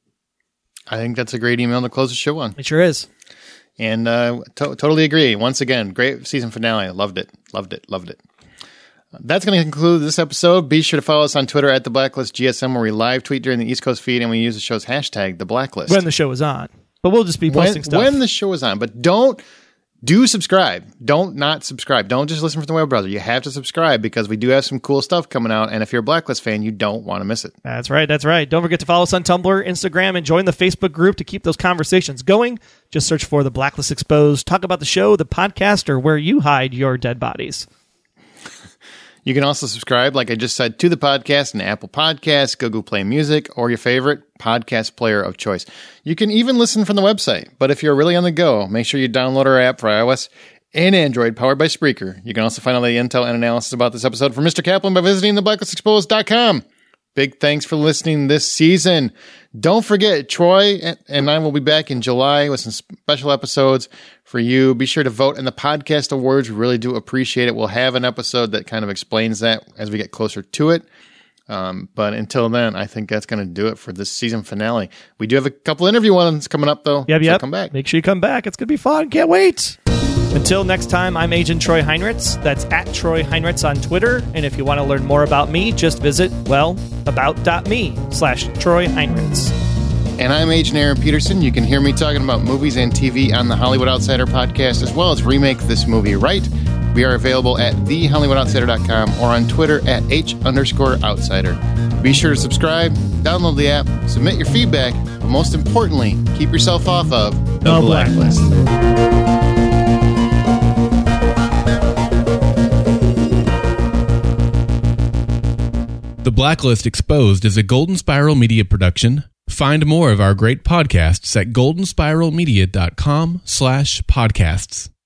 I think that's a great email to close the show on. It sure is. And totally agree. Once again, great season finale. Loved it. That's going to conclude this episode. Be sure to follow us on Twitter at The Blacklist GSM, where we live tweet during the East Coast feed, and we use the show's hashtag, The Blacklist. When the show is on. But we'll just be posting stuff. When the show is on. But do subscribe. Don't not subscribe. Don't just listen from the web browser. You have to subscribe because we do have some cool stuff coming out, and if you're a Blacklist fan, you don't want to miss it. That's right. Don't forget to follow us on Tumblr, Instagram, and join the Facebook group to keep those conversations going. Just search for The Blacklist Exposed. Talk about the show, the podcast, or where you hide your dead bodies. You can also subscribe, like I just said, to the podcast in Apple Podcasts, Google Play Music, or your favorite podcast player of choice. You can even listen from the website, but if you're really on the go, make sure you download our app for iOS and Android, powered by Spreaker. You can also find all the intel and analysis about this episode from Mr. Kaplan by visiting theblacklistexposed.com. Big thanks for listening this season. Don't forget, Troy and I will be back in July with some special episodes for you. Be sure to vote in the podcast awards. We really do appreciate it. We'll have an episode that kind of explains that as we get closer to it. But until then, I think that's going to do it for this season finale. We do have a couple interview ones coming up, though. Yep. So come back. Make sure you come back. It's going to be fun. Can't wait. Until next time, I'm Agent Troy Heinritz. That's at Troy Heinritz on Twitter. And if you want to learn more about me, just visit, about.me/Troy Heinritz. And I'm Agent Aaron Peterson. You can hear me talking about movies and TV on the Hollywood Outsider podcast, as well as Remake This Movie Right. We are available at thehollywoodoutsider.com or on Twitter at H_outsider. Be sure to subscribe, download the app, submit your feedback, but most importantly, keep yourself off of the Blacklist. The Blacklist Exposed is a Golden Spiral Media production. Find more of our great podcasts at goldenspiralmedia.com/podcasts.